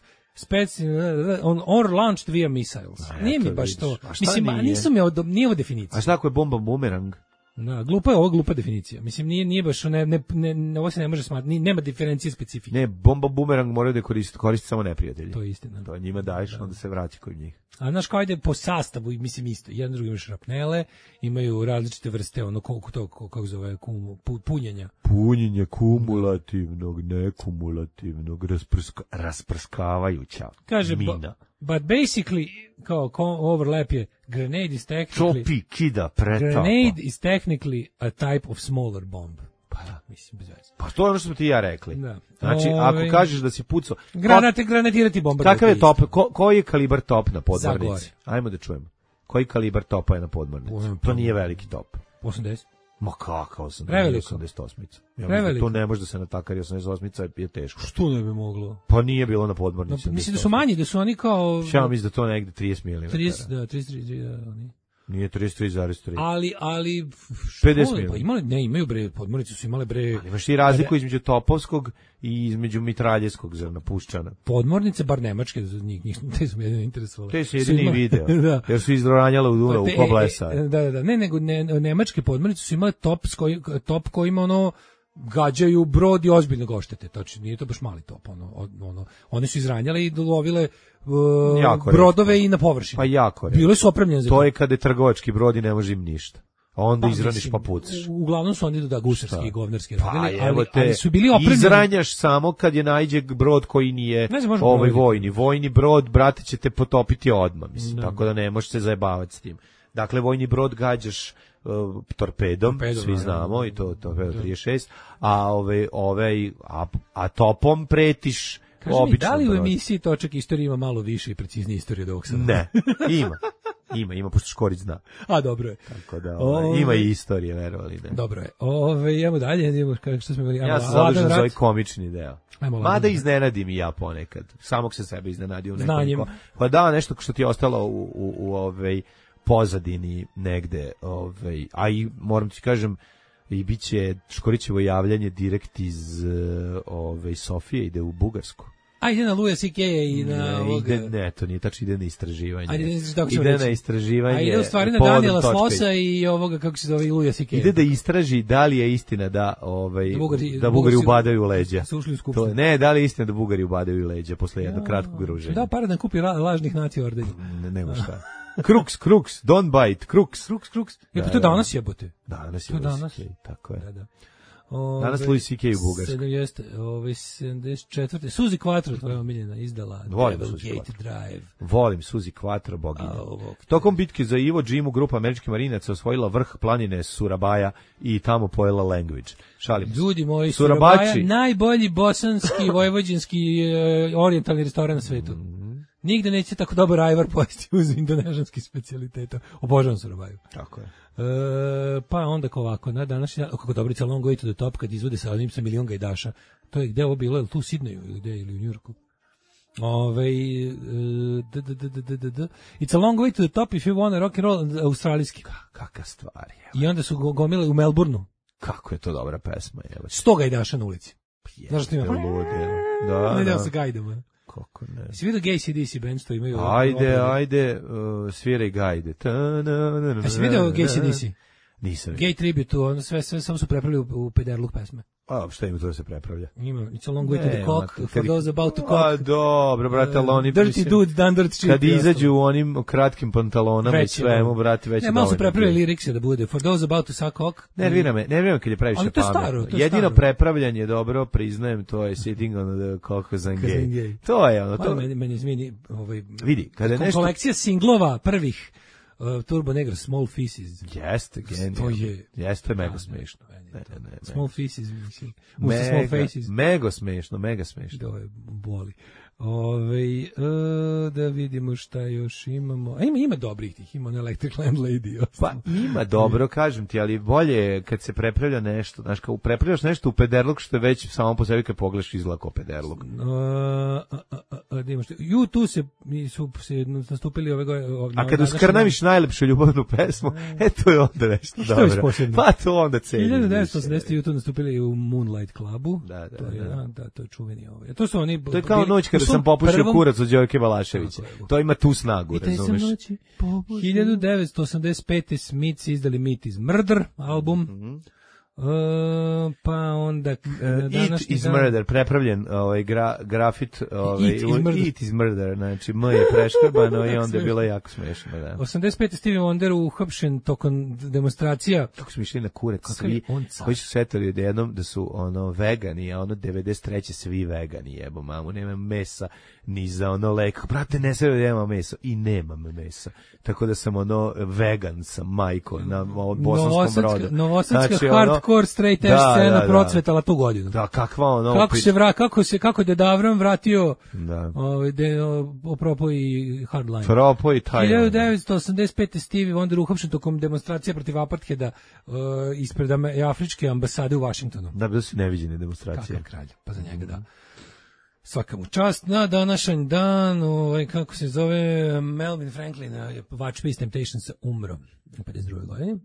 on or launched via missiles. A, nije mi baš to. Mislim, a nisu mi ovo, nije ovo definicija. A šta ako je bomba bumerang? Da, glupa je ovo, glupa definicija. Mislim, nije, nije baš, ne, ne, ne, ovo se ne može smatrati, nema diferencije specifike. Ne, bomba bumerang moraju da koristi, koristi samo neprijatelji. To je istina. To njima daješ, da. Onda se vrati kod njih. A znaš kao ide po sastavu, mislim isto, jedan drugi imaju šrapnele, imaju različite vrste, ono, koliko to, kako zove, kum, punjenja. Punjenje kumulativnog, nekumulativnog, rasprska, rasprskavajuća kaže, mina. But, but basically, kao overlap je, grenade is technically... Čopi, kida, pretapa. Grenade is technically a type of smaller bomb. Pa da, mislim, bez veze. Pa to je ono što smo ti ja rekli. Da. Znači, Ove... ako kažeš da si pucao... Granate, granatirati bomba. Kakav je top, ko, koji je kalibar top na podmornici? Zagore. Ajmo da čujemo. Koji kalibar topa je na podmornici? Ujem, to nije veliki top. osamdeset. Ma kakav osamdeset? Preveliko. osamdeset osam. Ja mislim, to ne može da se natakari, osamdeset osam je teško. Što ne bi moglo? Pa nije bilo na podmornici. No, mislim da su manji, da su oni kao... Ja mislim da to negde trideset milimetara. trideset, da, trideset tri, da, oni... Nije trideset tri zarez tri. Ali, ali... pedeset milimetara. Pa imali, ne, imaju bre, podmornice su imale bre... Ali imaš ti razliku između topovskog i između mitraljeskog zrna puščana. Podmornice, bar nemačke, njih, njih te su me jedino interesovali. Te su jedini video, da. Jer su izroranjale u Dunavu, pa ko blesa. Da, da, da, ne, nego ne, nemačke podmornice su imale top, koji, top koji ima ono... gađaju brod i ozbiljno ga oštete, točno, nije to baš mali top, ono, ono, one su izranjale i lovile uh, brodove reći. I na površini. Pa jako reći. Bile su opremljene za to. To je kada je trgovački brod i ne može im ništa. A onda pa, izraniš mislim, pa pucaš. Uglavnom su oni da gusarski i govnarski radili, pa, ali, te, ali su bili opremljeni. Izranjaš samo kad je najđe brod koji nije znam, ovaj vojni. Vojni brod, brate, će te potopiti odmah, mislim, no. Tako da ne možeš se zajebavati s tim. Dakle, vojni brod gađaš Uh, torpedom, Torpedo, svi znamo, da, i to torpedo trideset šest, a ove, ove, a, a topom pretiš obično. Mi, da li u emisiji Točak istorije ima malo više i preciznije istorije od ovog sada? Ne, ima. Ima, ima, pošto Škorić zna. A, dobro je. Tako da, ove, ove, ima i istorije, verovali ne. Dobro je. Ove, idemo dalje, idemo, što smo imali. Ja sam zadužen za ovaj komični deo. Mada iznenadim i ja ponekad. Samog se sebe iznenadio. Znanjem. Pa da, nešto što ti je ostalo u, u, u ovej pozadini negde, ovaj, a i moram ti kažem, i bit će Škorićevo javljanje direkt iz ovaj, Sofije, ide u Bugarsku. A ide na Luja Sikeja i na... Ne, ovoga... ide, ne, to nije tačno, ide na istraživanje. Ajde, ide na istraživanje. A ide u stvari na Daniela Slosa i ovoga, kako se zove, Luja Sikeja. Ide da istraži da li je istina da, ovaj, da Bugari, da Bugari ubadaju u leđa. To, ne, da li je istina da Bugari ubadaju u leđa posle jednog ja, kratkog ruženja. Da, para da kupi la, lažnih nacija ordenja. Ne, nema šta. Kruks, kruks, don't bite, kruks. Kruks, kruks. Je, pa to danas jebote. Danas je. To danas. Tako je. Da, da. Ove, Danas Louis C K u Bugarskoj. Jeste, ovaj sedamdeset četvrte Suzy Quattro, tvoja omiljena, izdala Volim Devil Suzy Gate Quattro. Drive. Volim Suzy Quattro, boginja. A, ovo- Tokom bitke za Iwo Jimu grupa američkih marinaca osvojila vrh planine Surabaja i tamo pojela Language. Šalim se. Ljudi moji, Surabači. Surabaja, najbolji bosanski, vojvođanski, e, orijentalni restoran na svetu. Mhm. Nigde neće tako dobar ajvar pojesti uz indonežanski specijaliteta. Obožavam Surabaju. Tako je. E, pa onda kao ovako, na današnji dan, o, kako Dobrica Long Way to the Top kad izvode sa onim sa milion gajdaša. To je gde ovo bilo, je li tu u Sidneju ili gde, ili u Njujorku? Ove, e, d, d, d, d, d, d, d. It's a long way to the top if you want rock and roll, australijski. Kakva stvar je. I onda su go- gomile u Melbourneu. Kako je to dobra pesma, evo. Sto gajdaša na ulici. Znaš što ima? Lude. Da, Ne, da. sa gajdama. Kako ne. Jesi vidio Gay C D C band što imaju? Ajde, obrade? ajde, uh, sviraj gajde. Jesi vidio Gay C D C? Nisam vidio. Gay Tribute, ono sve, sve samo su prepravili u, u pederluk pesme. A, šta ima to da se prepravlja? Ima, it's a long way to the Ne, cock, ma, for kad- those about to A, cock. dobro, brate, ali oni... Dirty mislim, dude, done dirty shit. Kad i izađu ostalo. u onim kratkim pantalonama i Već je svemu, dovoljno. brate, već Ne, je malo su dovoljno. prepravili lirikse da bude, for those about to suck cock. Nervira me, nervira me kad je previše Ali to je pametno. staro, to je Jedino staro. prepravljanje dobro, priznajem, to je sitting on the cock as I'm I'm gay. gay. To je ono, Pa to... meni, meni izmini, ovaj, Vidi, kada je nešto... kolekcija singlova prvih uh, Turbo Negro, Small Faces. Jeste, genijalno. To je- Jeste, mega Da, smešno. meni je Ne, to- ne, ne, Small Faces, mislim. Umesto Small Mega, Faces. mega smešno, mega smešno. To je boli. Ove, e, da vidimo šta još imamo. A ima, ima dobrih tih, ima on Electric Landlady. i Pa ostalo. ima dobro, kažem ti, ali bolje je kad se prepravlja nešto, znaš, kao prepravljaš nešto u pederluk što je već samo po sebi kad pogledaš izgleda kao pederluk. A, a, a, a, a, da imaš, ju tu se, mi su se nastupili ove godine. A kad uskrnaviš najlepšu ljubavnu pesmu, e to je onda nešto Što je već dobro. posebno? Pa to onda ceniš. hiljadu devetsto osamdeset ju tu nastupili u Moonlight Clubu. Da, da, to je, da. a, da, to je čuveni ovaj. To su oni. To je kao noć kada u svom sam popušio prvom- kurac od Đorke Balaševića. Tako je. To ima tu snagu, I taj sam razumeš? noći hiljadu devetsto osamdeset pete Smiths izdali Meat is Murder album. Mhm. E, pa onda Uh, na It današnji is dan- murder, prepravljen ovaj gra, grafit, ovaj It is murder. It is murder, znači M je preškrbano i onda je bilo jako smešno, da. osamdeset pete Stevie Wonder uhapšen tokom demonstracija. Kako smo išli na kurac Kakav je svi, on car? koji su setali odjednom da su ono vegani, a ono devedeset treće svi vegani, jebo mamu, nema mesa ni za ono leko. Brate, ne sve da nema mesa i nemam mesa. Tako da sam ono vegan sam majko na ovom bosanskom Novosadska- brodu. Novosadska Znači, ono- hardcore straight edge Da, scena da, da. procvetala tu godinu. Da, kakva ono... Kako se vra, kako se kako je Deda Avram vratio Da. ovaj de opropo i hardline. Propo i taj... hiljadu devetsto osamdeset pete Stevie Wonder uhapšen tokom demonstracija protiv apartheida uh, ispred ame- afričke ambasade u Vašingtonu. Da, bilo su neviđene demonstracije. Kakav kralj, pa za njega da. Svaka mu čast. Na današanj dan, ovaj, kako se zove, Melvin Franklin, eh, Watch Peace Temptations, umro u pedeset drugoj godini.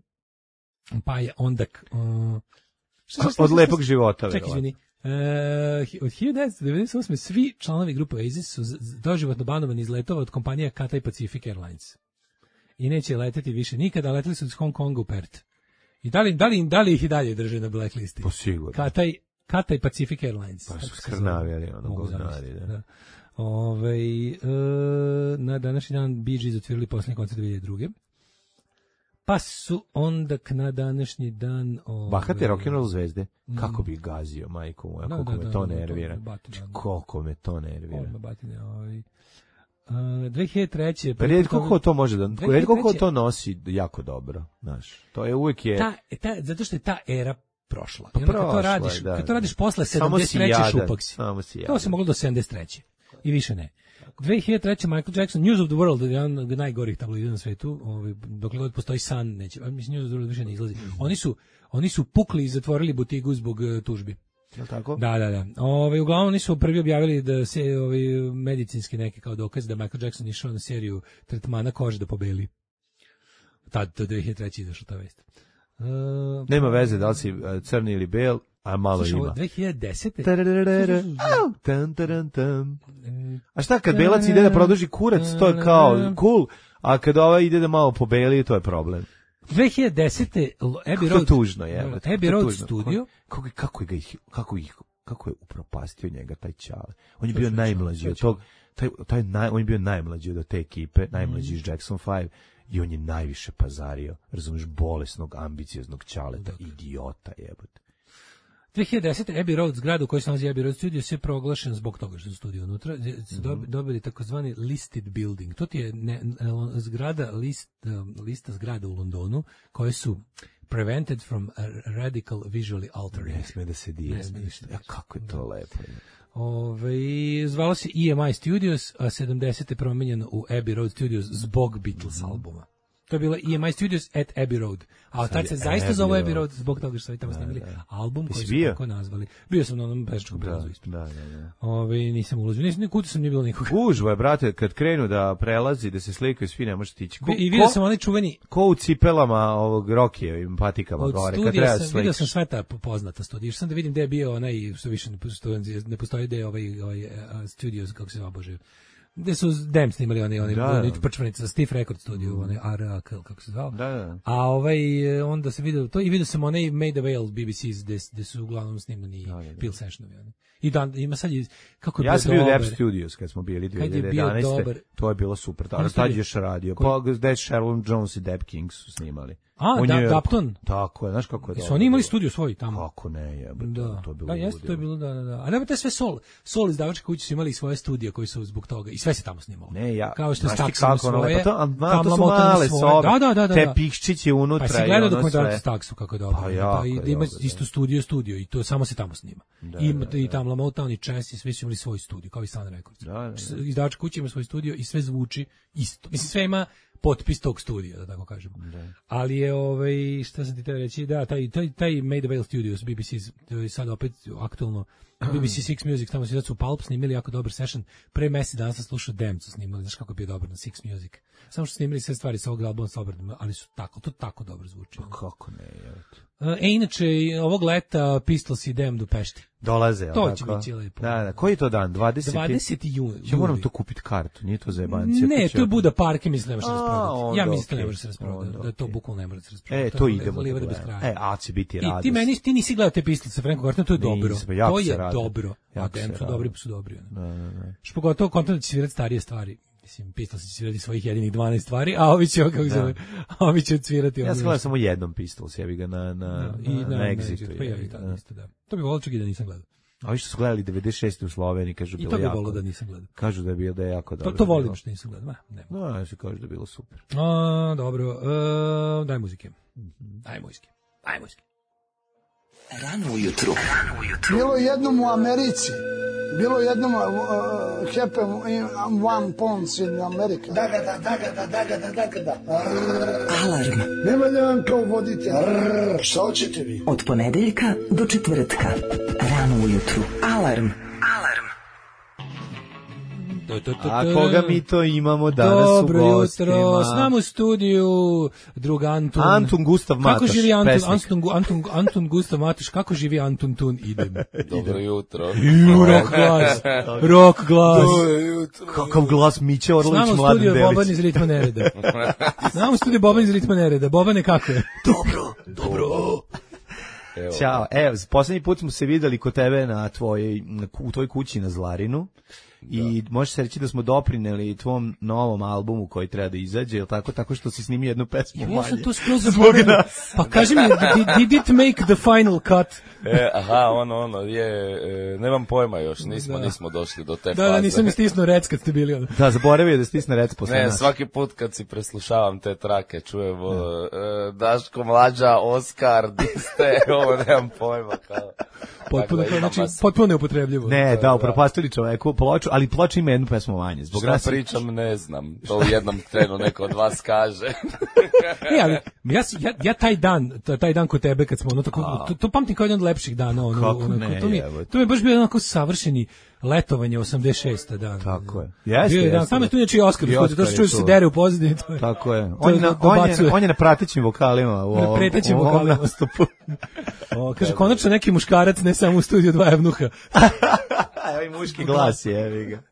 Pa je onda... Uh, šta, šta, šta, Od šta, lepog šta? života. Čekaj, verovatno. izvini. E, hi- od hiljadu devetsto devedeset osme svi članovi grupe Oasis su z- z- doživotno banovani iz letova od kompanija Cathay Pacific Airlines. I neće leteti više nikada, a leteli su iz Hong Konga u Perth. I da li, da li, da li ih i dalje drže na blacklisti? Po sigurno. Cathay, Cathay Pacific Airlines. Pa su Tako se skrnavili, zove. ono, Mogu govnari, zamisliti, da. Ovaj, e, na današnji dan Bee Gees otvorili posljednji koncert dve hiljade druge. Pa su onda k- na današnji dan... Ovaj, Bahate rock'n'roll zvezde. Kako bi gazio, majko moja, Da, koliko da, me da, to da, to nervira. je batina, Znači, da. koliko me to nervira. Odmah batine, ovaj. Uh, dve hiljade treće Pa rijetko ko to može da, dve hiljade rijetko ko treće to nosi jako dobro, znaš. To je uvijek je... Ta, ta, zato što je ta era prošla. Pa I onda kad to prošla je, radiš, da, kad to da. radiš posle Samo si sedamdeset treće jadan, šupak si. samo si To jadan. se moglo do sedamdeset treće I više ne. dve hiljade treće Michael Jackson, News of the World, jedan od najgorih tabloida na svetu, ovaj, dokle god postoji san, neće, a mislim News of the World više ne izlazi. Oni su, oni su pukli i zatvorili butigu zbog uh, tužbi. Je li tako? Da, da, da. Ove, uglavnom oni su prvi objavili da se ovi medicinski neki kao dokaz da Michael Jackson išao na seriju tretmana kože da pobeli. Tad, do dve hiljade treće izašla ta vest. Uh, Nema veze da li si uh, crni ili bel, a malo slušaj, ovo, ima. dve hiljade desete Tararara, au, tan, taran, tam. A šta kad belac ide da produži kurac, to je kao cool, a kad ovaj ide da malo pobeli, to je problem. dve hiljade desete Abbey Kako Road, tužno je. evo, Abbey kako Road tužno. studio. Kako, kako, ga ih, kako, ih, kako je upropastio njega taj čale. On je To bio su najmlađi čale, od čale. tog, taj, taj naj, on je bio najmlađi od te ekipe, najmlađi Mhm. iz Jackson five i on je najviše pazario, razumiješ, bolesnog, ambicioznog čaleta, idiota jebote. dve hiljade desete. Abbey Road, zgrada u kojoj se nalazi Abbey Road Studios, je proglašen zbog toga što su studiju unutra. Su mm-hmm. dobili takozvani listed building. To ti je ne, zgrada, list, lista zgrada u Londonu koje su prevented from radical visually altering. Ne sme da se dije. Ne sme ništa. Ja, kako je to da. Lepo. Ove, zvalo se E M I Studios, a sedamdesete promenjeno u Abbey Road Studios zbog Beatles mm-hmm. albuma. To je bila E M I Studios at Abbey Road. A tad se zaista zove Abbey Road zbog toga što su tamo snimili da, da. album koji su tako nazvali. Bio sam na onom pesničkom prelazu isto. Da, da, da. Ove, nisam ulazio. Nisam, kutu sam nije bilo nikoga. Gužva je, brate, kad krenu da prelazi, da se slikaju, svi ne možete ići. Ko, I vidio sam onaj čuveni... Ko u cipelama ovog Rokijevim patikama od gore. Od studija sam, vidio sam sve ta poznata studija. Još sam da vidim gde je bio onaj, što više ne postoji, ne postoji gde je ovaj, ovaj uh, studios, kako se zove, Bože, gde su Dem snimali one one da, da. Prčvanice za Steve Record Studio, mm. one R A K, kako se zvao. Da, da. A ovaj onda se video to i video sam onaj Made Avail B B C's gde, gde su uglavnom snimani da, da, da. Peel sessionovi one. I dan ima sad kako je ja sam bio u Dep Studios kad smo bili dve hiljade jedanaeste. To je bilo super. Tad je još radio. Pa gde Sherlock Jones i Dep Kings su snimali. A, da, Dapton. Tako je, znaš kako je dobro. Su oni imali studio svoj tamo. Kako ne, jebote, da. to je bilo. Da, jeste, to je bilo, da, da, da. A nema te sve Sol. Sol izdavačke kuće su imali svoje studije koji su zbog toga i sve se tamo snimalo. Ne, ja. Kao što je Staxo svoje. Pa to, ma, to su male sobe. Da, da, da, da. Te pikščići unutra pa i gleda ono sve. Pa si gledao Staxo kako je dobro. Pa ja, i ima isto studio, studio i to samo se tamo snima. I i tamo Motown i Chess i svi su imali svoj studio, kao i Sun Records. Izdavačka kuća ima svoj studio i sve zvuči isto. Mislim, sve ima potpis tog studija, da tako kažemo. Da. Ali je, ovaj, šta sam ti teo reći, da, taj, taj, taj Made Avail Studios, B B C, to je sad opet aktualno, B B C Six Music, tamo su Pulp snimili jako dobar session, pre mesec dana sam slušao Demcu snimali, znaš kako je bio dobar na Six Music. Samo što snimili sve stvari sa ovog albuma sa obradom, ali su tako, to tako dobro zvuči. Pa kako ne, je. E, inače, ovog leta Pistols i Damned u Pešti. Dolaze, to će biti lepo. Da, da, koji je to dan? dvadeseti dvadeseti juni. Ja moram to kupiti kartu, nije to za jebancije. Ne, to je Buda Park i mislim ne može se rasprodati. Ja mislim da ne može se rasprodati, da to bukvalno ne može se rasprodati. E, to idemo. E, a će biti radost. I ti meni ti nisi gledao te Pistols sa Frankom Cartonom, to je dobro. To je dobro. A Damned su dobri, su dobri. Da, da, da. Što pogotovo kontent da će svirati starije stvari. Mislim, Pistols će svirati svojih jedinih dvanaest stvari, a ovi će, kako zove, a ovi će svirati. Ja sam gledao samo jednom Pistols, ja bih ga na, na, da, na, na, na Exitu. Pa ja i tako isto, da. To bi volio čak i da nisam gledao. A ovi što su gledali devedeset šeste u Sloveniji, kažu bilo jako. I to bi volio da nisam gledao. Kažu da je bilo da je jako dobro. To, to volim što nisam gledao, ne. No, ja se kažu da je bilo super. A, dobro, uh, daj muzike. Mm-hmm. Daj muzike. Daj muzike. Rano ujutru. Bilo jednom u Americi. Bilo jednom uh, happen in one pounds in America. Da, da, da, da, da, da, da, da. Alarm. Nema da vam kao vodite. Šta hoćete vi? Od ponedeljka do četvrtka. Rano ujutru. Alarm. Alarm. A koga mi to imamo danas dobro u gostima? Dobro jutro, s nama u studiju drug Antun. Antun Gustav Matoš, kako živi Antun, Antun, Antun, Antun Gustav Matoš, kako živi Antun Tun, idem. Dobro jutro. Rock glas, rock glas. Dobro jutro. Kakav glas Mića Orlić, Mladen Delić. S nama u studiju Boban iz Ritma Nereda. S nama u studiju Boban iz Ritma Nereda. Bobane, kako je? Dobro, dobro. Evo. Ćao, evo, poslednji put smo se videli kod tebe na tvojoj, u tvojoj kući na Zlarinu. I da. Može se reći da smo doprineli tvom novom albumu koji treba da izađe, je tako, tako što si snimio jednu pesmu manje. Ja sam to skroz zaboravio. Pa kaži mi, did, did it make the final cut? E, aha, ono, ono, je, e, nemam pojma još, nismo, da. nismo došli do te da, faze. Da, nisam mi stisnuo rec kad ste bili ono. Da, zaboravio da stisne rec posle Ne, nas. svaki put kad si preslušavam te trake, čujem, e, Daško Mlađa, Oskar, di ste, ovo nemam pojma, kao. Potpuno, dakle, znači, potpuno neupotrebljivo. Ne, da, upropastili čoveku ploču, ali ploča ima jednu pesmu manje. Zbog šta pričam, ne znam. To u jednom trenu neko od vas kaže. Ne, ali ja, ja, ja taj dan, taj dan kod tebe kad smo ono tako, to, to pamtim kao jedan od lepših dana. Ono, kako ono, ne, to, mi, to mi je baš bio onako savršeni letovanje osamdeset šeste dan. Tako je. Jeste, jeste. Dan. Samo je tu neči Oskar, to što čuje se dere u pozadini. To je, tako je. On, je na, on, je, on je na pratećim vokalima u ovom, pretećim vokalima nastupu. O, kaže, konačno neki muškarac, ne samo u studiju dva evnuha. Evo i muški glas je, evi ga.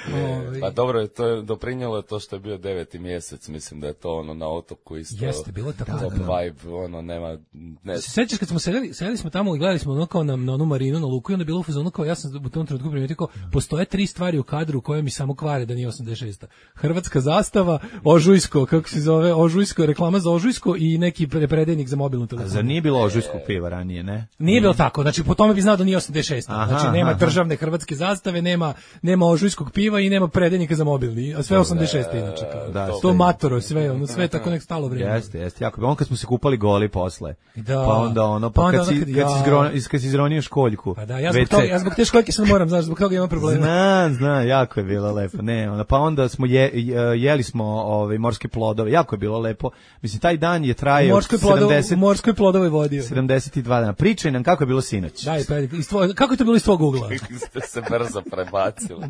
Pa dobro, to je doprinjelo to što je bio deveti mjesec, mislim da je to ono na otoku isto. Jeste, bilo tako. Top vibe, ono nema... Ne. Se sećaš kad smo sedeli, sedeli smo tamo i gledali smo ono kao na, na onu marinu, na luku i onda je bilo u fazonu kao, ja sam u tom trenutku primijetio kao, postoje tri stvari u kadru koje mi samo kvare da nije osamdeset šesta. Hrvatska zastava, Ožujsko, kako se zove, Ožujsko, reklama za Ožujsko i neki predajnik za mobilnu telefonu. Zar nije bilo Ožujskog piva ranije, ne? Nije bilo tako, znači po tome bi znao da nije osamdeset šesta. Aha, Znači nema aha. državne hrvatske zastave, nema nema Ožujskog piva i nema predajnika za mobilni, a sve osamdeset šesta inače. Da, to sve. matoro, sve, ono sve tako nek stalo vrijeme. Jeste, jeste, jako. On kad smo se kupali goli posle. Da. Pa onda ono, pa, Pa onda kad, si, ono kad- kad, si ja. izgro, kad si izronio školjku. Pa da, ja zbog, ve ce. toga, ja zbog te školjke sad moram, znaš, zbog toga imam problema. Znam, znam, jako je bilo lepo. Ne, onda, pa onda smo je, jeli smo ovaj, morske plodove, jako je bilo lepo. Mislim, taj dan je U trajao morskoj, plodov, sedamdeset, u morskoj plodovoj vodi. sedamdeset dva dana. Pričaj nam kako je bilo sinoć. Daj, pa, iz tvoj, kako je to bilo iz tvog ugla? Ste se brzo prebacili.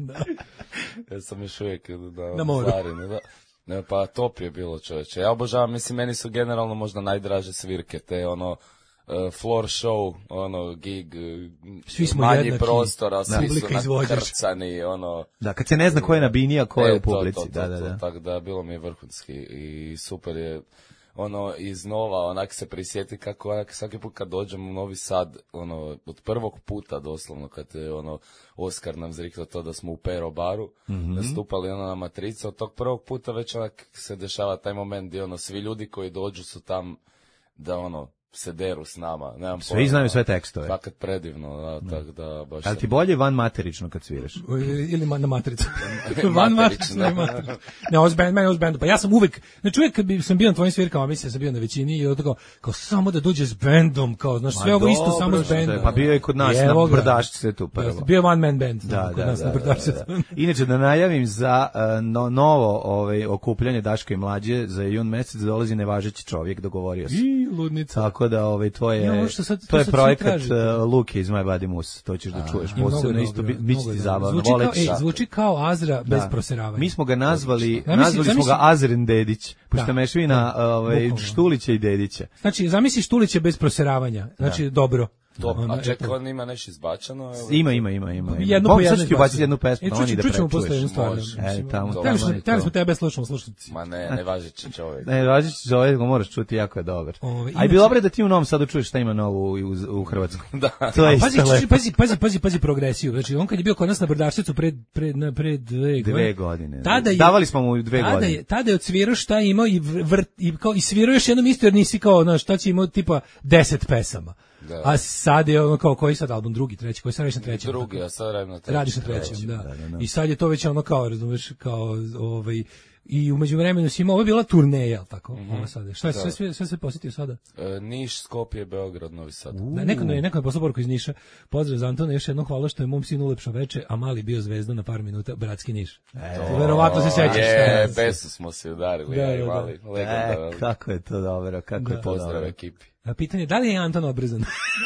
Ja sam još uvijek na, Na moru. Zarinu, da. Ne, pa top je bilo, čoveče. Ja obožavam, mislim, meni su generalno možda najdraže svirke, te ono, uh, floor show, ono, gig, uh, Svi smo manji jednaki. prostora, svi Publika su izvođač. nakrcani, ono... Da, kad se ne zna ko je na bini, a ko je E, u publici. To, to, da, to, da, to, da. Tako da, bilo mi je vrhunski i super je, ono, iznova, onak se prisjeti kako, onak, svaki put kad dođem u Novi Sad, ono, od prvog puta doslovno, kad je, ono, Oskar nam zrikao to da smo u Pero baru, Mhm. nastupali, ono, na Matrici, od tog prvog puta već, onak, se dešava taj moment gdje, ono, svi ljudi koji dođu su tam, da, ono, se deru s nama, nemam Svi znaju sve tekstove. Fakat predivno, da, tako da, baš... Ali ti bolje van materično kad sviraš? Ili ma- na matricu. Van matricu. Materično. Ne, matricu. Ne, ovo s band, meni ovo s bandu. Pa ja sam uvek, znači uvek kad bi, sam bio na tvojim svirkama, mislim da sam bio na većini i od kao, kao samo da dođe s bandom, kao, znaš, sve Ma ovo isto dobro, samo s što je, bandom. pa bio je kod nas na Evo ga. Brdašce tu prvo. Bio je one man band. Da, kod da, nas da, na da, Brdašce. da, da. Inače da najavim za uh, no, novo ovaj, okupljanje Daška i Mlađe za jun mesec dolazi nevažeći čovjek, dogovorio se. I ludnica. Tako da ovaj, to je, Ja, ovo što sad- to to je sad svi projekat tražite. uh, Luke iz My Body Moose, to ćeš da čuješ I mnogo posebno, je isto dobro, bi, bit će mnogo ti je zabavno. Zvuči kao, volećeš. ej, zvuči kao Azra bez Da. proseravanja. Mi smo ga nazvali, Zamisli- nazvali smo ga zamisli- Azrin Dedić, pošto Da. mešavina ovaj, Bukvalno. Štulića i Dedića. Znači, zamisli Štulića bez proseravanja. Znači, dobro. Top, Ono, a čekaj, eto. on ima nešto izbačeno? evo? Ima, ima, ima, ima. ima. Jednu Pa, po sad jednu ću ti ubaciti izbaciti. jednu pesmu, E, da čuću- oni da čućemo prečuješ. posle jednu stvar. Može. E, tamo, Hteli tamo smo, je hteli to. smo tebe slušamo slušalici. Ma ne, ne važeći čovjek. Ne, Ražić za ovaj ga moraš čuti, jako je dobar. Ove, A i inače- bilo bre da ti u Novom Sadu čuješ šta ima novo u, u, u Hrvatskoj. Da. To je Pazi, isto pazi, lepo. pazi, pazi, pazi, pazi progresiju. Znači, on kad je bio kod nas na Brdašcecu pred, pred, na, pred dve, Dve godine. Tada je, Davali smo mu dve tada godine. Je, tada je odsvirao šta je imao i, vrt, i, kao, i svirao još jednom isto jer nisi kao, znaš, šta će imao tipa deset pesama. Da. A sad je ono kao, koji sad album, drugi, treći, koji sad radiš na trećem? Drugi, a sad radim na trećem. Radiš na trećem, da. da, da, da. I sad je to već ono kao, razumeš, kao, ovaj, i umeđu vremenu si imao, ovo je bila turneja, jel tako? Ovo sad je. Šta je, sve, sve, sve se posjetio sada? E, Niš, Skopje, Beograd, Novi Sad. Da, neko, je, neko je poslao poruku iz Niša. Pozdrav za Antona, još jednom hvala što je mom sinu ulepšao veče, a mali bio zvezda na par minuta, bratski Niš. E, Verovatno se sećaš. Je, šta je. besu smo se udarili, Da, ja i da, da. mali. Legenda. E, kako je to dobro, kako je to Pozdrav dobro. ekipi. A pitanje je, da li je Anton obrazan?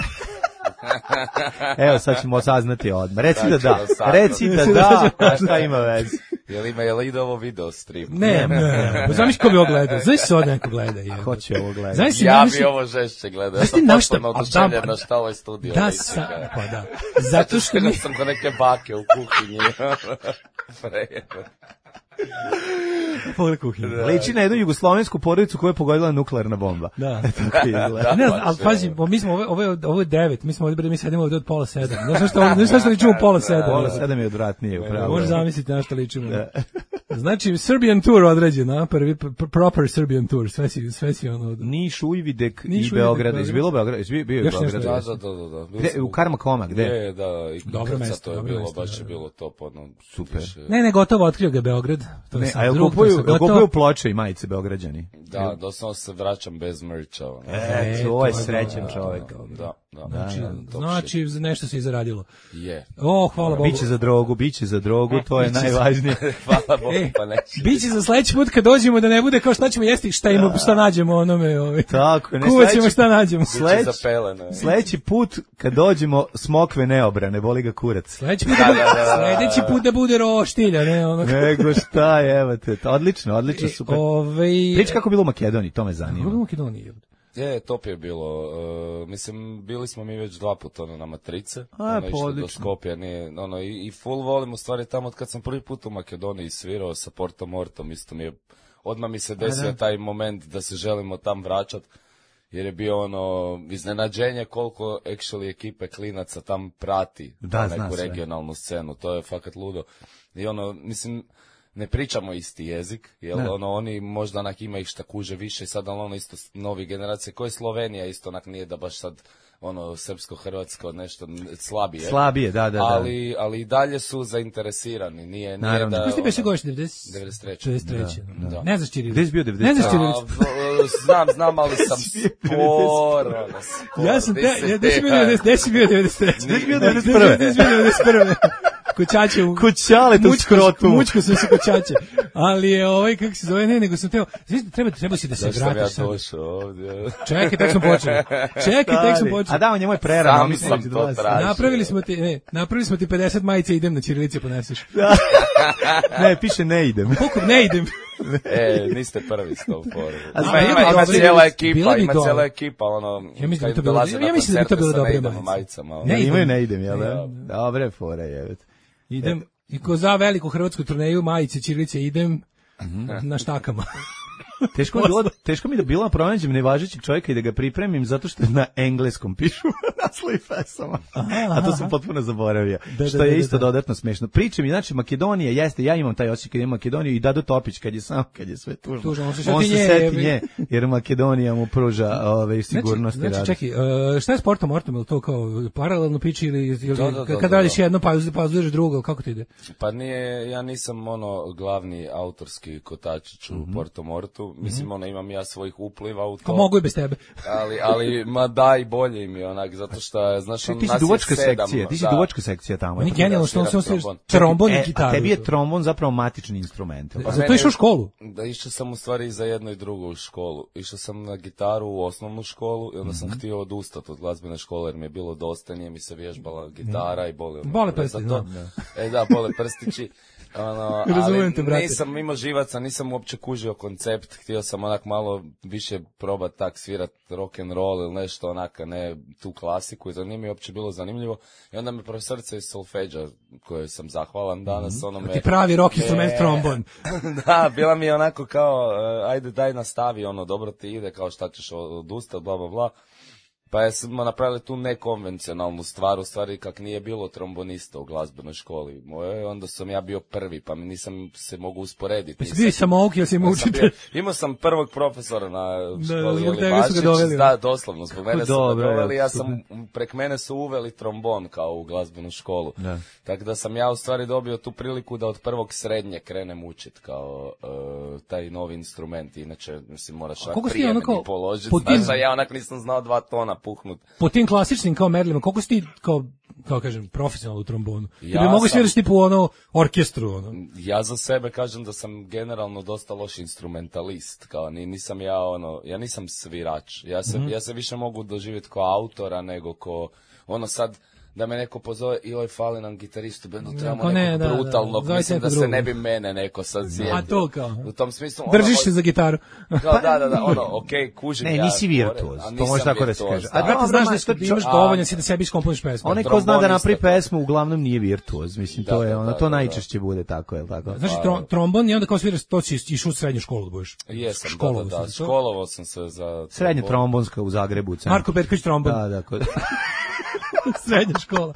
Evo sad ćemo saznati odmah. Reci da Sad ćemo da, saznati. reci da da, a šta ima veze? Jel ima, jel ide ovo video stream? Ne, ne. Znaš ko bi ovo gledao? Znaš se ovdje neko gleda? Je. Ko će ovo gledati? Znaš si, Ja zamisli- bi ovo žešće gledao. Ja Znaš ti sam na šta- potpuno a oduševljen da, na šta ovaj studio. Da, liči, sa, kao. pa da. Zato što mi... Što sam ko neke bake u kuhinji. Prejebe. Pogledaj kuhinju. Liči na jednu jugoslovensku porodicu koju je pogodila nuklearna bomba. Da. Tako izgleda. Ne znam, ali pazi, mi smo, ovo, ovo, je, ovo je devet, mi smo ovdje, mi sedimo ovdje od pola sedam. Znaš što, ovo- znaš što ličimo u pola sedam? Pola sedam je odvratnije, upravo. Možeš zamisliti na što ličimo. Znači, Serbian Tour određen, a? Prvi, pr- proper Serbian Tour, sve si, sve si ono... Niš, Ujvidek Niš, i Ujvidek, Beograd. Beograd. Jesi bilo u Beogradu? Jesi bio u Još nešto Beogradu? Da, da, da, da. Bili Gde, smo u Karma Koma, gde? Je, da, i Dobro krca, mesto, to je dobro bilo, mesto, baš da. je bilo top, ono, Super. više- Ne, ne, gotovo otkrio ga Beograd. To je Ne, sad a jel drug, to kupuju, je sad jel gotovo. kupuju ploče i majice Beograđani? Da, doslovno se vraćam bez mrča. Ono. E, E, to je to je srećan dobro, čovjek. Da, da. Znači, da, top znači nešto se i zaradilo. shit. Je. O, hvala Bogu. Biće za drogu, biće za drogu, to je najvažnije. Hvala Bogu, E, pa neće. biće za sledeći put kad dođemo da ne bude kao šta ćemo jesti, šta ima, šta nađemo onome, ovaj. Tako je, ne Kuvat ćemo sledeći- šta nađemo. Biće Sleć- za pelene. Sledeći put kad dođemo smokve neobrane, boli ga kurac. Sledeći put da bude, sledeći put da bude roštilja, ne, ono. Nego šta, evo te, to odlično, odlično, super. Ovaj Prič kako je bilo u Makedoniji, to me Kako zanima. u Makedoniji? Je, top je bilo. Uh, mislim, bili smo mi već dva puta ono, na Matrice. A, ono, išli odlično. do Skopja. Nije, ono, i, I full volim u stvari tamo od kad sam prvi put u Makedoniji svirao sa Porto Mortom. Isto mi je, odmah mi se desio taj moment da se želimo tam vraćat. Jer je bio ono iznenađenje koliko actually ekipe klinaca tam prati da, neku regionalnu scenu. To je fakat ludo. I ono, mislim, ne pričamo isti jezik, jer ne. ono, oni možda onak ima ih šta kuže više, sad ono isto novi generacije, koje Slovenija isto onak nije da baš sad ono srpsko-hrvatsko nešto slabije. Slabije, da, da, da. Ali, ali i dalje su zainteresirani, nije, nije da... Kako ste beše ono, godište, devedeset treće Da, da. Ne znaš Čirilicu? Gde si bio devedeset treće Ne znaš Čirilicu? Znam, znam, ali sam sporo. sporo. Ja sam, te, ja, gde si bio devedeset treće Gde si bio devedeset prve Gde si bio devedeset prve Koćače u Koćale tu skrotu. Mučko sam se koćače. Ali je ovaj kako se zove, ne, nego sam teo, treba treba si da se vratiš. Da ja došao ovdje. Čekaj, tek smo počeli. Čekaj, tek smo počeli. A da, on je moj prerano, Sam mislim sam to tražio. Napravili smo ti, ne, napravili smo ti pedeset majica, idem na ćirilici poneseš. Ne, piše ne idem. Koliko ne idem? E, niste prvi s tom forum. A Ima, ima, ima cijela ekipa, ima cijela ekipa, ono, ja mislim da to bilo, ja mislim da to bilo dobre majice. Ne imaju ne idem, jel da? Dobre fore, jevet. Idem, i ko za veliku hrvatsku turneju, majice, ćirilice, idem na štakama. Teško mi, bilo, teško mi da bilo pronađem nevažećeg čovjeka i da ga pripremim zato što na engleskom pišu naslovi pesama. A to sam potpuno zaboravio. Da, što da, je da, isto da, da. dodatno smešno. Priče mi, znači Makedonija jeste, ja imam taj osjećaj kad imam Makedoniju i Dado Topić kad je sam, kad je sve tužno. tužno on se, on se seti nje, jer Makedonija mu pruža ove sigurnosti. Znači, znači čekaj, uh, šta je s Portom Mortom, je to kao paralelno piči ili, ili da, da, da, kad da, radiš da. jedno pa pauzuješ drugo, kako ti ide? Pa nije, ja nisam ono glavni autorski kotačić u mm-hmm. Porto Mortu. Mislim, ono, imam ja svojih upliva u to. Pa mogu i bez tebe. ali, ali, ma da, i bolje im je onak, zato što, znaš, on, ti nas si duvačka je sedam. Sekcija, ti si da. duvačka sekcija tamo. On je genijalno što on se osviješ trombon i gitaru. A tebi je trombon zapravo matični instrument. Pa zato išao u školu? Da, išao sam u stvari za jedno i drugo u školu. Išao sam na gitaru u osnovnu školu i onda sam mm-hmm. htio odustati od glazbene škole jer mi je bilo dosta, nije mi se vježbala gitara mm. i bole. Bole prsti, no. E da, bole prstići. Ono, ali te, nisam imao živaca, nisam uopće kužio koncept, htio sam onak malo više probat tak svirat rock and roll ili nešto onaka, ne tu klasiku i to nije mi uopće bilo zanimljivo i onda me profesorica iz solfeđa kojoj sam zahvalan danas, ono me... Ti pravi rock instrument e, trombon. Da, bila mi je onako kao, ajde daj nastavi, ono, dobro ti ide, kao šta ćeš odustati, bla bla bla. Pa smo napravili tu nekonvencionalnu stvar, u stvari kak nije bilo trombonista u glazbenoj školi moje, onda sam ja bio prvi, pa mi nisam se mogu usporediti. Pa si bio i samouk, jel si imao učitelj? Imao sam prvog profesora na školi, zbog tega su ga doveli. Da, doslovno, zbog mene su ga doveli, ja sam, prek mene su uveli trombon kao u glazbenu školu. Da. Tako da sam ja u stvari dobio tu priliku da od prvog srednje krenem učit kao uh, taj novi instrument, inače mislim moraš prije meni položiti, znaš da ja onak nisam znao dva tona puhnut. Po tim klasičnim kao merlima, koliko si ti kao, kao kažem, profesionalno u trombonu? Ja ti bi mogu svirati tipu ono, orkestru, ono? Ja za sebe kažem da sam generalno dosta loš instrumentalist, kao ni, nisam ja ono, ja nisam svirač. Ja se, mm-hmm. ja se više mogu doživjeti kao autora nego ko, ono sad, da me neko pozove i oj fali nam gitaristu bendu, trebamo ne, nekog da, brutalnog, da, da. mislim da se ne bi mene neko sad sjetio. A to kao? U tom smislu... Držiš se za gitaru. Kao, da, da, da, ono, okej, okay, kužim ne, ja. Ne, nisi virtuoz, to može tako da se kaže. A da ti znaš da, da imaš dovoljno si da sebi iskomponiš pesmu. Onaj ko zna da napravi pesmu, uglavnom nije virtuoz, mislim, to je ono, to najčešće bude tako, je li tako? Znači, trombon i onda kao sviraš, to si išao u srednju školu da budeš. Jesam, da, da, da, školovao sam se za... Srednja trombonska u Zagrebu. Marko Berković trombon. Da, da, kod... Srednja škola.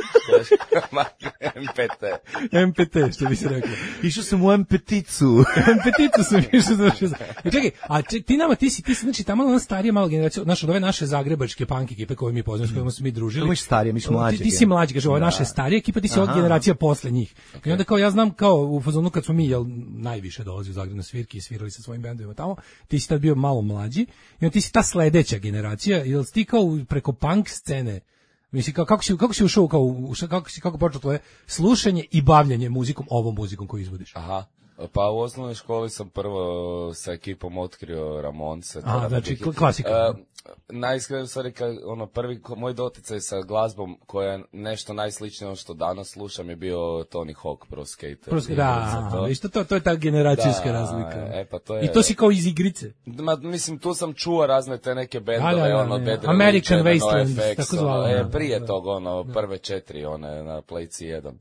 em pe te. em pe te, što bi se reklo. Išao sam u em pe te-cu. em pe te-cu sam išao završio. I čekaj, a če, ti nama, ti si, ti si, znači, tamo ona starija malo generacija, znaš, od ove naše zagrebačke punk ekipe koje mi poznamo, s kojima smo mi družili. Ti si starija, mi smo mlađe. Ti, ti si mlađi, kaže, ovo je naša starija ekipa, ti si od generacija posle njih. Okay. I onda kao, ja znam, kao, u fazonu kad smo mi, jel, najviše dolazi u Zagreb na svirki i svirali sa svojim bendovima tamo, ti si tad bio malo mlađi, i onda ti si ta sledeća generacija, jel ti kao preko punk scene. Mislim, kako, kako si kako si ušao kao kako si kako počelo tvoje slušanje i bavljenje muzikom, ovom muzikom koju izvodiš? Aha. Pa u osnovnoj školi sam prvo sa ekipom otkrio Ramonse. A, znači klasika. Uh, Najiskrenije stvari, ono, prvi moj doticaj sa glazbom koja je nešto najsličnije ono što danas slušam je bio Tony Hawk Pro Skater. Pro Skater, da, isto to, to je ta generacijska da, razlika. E, pa to je, I to si kao iz igrice. Ma, mislim, tu sam čuo razne te neke bendove, da, da, da, ono, Dead American Religion, Wasteland, no F X, tako zvalo. Ono, e, prije da, tog, ono, da. prve četiri, one, na Playci jedan.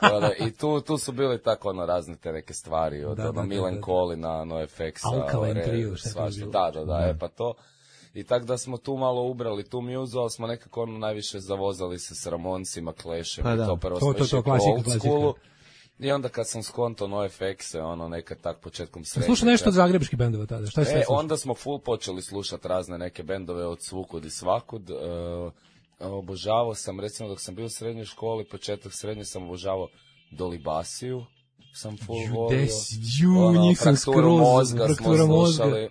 I tu, tu su bili tako, ono, razne te neke stvari, od, da, ono, da, Milan Kolina, no F X-a, Alkaline Trio, svašta, da, da, da, e, pa to. I tako da smo tu malo ubrali tu muzu, ali smo nekako ono najviše zavozali se s Ramoncima, Clashom pa i to prvo smo išli po old schoolu. I onda kad sam skonto no F X-e, ono nekad tak početkom srednje. Slušao nešto od zagrebačkih bendova tada? Šta je sve e, onda smo full počeli slušati razne neke bendove od svukud i svakud. Uh, obožavao sam, recimo dok sam bio u srednjoj školi, početak srednje sam obožavao Dolibasiju. Sam full ju, volio. Des, ju, ono, frakturu mozga smo slušali.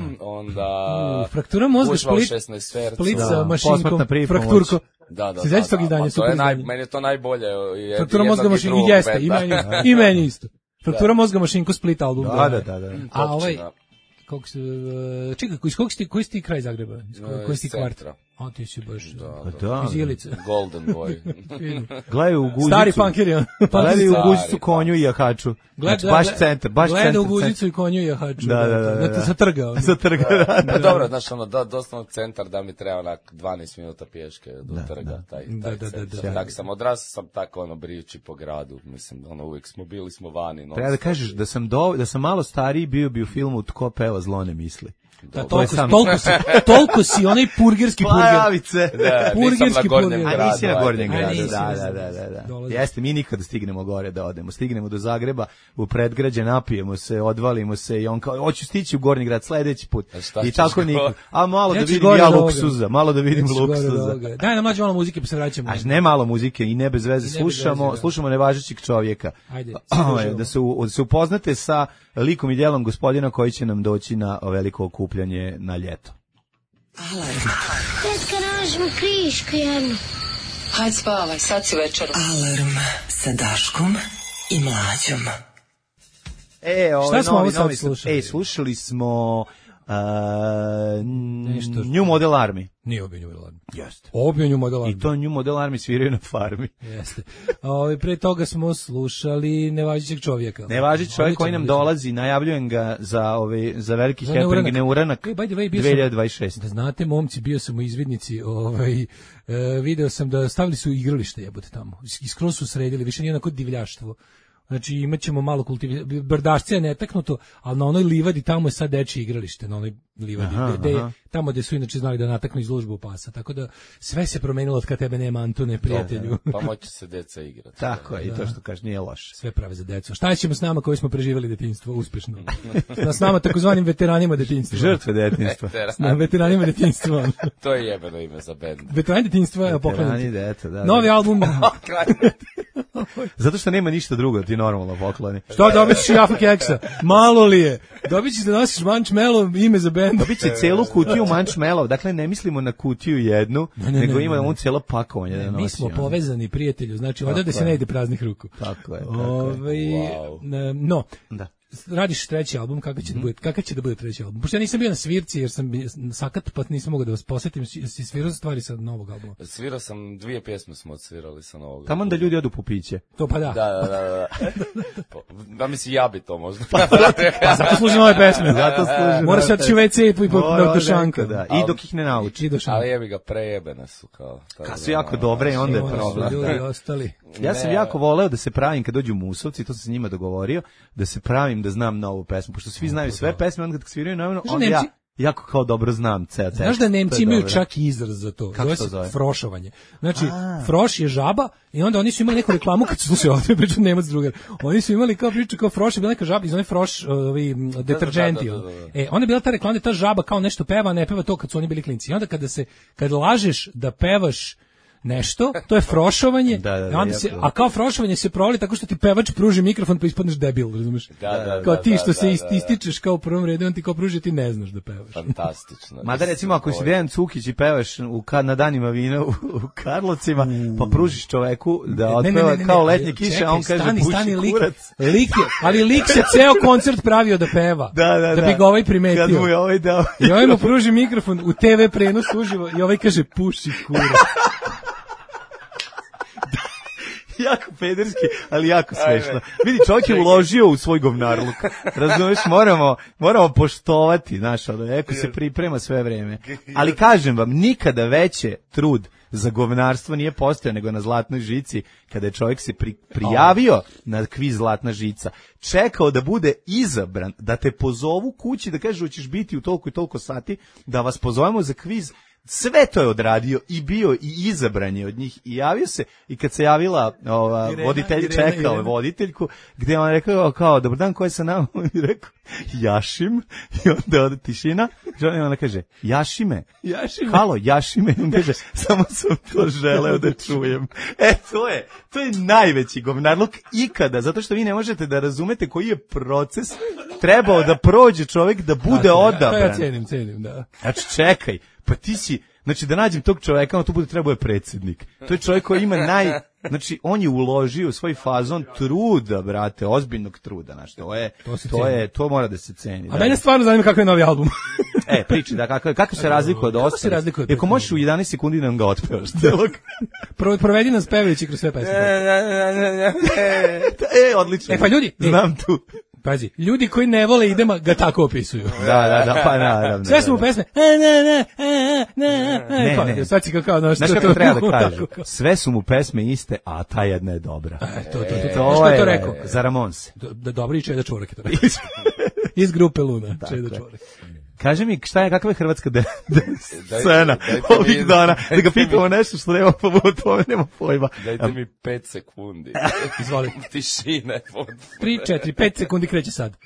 Onda uh, fraktura mozga Split, Split sa mašinkom, frakturko. Da, da, se da, da, da, to je naj, meni je to najbolje. Fraktura mozga mašinko, jeste, i meni, i meni isto. Fraktura mozga mašinko Split album. Da, da, da. da. A ovaj, kako se, čekaj, iz kog si, koji si ti kraj Zagreba? Iz koji si ti kvart? A ti si baš da, da. iz Ilice. Golden boy. Gledaju u Guzicu. Stari punkeri on. Gledaju u Guzicu, Konju i Jahaču. Znači, baš centar, baš centar. Gleda u Guzicu i Konju i Jahaču. Da, da, da. Da, da, sa trga. Sa trga, da. Pa dobro, znaš, ono, da, doslovno centar da mi treba onak dvanaest minuta pješke do da, trga, da. taj, da, taj da, da, centar. da, da. Tak sam odrastao sam tako, ono, brijući po gradu, mislim, ono, uvijek smo bili smo vani. No, treba da kažeš da sam, do, da sam malo stariji bio bi u filmu Tko peva zlo ne misli. Da, toliko, sam... toliko, si, toliko si onaj purgerski purger. Plajavice. Da, purgerski purger. A nisi na Gornjem gradu. Da, da, da, da, da. Jeste, mi nikada stignemo gore da odemo. Stignemo do Zagreba, u predgrađe, napijemo se, odvalimo se i on kao, hoću stići u Gornji grad sledeći put. I tako niko. A malo da vidim ja luksuza, malo da vidim luksuza. Daj nam mlađe malo muzike pa se vraćamo. Až ne malo muzike i ne bez veze slušamo, slušamo nevažećeg čovjeka. Ajde. Da se da se upoznate sa likom i djelom gospodina koji će nam doći na veliko okupljanje na ljeto. Alarm. Tetka, nađemo krišku jednu. Hajde spavaj, sad si večer. Alarm sa Daškom i Mlađom. E, ovaj šta smo novi, sad novi, slušali? E, slušali smo uh, Nešto New Model Army. Nije obio New Model Army. Jeste. Obio New Model Army. I to New Model Army sviraju na farmi. Jeste. Ove, pre toga smo slušali Nevažećeg čovjeka. Nevažeći čovjek koji nam dolazi, najavljujem ga za, ove, za veliki za happening Neuranak e, by the way, bio dve hiljade dvadeset šeste. Da znate, momci, bio sam u izvidnici, ovaj, e, video sam da stavili su igralište jebote tamo. Iskroz su sredili, više nije onako divljaštvo. Znači imat ćemo malo kultivi... Brdašce je netaknuto, ali na onoj livadi tamo je sad dečje igralište, na onoj livadi, aha, gde, aha. Tamo gde su inače znali da nataknu izložbu pasa. Tako da sve se promenilo od kad tebe nema, Antone, prijatelju. Pa moći se deca igrati. Tako je, da. I to što kažeš nije loše. Sve prave za decu. Šta ćemo s nama koji smo preživjeli detinjstvo uspešno? S nama takozvanim veteranima detinjstva. Žrtve detinjstva. S nama veteranima detinjstva. To je jebeno ime za bend. Veterani detinjstva, evo poklanjati. Deta, da, novi da. album. Zato što nema ništa drugo, ti normalno pokloni. Što dobit ćeš Jaffa Keksa? Malo li je? Dobit ćeš da nosiš Mančmelo, ime za bend. Dobit će celu kutiju Mančmelov. Dakle, ne mislimo na kutiju jednu, ne, ne, nego ima on cijelo pakovanje da nosi. Mi smo povezani, prijatelju, znači odavde se ne ide praznih ruku. Tako je. Tako Ove, je. Wow. No, da. Radiš treći album, kakav će, mm-hmm. da bude, kakav će da bude treći album? Pošto ja nisam bio na svirci jer sam sakat, pa nisam mogao da vas posjetim. Si svirao stvari sa novog albuma? Svirao sam, dvije pjesme smo odsvirali sa novog albuma. Tamo da ljudi odu po piće. To pa da. Da, da, da. Da, da mislim, ja bi to možda. Pa, pa zato služim ove pesme. Zato služim. Moraš sad ću ve ce i po do šanka. Da. I dok ih ne nauči. Ali jebi ga, prejebene su kao. Kad su jako dobre i onda je problem. Ljudi ostali. Ja sam jako voleo da se pravim kad dođu Musovci, to sam s njima dogovorio, da se pravim da znam novu pesmu, pošto svi znaju sve pesme, onda kad sviraju novinu, onda ja jako kao dobro znam ceo tekst. Znaš da Nemci imaju čak i izraz za to. Kako se zove? Frošovanje. Znači, a. Froš je žaba i onda oni su imali neku reklamu kad su slušali ovdje priču Nemac drugar. Oni su imali kao priču kao Froš je bila neka žaba iz one Froš ovi deterđenti. Da, da, da, da, da. E, onda je bila ta reklama da ta žaba kao nešto peva, ne peva to kad su oni bili klinci. I onda kada se kad lažeš da pevaš nešto, to je frošovanje, Da, da, da, onda ja, se, da. a kao frošovanje se proli tako što ti pevač pruži mikrofon pa ispadneš debil, razumeš? Da, da, kao da, ti da, što se da, ist, da, da. ističeš kao u prvom redu, on ti kao pruži, ti ne znaš da pevaš. Fantastično. Mada recimo ako si Dejan Cukić i pevaš u, ka- na danima vina u, u Karlovcima, pa pružiš čoveku da Ne, ne, otpeva ne, ne, kao ne, letnje kiše, čekaj, a on kaže stani, puši stani, lik, kurac. lik je, ali lik se ceo koncert pravio da peva. Da, da, da bi da. ga ovaj primetio. Kad mu je ovaj dao. I ovaj mu pruži mikrofon u te ve prenosu uživo i ovaj kaže puši kurac. Jako pederski, ali jako smešno. Vidi, čovjek je uložio u svoj govnarluk. Razumeš, moramo, moramo poštovati, znaš, ono, eko se priprema sve vreme. Ali kažem vam, nikada veće trud za govnarstvo nije postojao nego na Zlatnoj žici, kada je čovjek se pri, prijavio na kviz Zlatna žica, čekao da bude izabran, da te pozovu kući, da kažu hoćeš biti u toliko i toliko sati, da vas pozovemo za kviz. Sve to je odradio i bio i izabran je od njih i javio se i kad se javila ova Irena, voditelj Irena, čekao je Irena. voditeljku gdje on rekao kao dobar dan, ko je sa nama? I rekao Jašim i onda ode tišina i ona kaže Jašime. Jašime. Halo Jašime i on kaže samo sam to želeo da čujem. E to je to je najveći govnarluk ikada, zato što vi ne možete da razumete koji je proces trebao da prođe čovjek da bude Da, to ja- odabran. To ja cenim, cenim, da. Znači, čekaj, pa ti si, znači da nađem tog čoveka, on tu bude trebao je predsjednik. To je čovjek koji ima naj, znači on je uložio u svoj fazon truda, brate, ozbiljnog truda, znači to je, To se to ceni. je, to mora da se ceni. A da. mene stvarno zanima kakav je novi album. E, priči, da, kako, kako se razlikuje od Kako se ostalih? razlikuje od Ako možeš u jedanaest sekundi da nam ga otpevaš celog. Pro, provedi nas pevajući kroz sve pesme. E, odlično. E, pa ljudi, e. Znam tu. Pazi, ljudi koji ne vole idema ga tako opisuju. Da, da, da, pa naravno. Sve su mu da, da. pesme. E, ne, ne, e, ne, Ne, kao, ne. Sad si kao kao, no, Znaš što kako to treba da tako, kažem? kao. Sve su mu pesme iste, a ta jedna je dobra. E, to, to, to, to, To Znaš ko je to je rekao? za Ramonse. Da, da dobri Čeda Čorak je to rekao. Iz grupe Luna, Čeda Čorak. Kaži mi, šta je, kakva je hrvatska de, de Dajte- scena dajte ovih mi- dana, da ga dajte pitamo nešto što nema, pa o tome nema pojma. Dajte mi pet sekundi. Izvoli. Tišine. tri, četiri, pet sekundi kreće sad.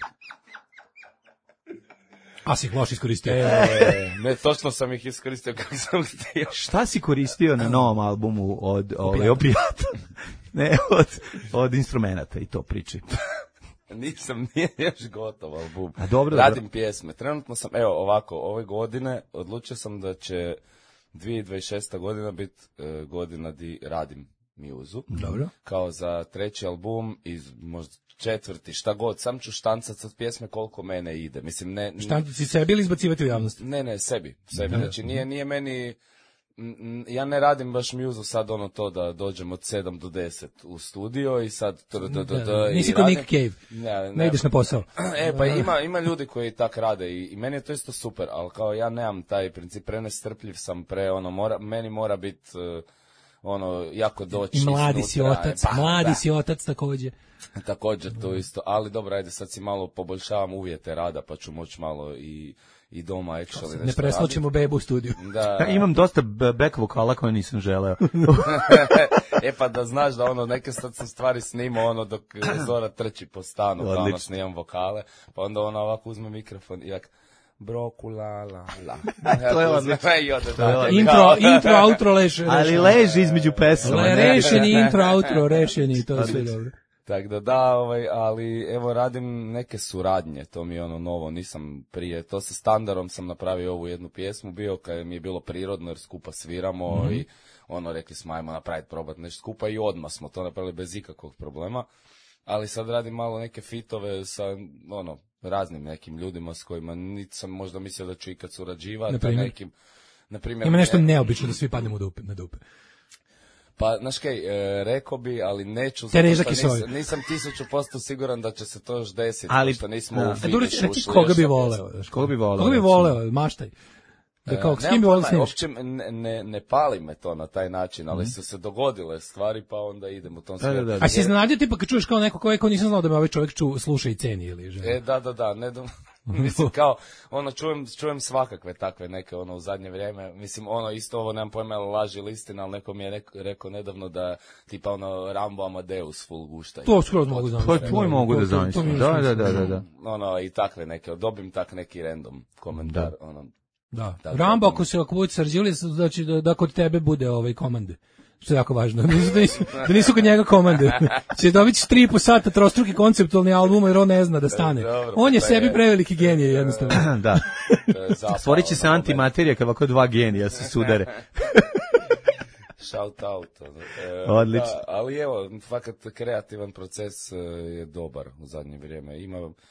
A si ih loš iskoristio. E, ne, točno sam ih iskoristio kako sam htio. Šta si koristio na novom albumu od ovaj, Opijata. opijata? Ne, od, od instrumenta i to priči. Nisam, nije još gotov album. A dobro, Radim dobro. pjesme. Trenutno sam, evo ovako, ove godine odlučio sam da će dvije tisuće dvadeset šesta godina biti e, godina di radim mjuzu. Dobro. Kao za treći album i možda četvrti, šta god. Sam ću štancat sad pjesme koliko mene ide. Mislim, ne... Štanci si sebi ili izbacivati u javnost? Ne, ne, sebi. sebi. Da. Znači, nije, nije meni... m, m, Ja ne radim baš mjuzu sad ono to da dođem od sedam do deset u studio i sad... tr- d- d- d- i Nisi ko radim. Nick Cave. Ne, Ne ideš na posao. E, pa ima, ima ljudi koji tak rade i, i meni je to isto super, ali kao ja nemam taj princip, prenestrpljiv sam, pre ono, mora, meni mora biti ono, jako doći I mladi iznutra. si otac, E, pa, mladi da. si otac također. Također to isto, ali dobro, ajde, sad si malo poboljšavam uvjete rada, pa ću moći malo i, i doma actually nešto Ne preslačimo bebu u studiju. raditi. Da. Ja imam dosta b- back vokala koje nisam želeo. E pa da znaš da ono, neke sad sam stvari snimao ono dok Zora trči po stanu, kao ono Odlično. snimam vokale, pa onda ona ovako uzme mikrofon i jak broku la la la. To je Ja odlično. uzmem i ode To je dalje. odlično. Intro, Kao- intro, outro, leš, Ali rešeni. leži između pesama. Le, ne? rešeni intro, outro, rešeni, to je sve dobro. Tako da da, ovaj, ali evo radim neke suradnje, to mi je ono novo, nisam prije, to sa Standardom sam napravio ovu jednu pjesmu, bio kad mi je bilo prirodno jer skupa sviramo Mhm. i ono rekli smo ajmo napraviti, probati nešto skupa i odmah smo to napravili bez ikakvog problema, ali sad radim malo neke fitove sa ono raznim nekim ljudima s kojima niti sam možda mislio da ću ikad surađivati, Na primjer? nekim, na primjer, Ima nešto ne- neobično da svi padnemo u dupe, na dupe. Pa, znaš kaj, e, rekao bi, ali neću, zato Tereža što Kisovi. nisam, nisam tisuću posto siguran da će se to još desiti, Ali- što nismo da. u E, dobro, finišu reci ušli koga još bi sa voleo. pjesmom. znaš, Koga bi voleo, Koga bi recimo? voleo, maštaj. Da kao, s Nemam kim bi voleo pojma, snimiš? uopće ne, ne, ne pali me to na taj način, ali su se dogodile stvari, pa onda idem u tom Da, da, smjeru. da. A si iznenadio tipa kad čuješ kao neko ko je ko nisam znao da me ovaj čovjek ču, sluša i ceni ili želi. E, da, da, da, ne dam, mislim, kao, ono, čujem, čujem svakakve takve neke, ono, u zadnje vrijeme, mislim, ono, isto ovo, nemam pojma, je li laž ili istina, ali neko mi je rekao, rekao nedavno da, tipa, ono, Rambo Amadeus full gušta. To skroz mogu To, zamisliti. to i mogu da To- to- to zamislim. mi je Da, da, smisla. da, da, da. Ono, i takve neke, dobim tak neki random komentar, ono, Da. Tako Rambo, da- ako se ako bude srđili, znači da, da kod tebe bude ovaj komande. Što je jako važno. Da nisu, da nisu kod njega komande. Će dobiti tri i po sata trostruki konceptualni album, jer on ne zna da stane. Dobro, On je pa sebi je. preveliki genije, jednostavno. Da. Zapravo, Stvorit će se ono, antimaterija kao ovako dva genija se sudare. Shout out. ono. E, Odlično. Da, ali evo, fakat kreativan proces e, je dobar u zadnje vrijeme. Ima e,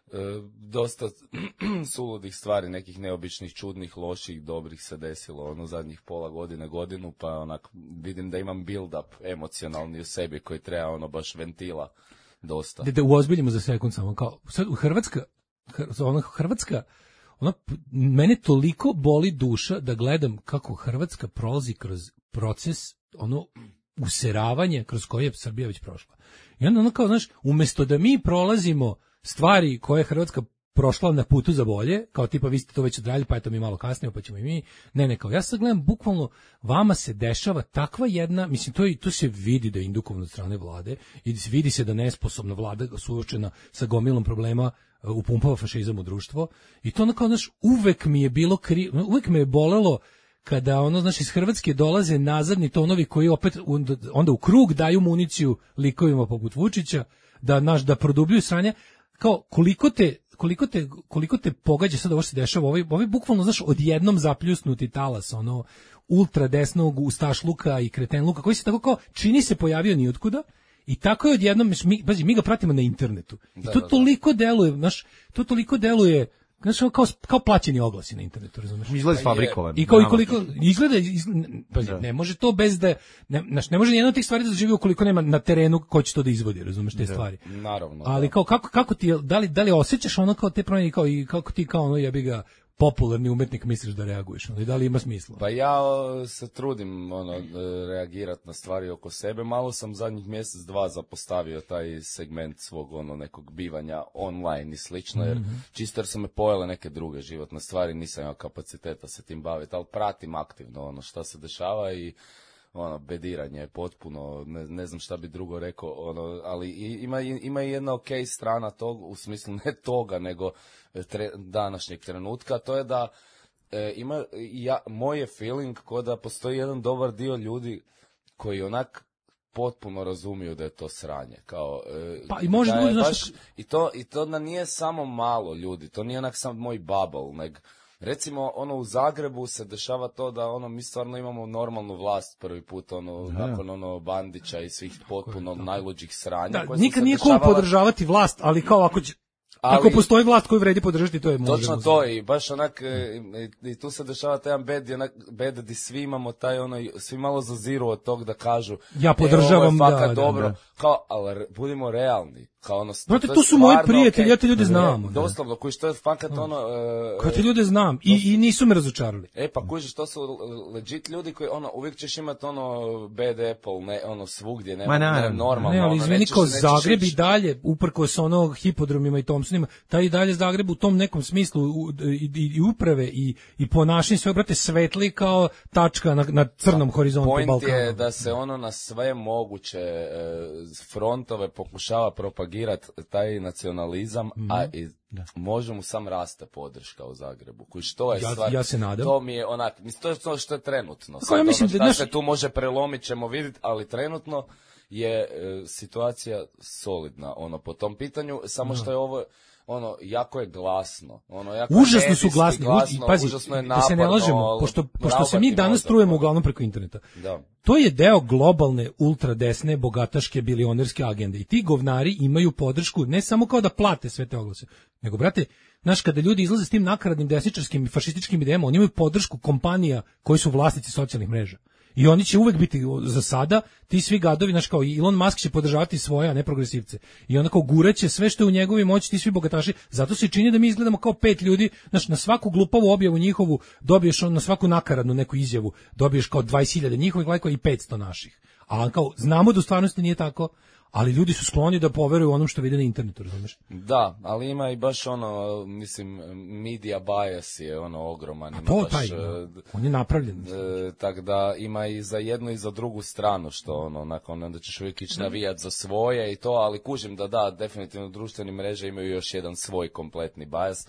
dosta suludih stvari, nekih neobičnih, čudnih, loših, dobrih se desilo ono zadnjih pola godine, godinu, pa onak vidim da imam build up emocionalni u sebi koji treba ono baš ventila dosta. Da, da uozbiljimo za sekund samo, kao, sad u Hrvatska, Hr- ona Hrvatska, ona, mene toliko boli duša da gledam kako Hrvatska prolazi kroz proces, ono, useravanje kroz koje je Srbija već prošla. I onda ono kao, znaš, umesto da mi prolazimo stvari koje je Hrvatska prošla na putu za bolje, kao tipa vi ste to već odradili, pa eto mi malo kasnije, pa ćemo i mi. Ne, ne, kao ja sad gledam, bukvalno vama se dešava takva jedna, mislim, to, i, to se vidi da je indukovano od strane vlade i vidi se da nesposobna vlada suočena sa gomilom problema uh, upumpava fašizam u društvo. I to ono kao, znaš, uvek mi je bilo kri, uvek me je bolelo kada ono, znaš, iz Hrvatske dolaze nazadni tonovi koji opet onda, onda u krug daju municiju likovima poput Vučića, da, naš, da produbljuju sranje, kao koliko te koliko te koliko te pogađa sad ovo što se dešava, ovaj ovaj bukvalno, znaš, odjednom zapljusnuti talas ono ultra desnog ustašluka i kretenluka koji se tako kao čini se pojavio niotkuda i tako je odjednom, mi pazi, mi ga pratimo na internetu. I Da, to da, da. toliko deluje, znaš, to toliko deluje, znaš, kao kao plaćeni oglasi na internetu, razumeš? Izgleda fabrikovan. I kao i koliko izgleda, izgleda pazi, ne može to bez da ne, znaš, ne može nijedna od tih stvari da doživi ukoliko nema na terenu ko će to da izvodi, razumeš, te stvari. Naravno. Ali da. kao kako kako ti je, da li da li osjećaš ono kao te promjene, kao i kako ti kao ono jebi ga popularni umetnik misliš da reaguješ, ono, i da li ima smisla? Pa ja o, se trudim ono reagirati na stvari oko sebe. Malo sam zadnjih mjesec dva zapostavio taj segment svog ono nekog bivanja online i slično, jer Mhm. čisto jer su me pojele neke druge životne stvari, nisam imao kapaciteta se tim baviti, ali pratim aktivno ono šta se dešava i ono bediranje je potpuno, ne, ne znam šta bi drugo rekao, ono, ali i- ima i- ima i jedna ok strana tog, u smislu ne toga, nego tre, današnjeg trenutka, to je da e, ima, ja, moj je feeling ko da postoji jedan dobar dio ljudi koji onak potpuno razumiju da je to sranje, kao e, Pa i može da da je bude, znaš, baš- i to i to da nije samo malo ljudi, to nije onak sam moj bubble, nego recimo ono u Zagrebu se dešava to da ono mi stvarno imamo normalnu vlast prvi put ono Da. nakon ono Bandića i svih potpuno najluđih sranja Da, koje su nikad se nije cool dešavala. podržavati vlast, ali kao ako će, Ali- ako postoji vlast koju vredi podržati, to je možemo. Točno to i baš onak e, i, i tu se dešava taj jedan bed, i onak bed di svi imamo taj ono, svi malo zaziru od tog da kažu Ja e, podržavam, ovo je fakat da, da, dobro, da. kao, ali re- budimo realni, kao ono, Brate, to je to su moji stvarno prijatelji, okej. ja te ljude Ne, znam, da. Doslovno, koji što je fakat ono... e, Kao te ljude znam i, i nisu me razočarali. E pa kužiš, to su legit ljudi koji ono uvijek ćeš imati ono bad apple, ne, ono svugdje, nema Ma ne, naravno. normalno. Ne, ali ono, izvini, nećeš- kao nećeš Zagreb i ići- dalje, uprkos ono hipodromima i Thompsonima, taj i dalje Zagreb u tom nekom smislu u- i, i, i uprave i, i ponašanje sve, brate, svetli kao tačka na, na crnom horizontu Point Balkana. je da se ono na sve moguće e, frontove pokušava propagirati taj nacionalizam, a i može mu sam raste podrška u Zagrebu. Koji što je Ja- stvar, ja se nadam. to mi je onak, mislim, to je to što je trenutno. Kao Sad, ja mislim ono, da, šta znaš- se tu može prelomiti ćemo vidjeti, ali trenutno je e, situacija solidna ono po tom pitanju, samo što je ovo ono jako je glasno, ono jako je Užasno su medijski glasni, glasno, i pazi, užasno je da se ne naporno, lažemo, pošto, pošto se mi raubati danas mozak, strujemo ono. uglavnom preko interneta. Da. To je deo globalne, ultradesne, bogataške, bilionerske agende. I ti govnari imaju podršku ne samo kao da plate sve te oglase, nego, brate, znaš, kada ljudi izlaze s tim nakaradnim desničarskim i fašističkim idejama, oni imaju podršku kompanija koji su vlasnici socijalnih mreža. I oni će uvek biti za sada, ti svi gadovi, znaš, kao Elon Musk će podržavati svoje, a ne progresivce. I onda kao guraće sve što je u njegovoj moći, ti svi bogataši. Zato se čini da mi izgledamo kao pet ljudi, znaš, na svaku glupavu objavu njihovu dobiješ, on, na svaku nakaradnu neku izjavu, dobiješ kao dvadeset hiljada njihovih lajkova i petsto naših. A kao, znamo da u stvarnosti nije tako, ali ljudi su skloni da poveruju onom što vide na internetu, razumiješ? Da, ali ima i baš ono, mislim, media bias je ono ogroman. Ima To baš, taj, e, da. On je napravljen. e, tak da ima i za jednu i za drugu stranu, što ono, nakon onda ćeš uvijek ići navijat za svoje i to, ali kužim da da, definitivno društvene mreže imaju još jedan svoj kompletni bias,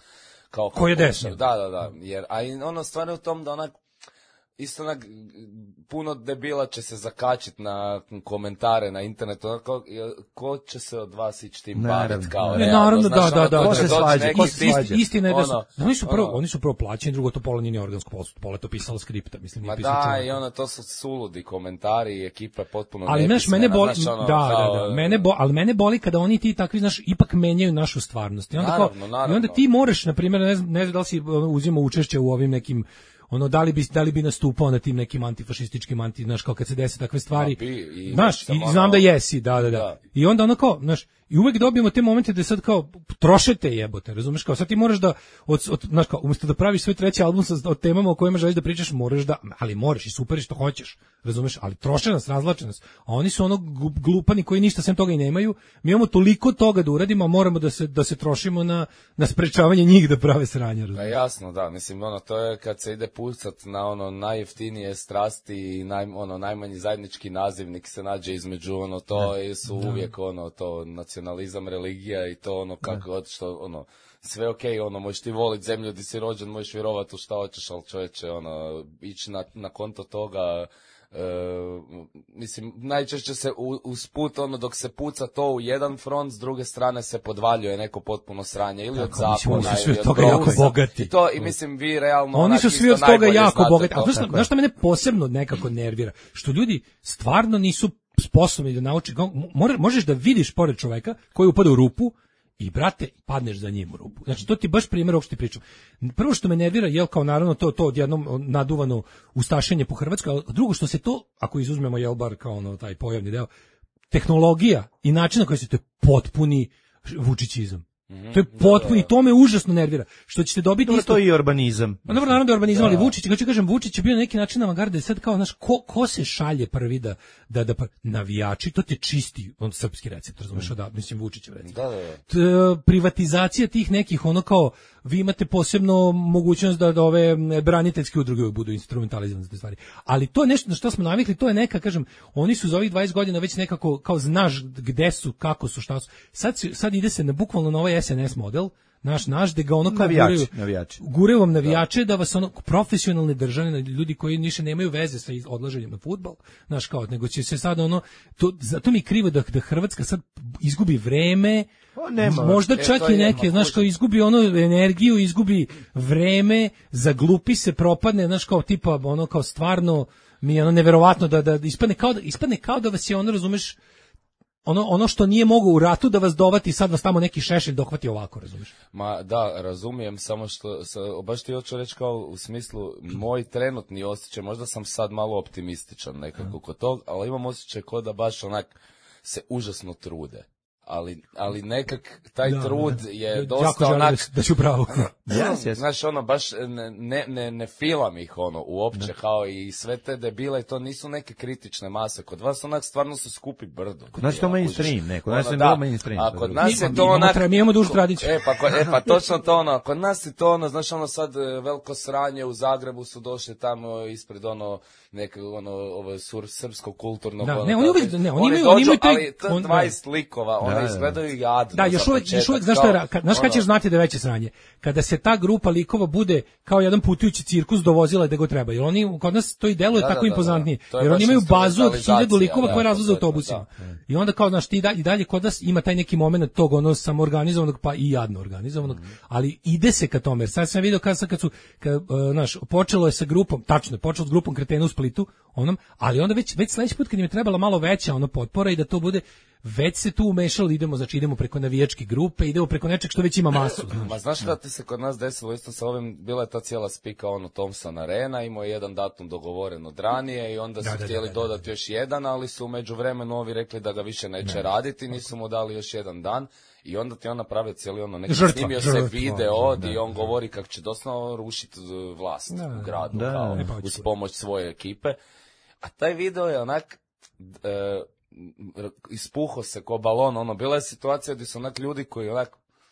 kao Ko je desno. Da, da, da, jer, a i ono stvarno u tom da onak, isto onak, puno debila će se zakačiti na komentare na internetu, onako, ko će se od vas ići tim baviti kao ne, realno, naravno, znaš, da, da, da, ko se svađa, ko se svađa. Istina je da su, ono, oni su prvo, ono, oni su prvo plaćeni, drugo to pola nije organsko posao, pola to pisalo skripta, mislim, nije ma pisao da, čovjek. i ono, to su suludi komentari i ekipa je potpuno ali znaš, mene boli, znaš, ono, da, kao, da, da, mene boli, ali mene boli kada oni ti takvi, znaš, ipak menjaju našu stvarnost. I onda, naravno, kao, naravno. i onda ti moraš, na primjer, ne znam, ne znam da li si uzimao učešće u ovim nekim ono da li bi da li bi nastupao na tim nekim antifašističkim anti, znaš, kao kad se dese takve stvari. Bi, i, znaš, i znam ono, da jesi, da, da, da, da. I onda ono kao, znaš, i uvek dobijemo te momente da sad kao trošete jebote, razumeš, kao sad ti moraš da od, od znaš kao umesto da praviš svoj treći album sa o temama o kojima želiš da pričaš, moraš da, ali moraš i super i što hoćeš, razumeš, ali troše nas, razvlače nas. A oni su ono glupani koji ništa sem toga i nemaju. Mi imamo toliko toga da uradimo, a moramo da se da se trošimo na na sprečavanje njih da prave sranje, razumeš. Pa jasno, da, mislim ono to je kad se ide pucat na ono najjeftinije strasti i naj, ono najmanji zajednički nazivnik se nađe između ono to ne. Su uvijek ono to nacionalizam, religija i to ono kako god što ono sve okej, okay, ono možeš ti voliti zemlju gdje si rođen, možeš vjerovati u šta hoćeš, ali čovječe ono ići na, na konto toga. Uh, mislim, najčešće se usput ono dok se puca to u jedan front, s druge strane se podvaljuje neko potpuno sranje ili tako, od zakona mislim, ili od toga jako bogati. I to i mislim vi realno oni su svi od toga jako bogati. A to, znaš šta mene posebno nekako nervira? Što ljudi stvarno nisu sposobni da nauče. Možeš da vidiš pored čoveka koji upada u rupu i brate, padneš za njim u rupu. Znači, to ti baš primjer ovog što ti pričam. Prvo što me nervira, jel kao naravno to, to odjednom naduvano ustašenje po Hrvatskoj, a drugo što se to, ako izuzmemo jel bar kao ono, taj pojavni deo, tehnologija i način na koji se to je potpuni vučićizam. To je potpuno i to me užasno nervira. Što ćete dobiti dobro, isto to je i urbanizam. Pa dobro, naravno da je urbanizam, ali Vučić, kako kažem, Vučić je bio na neki način avangarde, sad kao znaš ko ko se šalje prvi da da da navijači, to ti čisti on srpski recept, razumeš, da mislim Vučićev recept. Da, da, da. T, privatizacija tih nekih ono kao vi imate posebno mogućnost da, da ove braniteljske udruge budu instrumentalizovane za te stvari. Ali to je nešto na što smo navikli, to je neka, kažem, oni su za ovih dvadeset godina već nekako kao znaš gde su, kako su, šta su. Sad sad ide se na bukvalno na ovaj S N S model, naš naš da ga ono kao navijači, navijači. Gure vam navijače da. da vas ono profesionalne državne ljudi koji više nemaju veze sa odlaženjem na fudbal, znaš kao, nego će se sad ono to zato mi krivo da da Hrvatska sad izgubi vreme. O, nema. Možda čak e, i neke, znaš, kao izgubi ono energiju, izgubi vreme, zaglupi se, propadne, znaš, kao tipa, ono, kao stvarno mi je ono neverovatno da, da ispadne kao da, ispadne kao da vas je ono, razumeš, ono ono što nije mogao u ratu da vas dovati, sad vas tamo neki šešelj dohvati ovako, razumiješ? Ma da, razumijem, samo što sa, baš ti hoću reći kao u smislu moj trenutni osjećaj, možda sam sad malo optimističan nekako kod tog, ali imam osjećaj kao da baš onak se užasno trude. Ali, ali nekak taj da, trud je ja, dosta onak... Da, da ću pravo. yes, yes. Znaš, ono, baš ne, ne, ne filam ih, ono, uopće, da. Kao i sve te debile, to nisu neke kritične mase. Kod vas, onak, stvarno se skupi brdo. Kod nas je to mainstream, ne, kod nas je ono, mainstream. A kod nas je to onak... Mi imamo dužu tradiciju. E, pa, e, pa točno to, ono, kod nas je to, ono, znaš, ono, sad veliko sranje u Zagrebu su došli tamo ispred, ono, nekog, ono, ovo, sur, srpskog kulturnog, da, ono, ne, oni uvijek, ne, oni imaju, oni imaju taj... Ali to dvadeset likova, ono, izgledaju jadno. Da, još uvijek, još uvijek, znaš šta je, znaš kada ćeš znati da je veće sranje? Kada se ta grupa likova bude kao jedan putujući cirkus dovozila da go treba. Jer oni, kod nas to i deluje da, tako da, impozantnije. Da, da. Jer oni imaju bazu od hiljadu likova da, koje razvoze autobusima. Da. I onda kao, znaš, ti i dalje, dalje kod nas ima taj neki moment tog ono samoorganizovanog pa i jadno organizovanog, mm. ali ide se ka tome. Jer sad sam vidio kad, kad su, kad, uh, znaš, počelo je sa grupom, tačno je, počelo s grupom Kretena u Splitu, onom, ali onda već, već sledeći put kad im je trebala malo veća ono potpora i da to bude, već se tu umešalo, idemo, znači idemo preko navijačke grupe, idemo preko nečeg što već ima masu. Znaš. Ma znaš kada ti se kod nas desilo isto sa ovim, bila je ta cijela spika ono Thompson Arena, imao je jedan datum dogovoren od ranije i onda su da, htjeli da, da, dodati da. još jedan, ali su u međuvremenu ovi rekli da ga više neće da. raditi, nisu mu dali još jedan dan. I onda ti on napravio cijeli ono, neki žrtva, snimio žrtva, se video da, i on da, govori kako će doslovno rušiti vlast da, u gradu, da, kao, da, uz pomoć svoje ekipe. A taj video je onak... E, ispuho se ko balon, ono, bila je situacija gdje su onak ljudi koji onak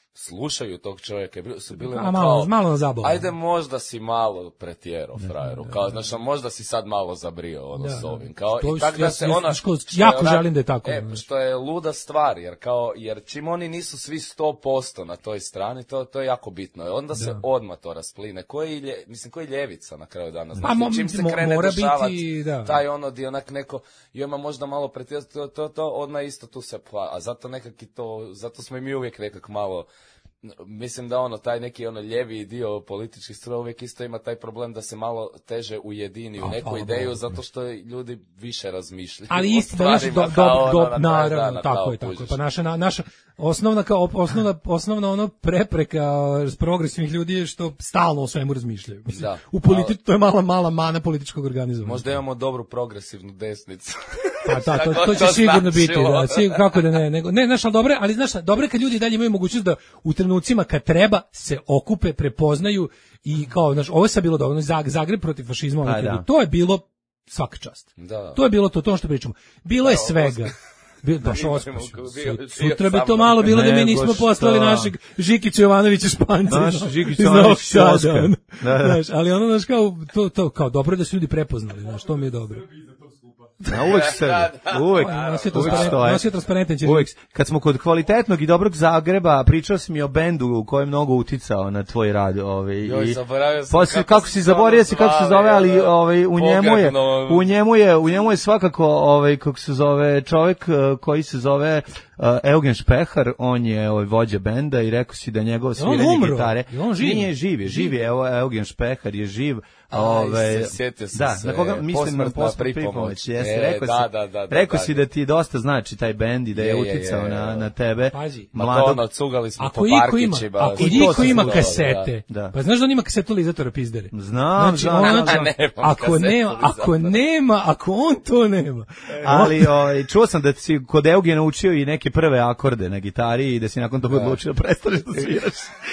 slušaju tog čovjeka, su bili A, ono malo, kao, malo zabavu. ajde možda si malo pretjerao frajeru, kao, znači, možda si sad malo zabrio ono Da, s da. ovim, kao, To i tak da ja- se ja- ona, što- što jako onak- želim da je tako. E, što je luda stvar, jer kao, jer čim oni nisu svi sto posto na toj strani, to, to je jako bitno, i onda se Da. odmah to raspline, koji, lje, mislim, koji ljevica na kraju dana, Pa, znači, mo- čim se mo- krene mora dešavati, biti, da. taj ono di onak neko, i ima možda malo pretjerao, to, to, to, odmah isto tu se, pa, a zato nekak i to, zato smo i mi uvijek nekak malo, mislim da ono, taj neki ono ljevi dio političkih struje uvijek isto ima taj problem da se malo teže ujedini u A, neku pa, ideju, da. zato što ljudi više razmišljaju. Ali o isti da naš do, stvarima, do, kao do, ono, na kraju naravno, dana, tako kao je, tako je. kužiš. Pa naša, na- naša osnovna, kao, osnovna, osnovna ono prepreka s progresivnih ljudi je što stalno o svemu razmišljaju. Mislim, Da, u politi- ali- to je mala, mala mana političkog organizovanja. Možda imamo dobru progresivnu desnicu. Pa da, to, Šta to će god sigurno značilo. biti, da, sigurno, kako da ne, nego, ne, znaš, ali dobre, ali znaš, šta, dobro je kad ljudi dalje imaju mogućnost da u trenucima kad treba se okupe, prepoznaju i kao, znaš, ovo je sad bilo dovoljno, Zag- Zagreb protiv fašizma, ono Pa, kad da. je- to je bilo svaka čast. Da. To je bilo to, to ono što pričamo. Bilo je Da, svega. Bio, baš Imamo- Oskar. bio- bio Sutra bi sam to mnom. malo bilo da mi Nego nismo šta? poslali našeg Žikića Jovanovića Španca. Naš iz- Žikić iz Jovanović Novog Sada, Oskar. ono. Da, da. Znaš, ali ono, znaš, kao, to, to, kao, dobro je da su ljudi prepoznali, znaš, to mi je dobro. Na uvek se, uvek, Nosio uvek transparent- stoje. nosio transparentan će Uvek, kad smo kod kvalitetnog i dobrog Zagreba, pričao si mi o bendu u kojem je mnogo uticao na tvoj rad, ovaj, Joj, i zaboravio sam posle- kako kako se si ono zaboravio si kako se zvali, zove, ali ono, ovaj u njemu je pogrdno. u njemu je u njemu je svakako ovaj kako se zove čovjek eh, koji se zove eh, Eugen Špehar, on je ovaj vođa benda i rekao si da njegovo on sviranje umro? gitare. Je on živ? Nije živ, je živ je, evo Eugen Špehar je živ. Aj, Ovaj se- sjetio sam da, se, na koga mislim na posmrtna posmrtna pripomoć. pripomoć. Jeste, E, rekao da, si, da, da, da, rekao da. si da ti dosta znači taj bend i da je, Je, je, uticao je, na je. na tebe. Pazi. Ma to Mladog- ono, cugali smo Ako po iko ima, parkićima. ako I to iko se ima čulo, kasete, da. Da. pa znaš da on ima kasetolizatora pizdere? Znam, Znači, znam, ono- znam, znam. Nemam ako nema, ako kasetolizatora. nema, ako on to nema. Ali ovaj, čuo sam da si kod Eugena učio i neke prve akorde na gitari i da si nakon toga odlučio da prestaneš da sviraš.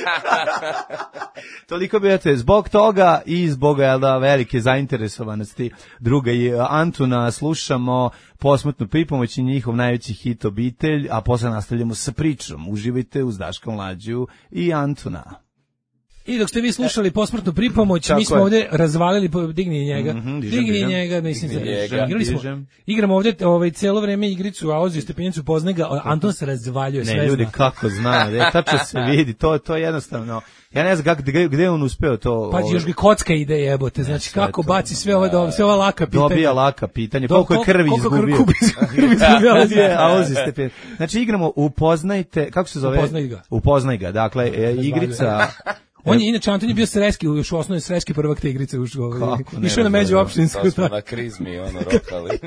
Toliko bi, eto, zbog toga i zbog jel da, velike zainteresovanosti druga i Antuna slušamo posmrtnu pripomoć i njihov najveći hit Obitelj, a posle nastavljamo sa pričom. Uživajte uz Daška Mlađu i Antuna. I dok ste vi slušali posmrtnu pripomoć, Tako mi smo je. ovdje razvalili, po- digni njega, Mhm, dižem, digni dižem. njega, mislim, Digni za- njega. igrali smo, Dižem. igramo ovdje ovaj, cijelo vreme igricu, a Ozi stepenicu poznega, a Anton se razvaljuje, sve Ne, ljudi, zna. kako zna, ne, tačno se vidi, to, to je jednostavno, ja ne znam kako, gde, gde je on uspeo to. Pazi, ovaj, još ga kocka ide jebote, znači sve kako to, baci sve ove, do, sve ova laka pitanja. Dobija laka pitanje, Do- koliko je krvi koliko izgubio. krvi izgubio, A Ozzy. a Ozzy Stepenić. Znači igramo Upoznajte, kako se zove? Upoznaj ga. Upoznaj ga, dakle, e, igrica... On je inače Anton je bio sreski, još u osnovnoj sreski prvak te igrice ušao, ovaj, Kako ne išao na razumem. međuopštinsku To smo tak- na krizmi, ono, rokali.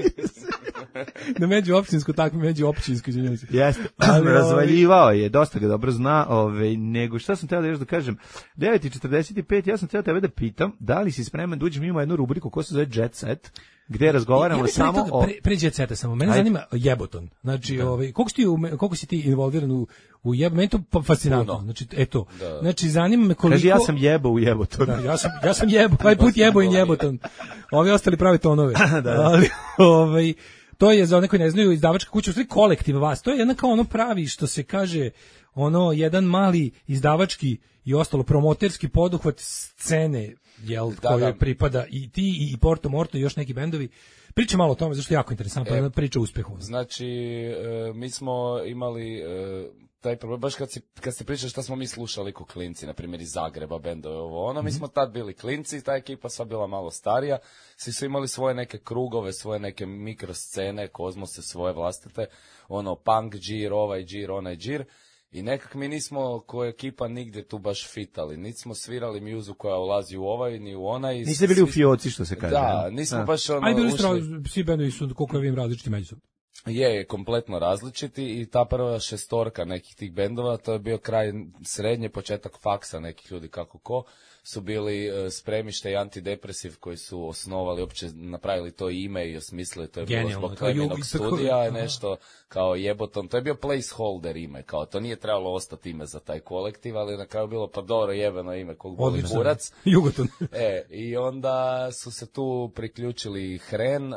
na međuopštinsku tako međuopštinsku, izvinjavam se. Jeste, Ali, ovaj- razvaljivao je, dosta ga dobro zna, ovaj, nego šta sam teo da još da kažem, devet i četrdeset pet, ja sam teo tebe da pitam, da li si spreman da uđeš, mi imamo jednu rubriku koja se zove Jet Set, gde razgovaramo Ja bih pre samo toga, o... pre, pre Jet Seta samo. Mene Ajde. zanima jeboton. Znači, ovaj koliko si ti ume- koliko si ti involviran u u jeb, meni to pa- fascinantno. Puno. Znači, eto. Da. Znači, zanima me koliko Kaži, ja sam jebo u jebotu. Da, ja sam ja sam jebo, taj put jebo i jeboton. Ovi ostali pravi tonove. Ali ovaj to je za one koji ne znaju izdavačka kuća, u stvari kolektiv vas. To je jedna kao ono pravi što se kaže ono jedan mali izdavački i ostalo promoterski poduhvat scene, jel, Da, kojoj da. pripada i ti i Porto Morto i još neki bendovi. Priča malo o tome, zašto je jako interesantno, E, jedna priča o uspehu. Znači, e, mi smo imali e, taj problem, baš kad, si, kad ste pričali šta smo mi slušali ko klinci, na primjer iz Zagreba, bendove, ovo ono, mi smo tad bili klinci, ta ekipa sva bila malo starija, svi su imali svoje neke krugove, svoje neke mikroscene, kozmose svoje vlastite, ono, punk džir, ovaj džir, onaj džir, i nekak mi nismo ko ekipa nigdje tu baš fitali, niti smo svirali mjuzu koja ulazi u ovaj, ni u onaj. Niste bili u svi- fioci, što se kaže. Da, nismo Da. baš ono Aj bili ušli- su svi bendovi su koliko ja vidim različiti međusobno. Je, je kompletno različiti i ta prva šestorka nekih tih bendova, to je bio kraj srednje, početak faksa nekih ljudi kako ko. su bili uh, spremište i antidepresiv koji su osnovali, uopće napravili to ime i osmislili, to je Genijalno, bilo zbog to je Kleminog Jugi- studija, je nešto kao Jeboton, to je bio placeholder ime, kao to nije trebalo ostati ime za taj kolektiv, ali na kraju bilo pa dobro jebeno ime, kog boli Odlično. burac. Jugoton. E, i onda su se tu priključili Hren, e,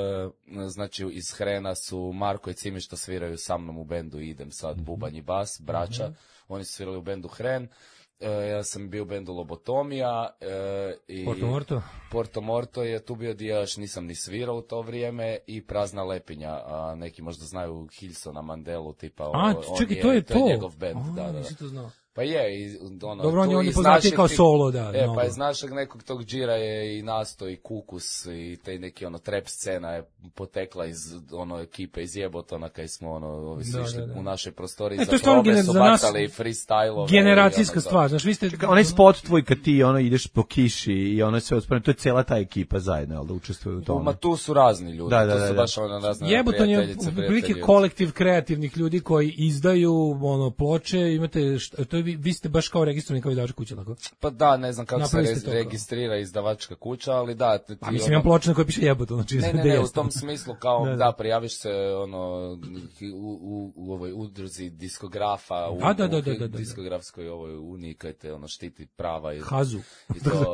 znači iz Hrena su Marko i Cimi što sviraju sa mnom u bendu Idem sad, bubanj i bas, braća, oni su svirali u bendu Hren. E, ja sam bio u bendu Lobotomija. E, i Porto Morto? Porto Morto je tu bio dio, još nisam ni svirao u to vrijeme, i Prazna lepinja, a neki možda znaju Hilsona Mandelu, tipa. A, on čekaj, je, to je to je to? njegov bend, A, da, da, da. nisi to znao. Pa je, i, ono, Dobro, on tu je- on je iz poznatiji našeg kao tih- solo, da, E, mnogo. pa iz našeg nekog tog džira je i Nasto i Kukus i te neki ono trap scena je potekla iz ono ekipe iz Jebotona kaj smo ono ovi su Da, išli da, da. u našoj prostoriji E, za to je stvarno probe, gener- su za nas bacali freestyle-ove. generacijska i ono to. stvar, znaš, vi ste... Čekaj, onaj spot tvoj kad ti ono ideš po kiši i ono sve usporeno, to je cela ta ekipa zajedno, jel da učestvuju u tome? Ma tu su razni ljudi, Da, da, to da, su da. baš ono razne Jeboton je prijateljice, otprilike prijatelji. kolektiv kreativnih ljudi koji izdaju ono ploče, imate šta, to je, vi, vi ste baš kao registrovani kao izdavač kuće, tako? Pa da, ne znam kako se Napravili ste re- to kao. registrira izdavačka kuća, ali da. Ti, A mislim ono- imam ploče na kojoj piše Jeboton, znači Ne, ne, da ne, u jeste. tom smislu kao Da, da, da. prijaviš se ono u, u, u ovoj udruzi diskografa, u, Da, da, da, u da, da, da. diskografskoj ovoj uniji kaj te ono štiti prava i Hazu. i to.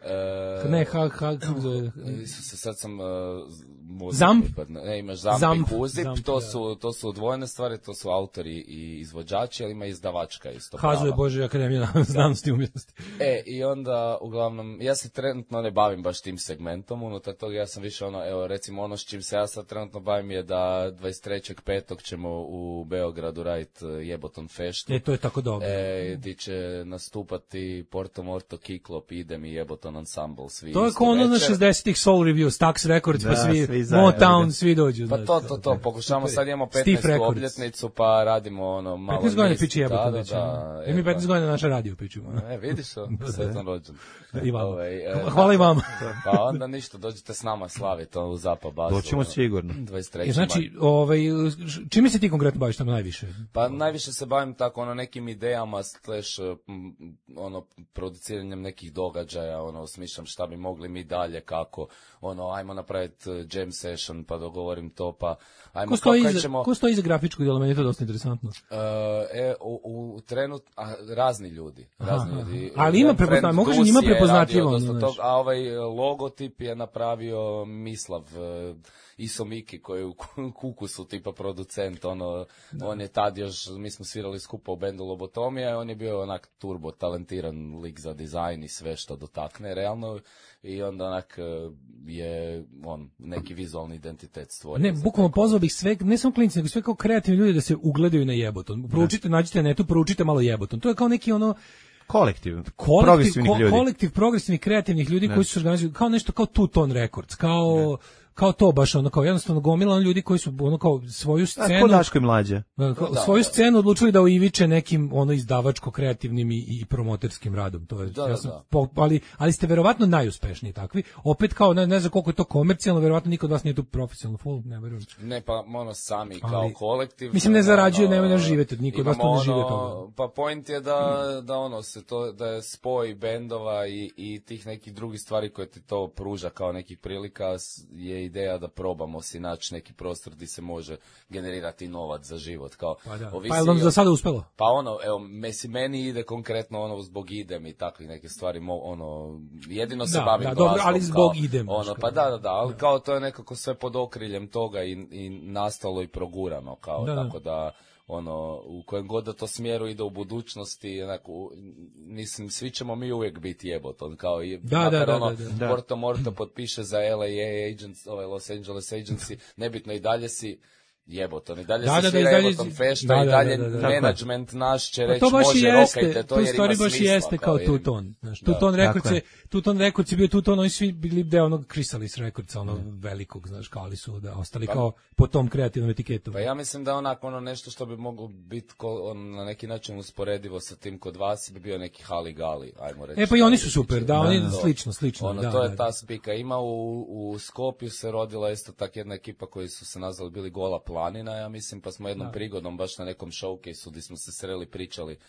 e, Ne, ha, ha, kako zove? Isuse, sad sam uh, mozak Zamp? mi padne. Ne, imaš Zamp, Zamp, i Huzip, Zamp, to da. su to su odvojene stvari, to su autori i izvođači, ali ima izdavačka isto. Hazu je prava. Božja akademija znanosti i umjetnosti. E, i onda, uglavnom, ja se trenutno ne bavim baš tim segmentom, unutar toga ja sam više ono, evo, recimo ono s čim se ja sad trenutno bavim je da dvadeset trećeg petog ćemo u Beogradu raditi Jeboton Feštu. E, to je tako dobro. E, di će nastupati Porto Morto, Kiklop, Idem i Jeboton Ensemble, svi To je isto kao ono na večer. šezdesetih Soul Review, Stax Records, pa Da, svi, svi zajedno, Motown, da. svi dođu. Pa znaš, to, to, to, pokušamo, sad imamo Steve petnaestu Records. obljetnicu, pa radimo ono malo... petnaest godina list. piči Jeboton Da, da, već. da, I mi e, petnaest pa. godina na naša radio piću. E, vidiš to, sretan rođen. I vama. Ovaj, e, Hvala i da, vama. Pa onda ništa, dođite s nama slaviti u Zapa bazu. Doćemo ono, sigurno. dvadeset trećeg E, znači, ovaj, čime se ti konkretno baviš tamo najviše? Pa najviše se bavim tako ono nekim idejama slash m, ono produciranjem nekih događaja, ono smišljam šta bi mogli mi dalje, kako ono ajmo napraviti jam session pa dogovorim to, pa ajmo Ko stoji, kako iza, ćemo ko stoji iza grafičkog dela, meni je to dosta interesantno. Uh, e, u, u trenut, a, razni ljudi, razni Aha, ljudi. ali ima Jedan prepozna- friend mogu Dus njima je prepoznatljivo, radio dosta znaš. tog, a ovaj logotip je napravio Mislav uh, Iso Miki koji je u Kukusu tipa producent, ono, on je tad još, mi smo svirali skupo u bendu Lobotomija i on je bio onak turbo talentiran lik za dizajn i sve što dotakne realno i onda onak uh, je on neki vizualni identitet stvorio. Ne, za bukvalno taj pozvao bih sve, ne samo klinci, nego sve kao kreativni ljudi da se ugledaju na Jeboton. Proučite, nađite na netu, proučite malo Jeboton. To je kao neki ono Kolektiv, kolektiv, progresivnih ko- ljudi. kolektiv progresivnih kreativnih ljudi koji su se organizovali kao nešto kao Two Tone Records, kao kao to baš ono kao jednostavno gomila ono ljudi koji su ono kao svoju A, scenu ko Daško i mlađe? kao Da, svoju da. scenu odlučili da oiviče nekim ono izdavačko kreativnim i, i promoterskim radom. To je Da, ja da, sam da. po- ali ali ste verovatno najuspešniji takvi. Opet kao ne, ne znam koliko je to komercijalno, verovatno niko od vas nije tu profesionalno full, ne verujem. Ne, pa ono sami kao Ali, kolektiv. mislim, ne zarađuju, ono, ne- ne živete, niko od vas tu imamo ne živi od ono, toga. Pa point je da, da ono se to, da je spoj bendova i, i tih nekih drugih stvari koje ti to pruža kao nekih prilika s- je ideja da probamo si naći neki prostor gdje se može generirati novac za život. Kao, Pa da. ovisi Pa je li vam od- za sada uspelo? Pa ono, evo, mesi, meni ide konkretno ono zbog idem i takvih neke stvari, mo, ono, jedino se Da, bavim da, dobro, glazbom, ali zbog kao, idem, Ono, znaš, pa kao, da, da, da, ali kao to je nekako sve pod okriljem toga i, i nastalo i progurano, kao, Da, da. tako da, ono, u kojem god da to smjeru ide u budućnosti, onako, mislim, svi ćemo mi uvijek biti Jeboton, kao i, Da, makar da, da, ono, da, da. Porto Morto potpiše za L A Agency, ovaj Los Angeles Agency, nebitno i dalje si Jeboton, i dalje Da, se da, da, svira i dalje Jeboton si- Fešta, da, i da, dalje da, da, da. menadžment naš će Pa reći to baš i može, jeste, rokajte, to to u jer stvari ima baš i smisla, jeste kao jer- Two Tone. Znaš, Da. Two Tone Records Tako je, je. Two Tone Records je bio Two Tone, oni svi bili deo onog Chrysalis Recordsa, ono velikog, znaš, kao ali su da ostali kao po tom kreativnom etiketu. Pa ja mislim da onako ono nešto što bi moglo biti ko- on, na neki način usporedivo sa tim kod vas bi bio neki Hali Gali, ajmo reći. E pa i oni su Hali super, Gali. da, oni To. slično, slično, Ono, da, to je da, ta da. spika. Ima u, u Skopju se rodila isto tak jedna ekipa koji su se nazvali bili Gola planina, ja mislim, pa smo jednom prigodom baš na nekom showcase-u gdje smo se sreli, pričali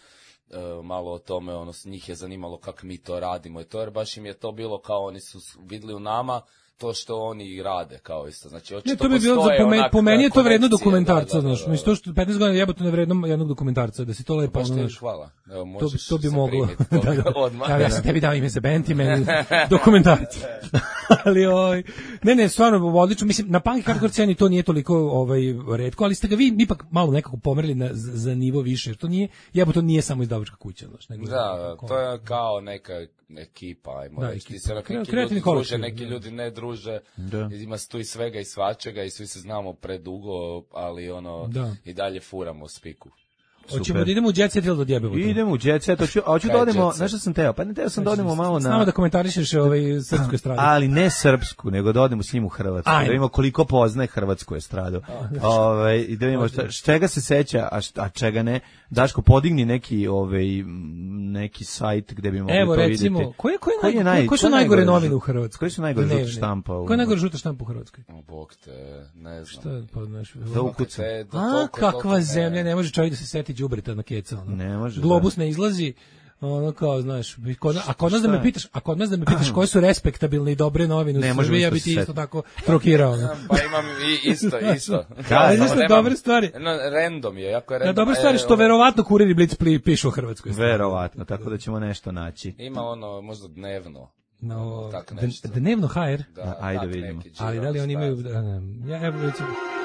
uh, malo o tome, ono, njih je zanimalo kako mi to radimo i to, jer baš im je to bilo kao oni su vidjeli u nama to što oni rade kao isto. Znači, očito ne, to bi bilo za po, me, po meni je to vredno dokumentarca, da, da, da, znaš. Mislim, to što petnaest godina jebote ne vredno jednog dokumentarca, da si to lepo, znaš. Hvala. Evo, to, bi, to bi moglo. da, da. Odmah. Ja, ja sam tebi dao ime za band i meni dokumentarca. ali, oj, ne, ne, stvarno, odlično. Mislim, na punk hardcore sceni to nije toliko ovaj, retko, ali ste ga vi ipak malo nekako pomerili na, za, za nivo više, jer to nije, jebote, to nije samo izdavačka kuća, znaš. Nego, da, to je kao neka ekipa, ajmo reći. Ti se neki ljudi druže, neki ljudi ne druže. Da. Ima tu i svega i svačega i svi se znamo predugo, ali ono, da. I dalje furamo spiku. Hoćemo da idemo u Jet Set ili da odjebemo? Idemo u Jet Set, hoću, hoću da odemo, znaš što sam teo? Pa ne teo sam da odemo malo na... Samo da komentarišeš ovaj srpsku estradu. Ali ne srpsku, nego da odemo s njim u Hrvatsku. Ajde. Da vidimo koliko poznaje hrvatsku estradu. Ovaj, i da vidimo šta, čega se seća, a, šta, a čega ne. Daško, podigni neki, ovaj, neki sajt gde bi mogli Evo, to recimo, vidjeti. Koje, koje, koje, koje, naj, koje su najgore novine u Hrvatskoj? Koji su najgore žuta štampa? Koja je najgore žuta štampa u Hrvatskoj? O, Bog te, ne znam. Šta, pa, znaš, da ukuca. A, kakva zemlja, ne može čovjek da se seti đubreta na keca. Ono. Ne može. Globus da. Ne izlazi, ono kao, znaš, kod, a kod nas da me pitaš, a kod nas da me pitaš koje su respektabilne i dobre novine u Srbiji, ja bi ti isto tako trokirao. No. Pa imam i isto, isto. Da, znaš što dobre stvari. No, random je, jako je random. Da, dobre stvari što verovatno Kurir i Blic pišu u Hrvatskoj. Verovatno, tako da ćemo nešto naći. Ima ono, možda dnevno. No, tak nešto. Dnevno H R? Da, ajde vidimo. Ali da li oni imaju, ja evo recimo,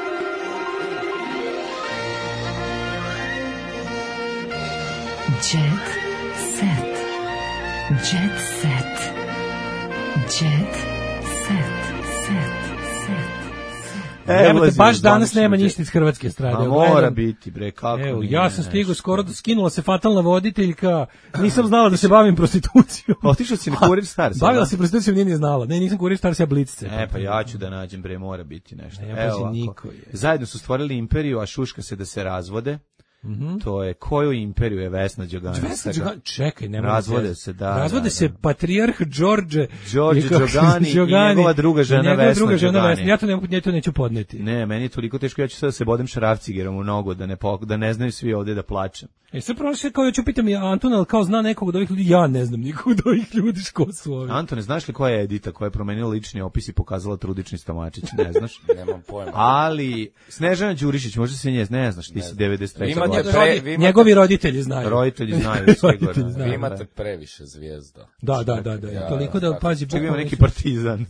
Jet set. Jet set. Jet set. Set. Set. Evo te, baš danas nema ništa iz hrvatske estrade. A mora biti, bre, kako evo, nije, ja sam stigao skoro, skinula se fatalna voditeljka, nisam znala da se bavim prostitucijom. Otišao si na Kurir Stars. Bavila se prostitucijom, nije ni znala. Ne, nisam Kurir Stars, ja Blic. E, pa ja ću da nađem, bre, mora biti nešto. Ne, ja evo, niko je. Zajedno su stvorili imperiju, a šuška se da se razvode. Mm-hmm. To je koju imperiju je Vesna Đogani? Vesna Đogani, čekaj, nema razvode se, da. Razvode da, se da. Patrijarh Đorđe Đorđe Đogani i njegova druga žena njegova Vesna druga žena Đogani. Vesna. Ja to ne, ja to neću podneti. Ne, meni je toliko teško, ja ću sada se bodem šrafcigerom u nogu da ne da ne znaju svi ovdje da plačem. E sad prošle kao ja ću pitam ja Antona, kao zna nekog od ovih ljudi, ja ne znam nikog od ovih ljudi ko su ovi. Antone, znaš li koja je Edita koja je promenila lični opis i pokazala Trudični Stamačić, ne znaš? Nemam pojma. Ali Snežana Đurišić, možda se nje ne znaš, ti si devedeset treće. Imate njegovi roditelji znaju. Roditelji znaju sigurno. Vi imate previše zvijezda. Da, da, da, da. Ja, toliko da pazi Bog. Ima neki Partizan.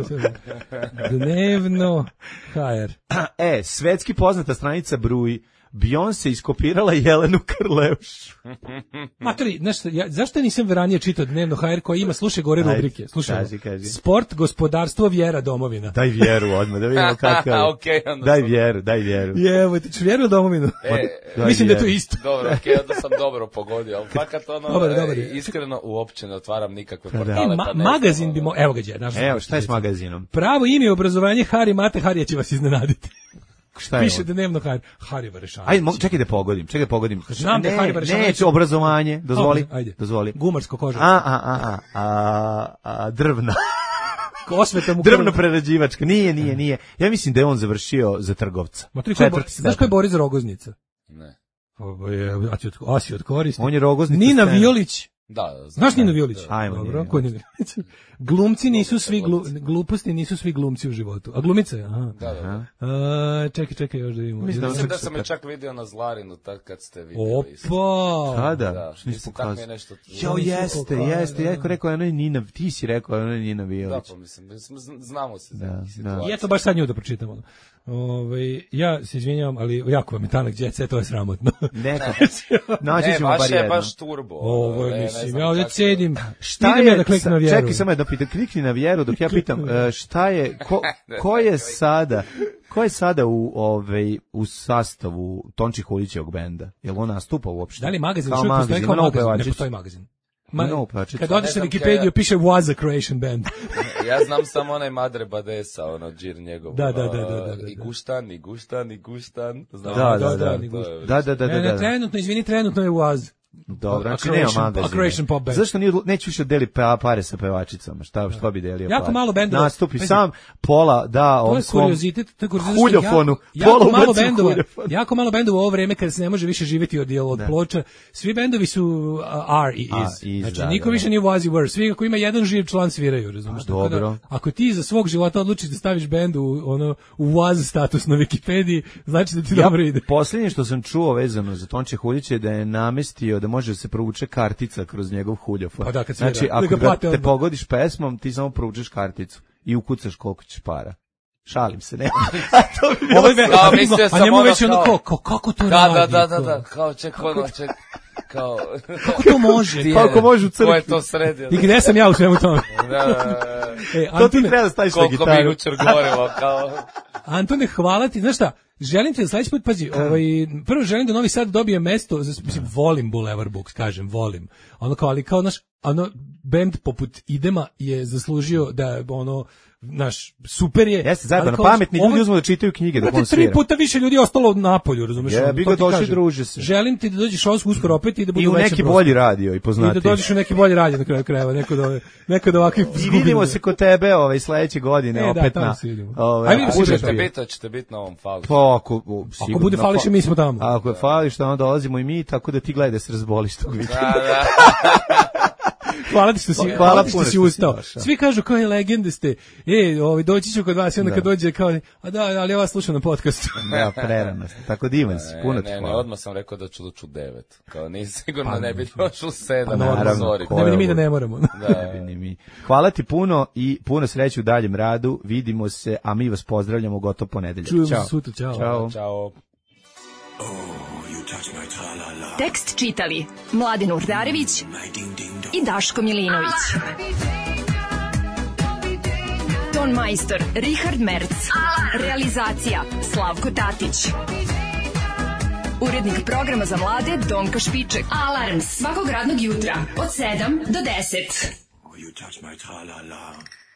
Dnevno H R. E, svetski poznata stranica Bruj. Beyoncé iskopirala Jelenu Karleuš. Matori, znaš, ja, zašto nisam ranije čitao Dnevno H R koji ima, slušaj gore rubrike, slušaj, kaži, kaži. Sport, gospodarstvo, vjera, domovina. Daj vjeru odmah, da vidimo kakav je. Okay, daj vjeru, daj vjeru. Jevo, ti ću vjeru u domovinu. E, mislim vjeru. Da je to isto. Dobro, okej, okay, onda sam dobro pogodio, ali fakat ono, dobar, dobar. Iskreno uopće ne otvaram nikakve portale. Ma, pa ne magazin bi mo... Evo ga je, naš. Evo, šta je s magazinom? Pravo ime i obrazovanje Hari Mate Harija će vas iznenaditi. Šta je piše Dnevno Hari, Hari Varešanović. Ajde, mo- čekaj da pogodim, čekaj da pogodim. Znam da Hari Varešanović. Ne, obrazovanje, dozvoli. Okay, ajde. Dozvoli. Gumarsko koža. A, a, a, a, a drvna. Osveta mu drvno prerađivačka. Nije, nije, nije. Ja mislim da je on završio za trgovca. Ma tri bo- znaš ko je Boris Rogoznica? Ne. Ovo je, a si od koristi. On je Rogoznica. Nina Violić. Da, znaš Ninu Violić? Ajmo, dobro, ko Nina Violić? Glumci nisu svi glu, gluposti nisu svi glumci u životu. A glumica je, aha. Da, da. A, čekaj, čekaj, još da vidimo. Mislim da, mislim da sam je čak vidio na Zlarinu tad kad ste vidjeli. Opa! Kada? Da, mislim tako mi je nešto. Jo, jeste, jeste. Ja rekao, rekao, ono je Nina, ti si rekao, ono je Nina Violić. Da, pa mislim, znamo se. Da, da. I eto baš sad nju da pročitamo. Ove, ja se izvinjavam, ali jako vam je tanak Jet Set, to je sramotno. Neka. Naći ćemo bar jedno. Ne, baš je baš turbo. Ovo je, mislim, ja ovdje cedim. Šta je, ja da kliknem na vjeru. Čekaj samo jedno pitanje, klikni na vjeru dok ja pitam, šta je, ko, ko je sada, ko je sada u, ovaj, u sastavu Tonči Hulićevog benda? Jel on nastupa uopšte? Da li magazin što postoji kao magazin? Ne postoji magazin. Ma, no, kad odeš na Wikipediju piše was a Croatian band. Ja znam samo onaj Madre Badesa, ono džir njegov. Da, da, da, da, da, da. I Guštan, i Guštan, i Guštan. Da, da, da. Da, da, da, da. Trenutno, izvini, trenutno je was. Dobro, znači a nema Croatian- a magazine. Croatian pop band. Zašto nije, neću više deli pa- pare sa pevačicama? Šta, što bi delio Jako pare? malo bendova. Nastupi Pazi, sam, pola da To on je svom kuriozitet, to je kuriozitet što huljofonu, jako, jako pola malo ubaci u bendova, huljofon. jako malo bendova u ovo vreme kada se ne može više živjeti od jel, od ploča. Svi bendovi su uh, are i A, is. is, Znači da, niko da, više nije was i were. Svi ako ima jedan živ član sviraju, razumiješ? A, Tako da, dobro. ako ti za svog života odlučiš da staviš bend u ono u was status na Wikipediji, znači da ti dobro ide. Posljednje što sam čuo vezano za Tonče Huljića je da je namestio da može da se provuče kartica kroz njegov huljofon. Pa da, kad svira, znači, da ako ga ga plate te odmah. pogodiš pesmom, ti samo provučeš karticu i ukucaš koliko ćeš para. Šalim se, ne. to bi bilo Ovo je ve- Kao, a, mislio sam a njemu ono već ono kao- kao, kao, kako to Da, radi? da, da, da, kao? da, kao ček, ono, ček, kao... Kako to može? Ti je- Kako može u crkvi? Ko je to sredio? I gde sam ja u svemu tome? Da, da, da. E, To ti Antone, treba da staviš na Koliko bi gitaru. jučer gorilo, kao... Antone, hvala ti. Znaš šta, želim ti da sledeći put, pazi, ovaj, prvo želim da Novi Sad dobije mesto, za, mislim, volim Boulevard Books, kažem, volim. Ono kao, ali kao, naš, ono, bend poput Idema je zaslužio da, ono, naš, super je. Jeste, zajedno, ali na kao, pametni ovo- ljudi uzmu da čitaju knjige dok Brate, on tri svira. puta više ljudi je ostalo na polju, razumeš? Je, ono, bi to ga ti došli, kažem. druže se. Želim ti da dođeš uskoro opet i da bude I u većem neki prostoru. bolji radio i I da poznati. dođeš u neki bolji radio na kraju krajeva, neko da ove- neko da ovakvih I vidimo se kod tebe ovaj sledeće godine E, da, opet tamo na. se vidimo. Ovaj, Ajde, vidimo se budeš Ćete bio. biti, ćete biti na ovom falu. Pa ako, o, sigurno, bude fališe, fa- mi smo tamo. Ako je fališ, onda dolazimo i mi, tako da ti gledaj da se razboliš tog vikenda. Da, da. Hvala ti što si, Hvala hvala ti puno što si što si ustao. došao. Svi kažu kao je legende ste. E, ovaj doći ću kod vas i onda Da. kad dođe kao, a da, ali ja vas slušam na podcastu. Ja, prerano sam. Tako divan si, puno Ne, ti ne, ne, hvala. odmah sam rekao da ću doći u devet. Kao nisi sigurno Pa, ne bi došao u sedam. pa ono, naravno, sorry. ko Ne je bi ni mi ovo? da ne moramo. Da. Ni mi. Hvala ti puno i puno sreće u daljem radu. Vidimo se, a mi vas pozdravljamo gotovo ponedeljak. Čujemo Ćao. se sutra, ćao. Ćao. Ćao. Tekst čitali Mladin Urdarević i Daško Milinović. Ton majstor Richard Merc. Realizacija Slavko Tatić. Urednik programa za mlade Donka Špiček. Alarms svakog radnog jutra od sedam do deset. You touch my tra-la-la.